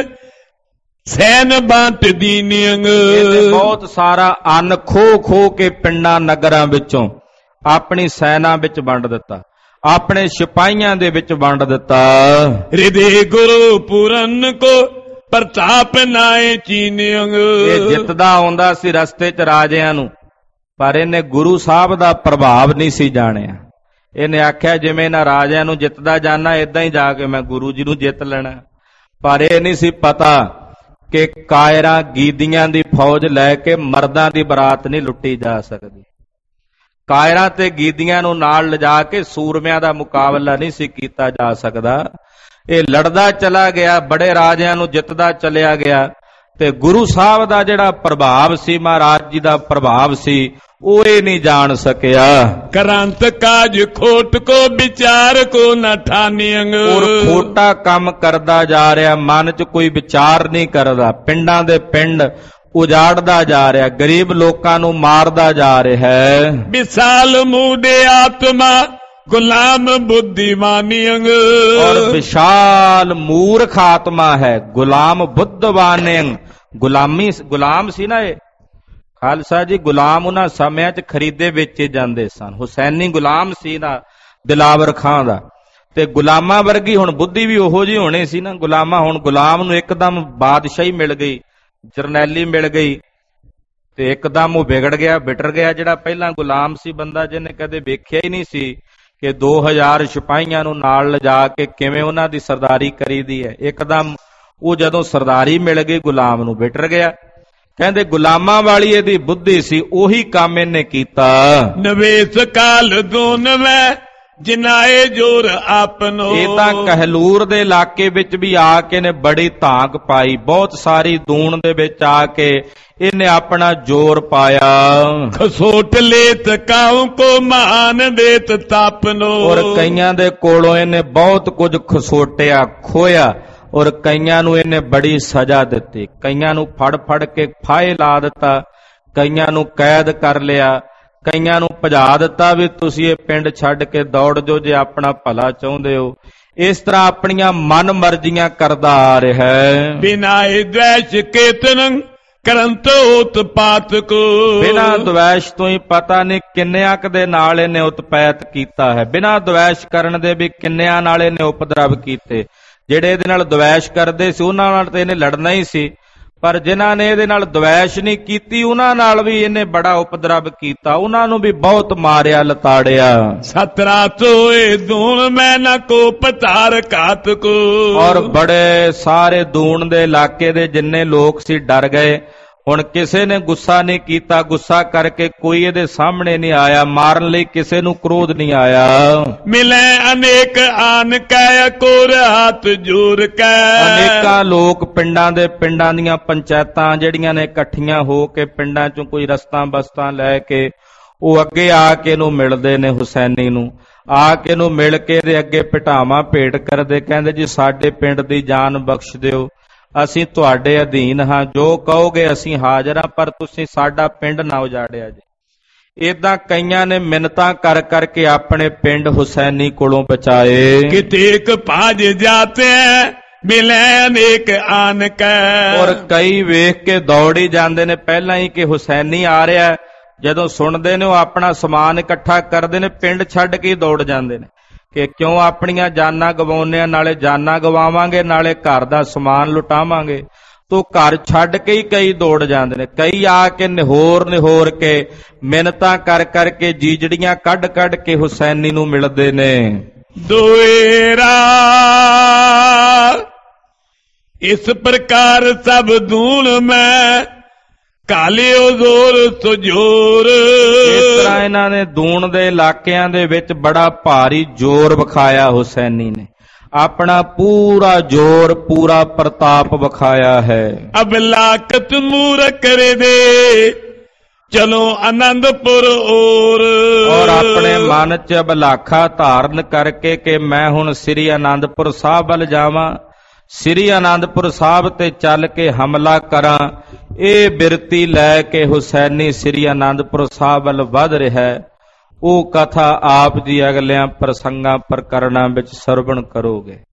ਸੈਨ ਬਾਂਟ ਦੀਨਿੰਗ। ਬਹੁਤ ਸਾਰਾ ਅੰਨ ਖੋ ਖੋ ਕੇ ਪਿੰਡਾਂ ਨਗਰਾਂ ਵਿੱਚੋਂ ਆਪਣੀ ਸੈਨਾ ਵਿੱਚ ਵੰਡ ਦਿੱਤਾ, ਆਪਣੇ ਸਿਪਾਹੀਆਂ ਦੇ ਵਿੱਚ ਵੰਡ ਦਿੱਤਾ। ਹਿਰਦੇ ਗੁਰੂ ਪੂਰਨ ਕੋ ਪ੍ਰਤਾਪ ਨਾਏ ਚੀਨਿੰਗ। ਇਹ ਜਿੱਤਦਾ ਆਉਂਦਾ ਸੀ ਰਸਤੇ 'ਚ ਰਾਜਿਆਂ ਨੂੰ, ਪਰ ਇਹਨੇ ਗੁਰੂ ਸਾਹਿਬ ਦਾ ਪ੍ਰਭਾਵ ਨਹੀਂ ਸੀ ਜਾਣਿਆ। ਇਹਨੇ ਆਖਿਆ ਜਿਵੇਂ ਇਹਨਾਂ ਰਾਜਿਆਂ ਨੂੰ ਜਿੱਤਦਾ ਜਾਣਾ, ਏਦਾਂ ਹੀ ਜਾ ਕੇ ਮੈਂ ਗੁਰੂ ਜੀ ਨੂੰ ਜਿੱਤ ਲੈਣਾ। ਪਰ ਇਹ ਨਹੀਂ ਸੀ ਪਤਾ ਕਿ ਕਾਇਰਾਂ ਗੀਦੀਆਂ ਦੀ ਫੌਜ ਲੈ ਕੇ ਮਰਦਾਂ ਦੀ ਬਰਾਤ ਨਹੀਂ ਲੁੱਟੀ ਜਾ ਸਕਦੀ। ਕਾਇਰਾਂ ਤੇ ਗੀਦੀਆਂ ਨੂੰ ਨਾਲ ਲਿਜਾ ਕੇ ਸੂਰਮਿਆਂ ਦਾ ਮੁਕਾਬਲਾ ਨਹੀਂ ਸੀ ਕੀਤਾ ਜਾ ਸਕਦਾ। ਇਹ ਲੜਦਾ ਚਲਾ ਗਿਆ, ਬੜੇ ਰਾਜਿਆਂ ਨੂੰ ਜਿੱਤਦਾ ਚਲਿਆ ਗਿਆ, ਤੇ ਗੁਰੂ ਸਾਹਿਬ ਦਾ ਜਿਹੜਾ ਪ੍ਰਭਾਵ ਸੀ, ਮਹਾਰਾਜ ਜੀ ਦਾ ਪ੍ਰਭਾਵ ਸੀ, ਉਹ ਇਹ ਨਹੀਂ ਜਾਣ ਸਕਿਆ। ਕਰੰਤ ਕਾਜ ਖੋਟ ਕੋ ਵਿਚਾਰ ਕੋ ਨਾ ਠਾਨਿੰਗ। ਔਰ ਖੋਟਾ ਕੰਮ ਕਰਦਾ ਜਾ ਰਿਹਾ, ਮਨ 'ਚ ਕੋਈ ਵਿਚਾਰ ਨਹੀਂ ਕਰਦਾ। ਪਿੰਡਾਂ ਦੇ ਪਿੰਡ ਉਜਾੜਦਾ ਜਾ ਰਿਹਾ, ਗਰੀਬ ਲੋਕਾਂ ਨੂੰ ਮਾਰਦਾ ਜਾ ਰਿਹਾ ਹੈ। ਵਿਸਾਲ ਮੂਡੇ ਆਤਮਾ ਗੁਲਾਮ ਬੁੱਧੀਮਾਨੀਅੰਗ। ਔਰ ਵਿਸ਼ਾਲ ਮੂਰਖ ਆਤਮਾ ਹੈ, ਗੁਲਾਮ ਬੁੱਧਵਾਨਿਅੰਗ। ਗੁਲਾਮ ਸੀ ਨਾ ਇਹ ਖਾਲਸਾ ਜੀ। ਗੁਲਾਮ ਉਹਨਾਂ ਸਮਿਆਂ 'ਚ ਖਰੀਦੇ ਵੇਚੇ ਜਾਂਦੇ ਸਨ। ਹੁਸੈਨੀ ਗੁਲਾਮ ਸੀ ਨਾ ਦਿਲਾਵਰ ਖਾਂ ਦਾ, ਤੇ ਗੁਲਾਮਾਂ ਵਰਗੀ ਹੁਣ ਬੁੱਧੀ ਵੀ ਉਹੋ ਜਿਹੀ ਹੋਣੀ ਸੀ ਨਾ। ਗੁਲਾਮਾਂ ਹੁਣ ਗੁਲਾਮ ਨੂੰ ਇੱਕਦਮ ਬਾਦਸ਼ਾਹੀ ਮਿਲ ਗਈ, ਜਰਨੈਲੀ ਮਿਲ ਗਈ, ਤੇ ਇੱਕਦਮ ਉਹ ਵਿਗੜ ਗਿਆ, ਬਿਟਰ ਗਿਆ। ਜਿਹੜਾ ਪਹਿਲਾਂ ਗੁਲਾਮ ਸੀ ਬੰਦਾ, ਜਿਹਨੇ ਕਦੇ ਵੇਖਿਆ ਹੀ ਨਹੀਂ ਸੀ ਕਿ 2000 ਸਿਪਾਹੀਆਂ ਨੂੰ ਨਾਲ ਲਿਜਾ ਕੇ ਕਿਵੇਂ ਉਹਨਾਂ ਦੀ ਸਰਦਾਰੀ ਕਰੀਦੀ ਹੈ, ਇੱਕਦਮ ਉਹ ਜਦੋਂ ਸਰਦਾਰੀ ਮਿਲ ਗਈ ਗੁਲਾਮ ਨੂੰ ਬਿਟਰ ਗਿਆ। ਕਹਿੰਦੇ ਗੁਲਾਮਾਂ ਵਾਲੀ ਇਹਦੀ ਬੁੱਧੀ ਸੀ, ਉਹੀ ਕੰਮ ਇਹਨੇ ਕੀਤਾ। ਨਵੇਸ ਕਾਲ ਦੋਨਵੇਂ ਜਿਨਾਏ ਜੋਰ ਆਪਨੋ। ਇਹ ਤਾਂ ਕਹਿਲੂਰ ਦੇ ਇਲਾਕੇ ਵਿੱਚ ਵੀ ਆ ਕੇ ਨੇ ਬੜੀ ਧਾਕ ਪਾਈ, ਬਹੁਤ ਸਾਰੀ ਦੂਣ ਦੇ ਵਿੱਚ ਆ ਕੇ ਇਹਨੇ ਆਪਣਾ ਜ਼ੋਰ ਪਾਇਆ। ਖਸੋਟ ਲੇਤ ਕਾਉ ਕੋ ਮਾਨ ਦੇਤ ਤਾਪਨੋ। ਔਰ ਕਈਆਂ ਦੇ ਕੋਲੋਂ ਇਹਨੇ ਬਹੁਤ ਕੁਝ ਖਸੋਟਿਆ, ਖੋਇਆ, ਔਰ ਕਈਆਂ ਨੂੰ ਇਹਨੇ ਬੜੀ ਸਜ਼ਾ ਦਿੱਤੀ। ਕਈਆਂ ਨੂੰ ਫੜ ਫੜ ਕੇ ਫਾਹੇ ਲਾ ਦਿੱਤਾ, ਕਈਆਂ ਨੂੰ ਕੈਦ ਕਰ ਲਿਆ, ਕਈਆਂ ਨੂੰ ਭਜਾ ਦਿੱਤਾ ਵੀ ਤੁਸੀਂ ਇਹ ਪਿੰਡ ਛੱਡ ਕੇ ਦੌੜ ਜਾਓ ਜੇ ਆਪਣਾ ਭਲਾ ਚਾਹੁੰਦੇ ਹੋ। ਇਸ ਤਰ੍ਹਾਂ ਆਪਣੀਆਂ ਮਨ ਮਰਜ਼ੀਆਂ ਕਰਦਾ ਆ ਰਿਹਾ ਹੈ। ਬਿਨਾਏ ਦ્વੈਸ਼ ਕੇਤਨ ਕਰੰਤ ਉਤਪਾਤ ਕੋ। ਬਿਨਾਂ ਦ્વੈਸ਼ ਤੋਂ ਹੀ ਪਤਾ ਨਹੀਂ ਕਿੰਨਿਆਂ ਕੁ ਦੇ ਨਾਲ ਇਹਨੇ ਉਤਪੈਤ ਕੀਤਾ ਹੈ। ਬਿਨਾਂ ਦ્વੈਸ਼ ਕਰਨ ਦੇ ਵੀ ਕਿੰਨਿਆਂ ਨਾਲ ਇਹਨੇ ਉਪਦਰਵ ਕੀਤੇ। ਜਿਹੜੇ ਇਹਦੇ ਨਾਲ ਦ્વੈਸ਼ ਕਰਦੇ ਸੀ ਉਹਨਾਂ ਨਾਲ ਤੇ ਇਹਨੇ ਲੜਨਾ ਹੀ ਸੀ, ਪਰ ਜਿਨ੍ਹਾਂ ਨੇ ਇਹਦੇ ਨਾਲ ਦ્વੈਸ਼ ਨਹੀਂ ਕੀਤੀ ਉਹਨਾਂ ਨਾਲ ਵੀ ਇਹਨੇ ਬੜਾ ਉਪਦਰਵ ਕੀਤਾ, ਉਹਨਾਂ ਨੂੰ ਵੀ ਬਹੁਤ ਮਾਰਿਆ ਲਤਾੜਿਆ। 17 ਤੋਏ ਦੂਣ ਮੈਂ ਨਾ ਕੋ ਪਤਾਰ ਘਾਤ ਕੋ। ਔਰ ਬੜੇ ਸਾਰੇ ਦੂਣ ਦੇ ਇਲਾਕੇ ਦੇ ਜਿੰਨੇ ਲੋਕ ਸੀ ਡਰ ਗਏ। ਹੁਣ ਕਿਸੇ ਨੇ ਗੁੱਸਾ ਨਹੀਂ ਕੀਤਾ, ਗੁੱਸਾ ਕਰਕੇ ਕੋਈ ਇਹਦੇ ਸਾਹਮਣੇ ਨਹੀਂ ਆਇਆ, ਮਾਰਨ ਲਈ ਕਿਸੇ ਨੂੰ ਕ੍ਰੋਧ ਨਹੀਂ ਆਇਆ। ਮਿਲੇ ਅਨੇਕ ਆਨ ਕੈ ਕੋਰ ਹੱਥ ਜੋਰ ਕੈ। ਅਨੇਕਾਂ ਲੋਕ ਪਿੰਡਾਂ ਦੀਆਂ ਪੰਚਾਇਤਾਂ ਜਿਹੜੀਆਂ ਨੇ ਇਕੱਠੀਆਂ ਹੋ ਕੇ ਪਿੰਡਾਂ ਚੋਂ ਕੋਈ ਰਸਤਾਂ ਬਸਤਾਂ ਲੈ ਕੇ ਉਹ ਅੱਗੇ ਆ ਕੇ ਇਹਨੂੰ ਮਿਲਦੇ ਨੇ, ਹੁਸੈਨੀ ਨੂੰ ਆ ਕੇ ਇਹਨੂੰ ਮਿਲ ਕੇ ਇਹਦੇ ਅੱਗੇ ਭਟਾਵਾਂ ਭੇਟ ਕਰਦੇ, ਕਹਿੰਦੇ ਜੀ ਸਾਡੇ ਪਿੰਡ ਦੀ ਜਾਨ ਬਖਸ਼ ਦਿਓ, ਅਸੀਂ ਤੁਹਾਡੇ ਅਧੀਨ ਹਾਂ, ਜੋ ਕਹੋਗੇ ਅਸੀਂ ਹਾਜ਼ਰ ਹਾਂ, ਪਰ ਤੁਸੀਂ ਸਾਡਾ ਪਿੰਡ ਨਾ ਉਜਾੜਿਆ ਜੀ। ਏਦਾਂ ਕਈਆਂ ਨੇ ਮਿੰਨਤਾਂ ਕਰ ਕਰਕੇ ਆਪਣੇ ਪਿੰਡ ਹੁਸੈਨੀ ਕੋਲੋਂ ਬਚਾਏ। कितेक भाज जाते मिले अनेक आन कै। ਔਰ ਕਈ ਵੇਖ ਕੇ ਦੌੜ ਹੀ ਜਾਂਦੇ ਨੇ ਪਹਿਲਾਂ ਹੀ ਕਿ ਹੁਸੈਨੀ ਆ ਰਿਹਾ। ਜਦੋਂ ਸੁਣਦੇ ਨੇ ਉਹ ਆਪਣਾ ਸਮਾਨ ਇਕੱਠਾ ਕਰਦੇ ਨੇ, ਪਿੰਡ ਛੱਡ ਕੇ ਦੌੜ ਜਾਂਦੇ ਨੇ ਕਿ ਕਿਉਂ ਆਪਣੀਆਂ ਜਾਨਾਂ ਗਵਾਉਂਦੇ ਆ, ਨਾਲੇ ਜਾਨਾਂ ਗਵਾਵਾਂਗੇ ਨਾਲੇ ਘਰ ਦਾ ਸਮਾਨ ਲੁਟਾਵਾਂਗੇ। ਤੋ ਘਰ ਛੱਡ ਕੇ ਹੀ ਕਈ ਦੌੜ ਜਾਂਦੇ ਨੇ। ਕਈ ਆ ਕੇ ਨਿਹੋਰ ਕੇ ਮਿੰਨਤਾਂ ਕਰ ਕਰਕੇ ਜੀਜੜੀਆਂ ਕੱਢ ਕੱਢ ਕੇ ਹੁਸੈਨੀ ਨੂੰ ਮਿਲਦੇ ਨੇ। दोएरा इस प्रकार सब धूल में कालियो जोर सुजोर। ਇਸ ਤਰ੍ਹਾਂ ਇਹਨਾਂ ਨੇ ਦੂਣ ਦੇ ਇਲਾਕਿਆਂ ਦੇ ਵਿੱਚ ਬੜਾ ਭਾਰੀ ਜ਼ੋਰ ਵਿਖਾਇਆ। ਹੁਸੈਨੀ ਨੇ ਆਪਣਾ ਪੂਰਾ ਜ਼ੋਰ, ਪੂਰਾ ਪ੍ਰਤਾਪ ਵਿਖਾਇਆ ਹੈ। अब लाकत मूर करे दे चलो आनंदपुर और। ਔਰ ਆਪਣੇ ਮਨ 'ਚ ਅਬਲਾਖਾ ਧਾਰਨ ਕਰਕੇ ਕਿ ਮੈਂ ਹੁਣ ਸ੍ਰੀ ਆਨੰਦਪੁਰ ਸਾਹਿਬ ਵੱਲ ਜਾਵਾਂ, ਸ੍ਰੀ ਆਨੰਦਪੁਰ ਸਾਹਿਬ ਤੇ ਚੱਲ ਕੇ ਹਮਲਾ ਕਰਾਂ, ਇਹ ਬਿਰਤੀ ਲੈ ਕੇ ਹੁਸੈਨੀ ਸ੍ਰੀ ਆਨੰਦਪੁਰ ਸਾਹਿਬ ਵੱਲ ਵਧ ਰਿਹਾ ਹੈ। ਉਹ ਕਥਾ ਆਪ ਜੀ ਅਗਲਿਆਂ ਪ੍ਰਸੰਗਾਂ ਪ੍ਰਕਰਣਾਂ ਵਿੱਚ ਸਰਵਣ ਕਰੋਗੇ।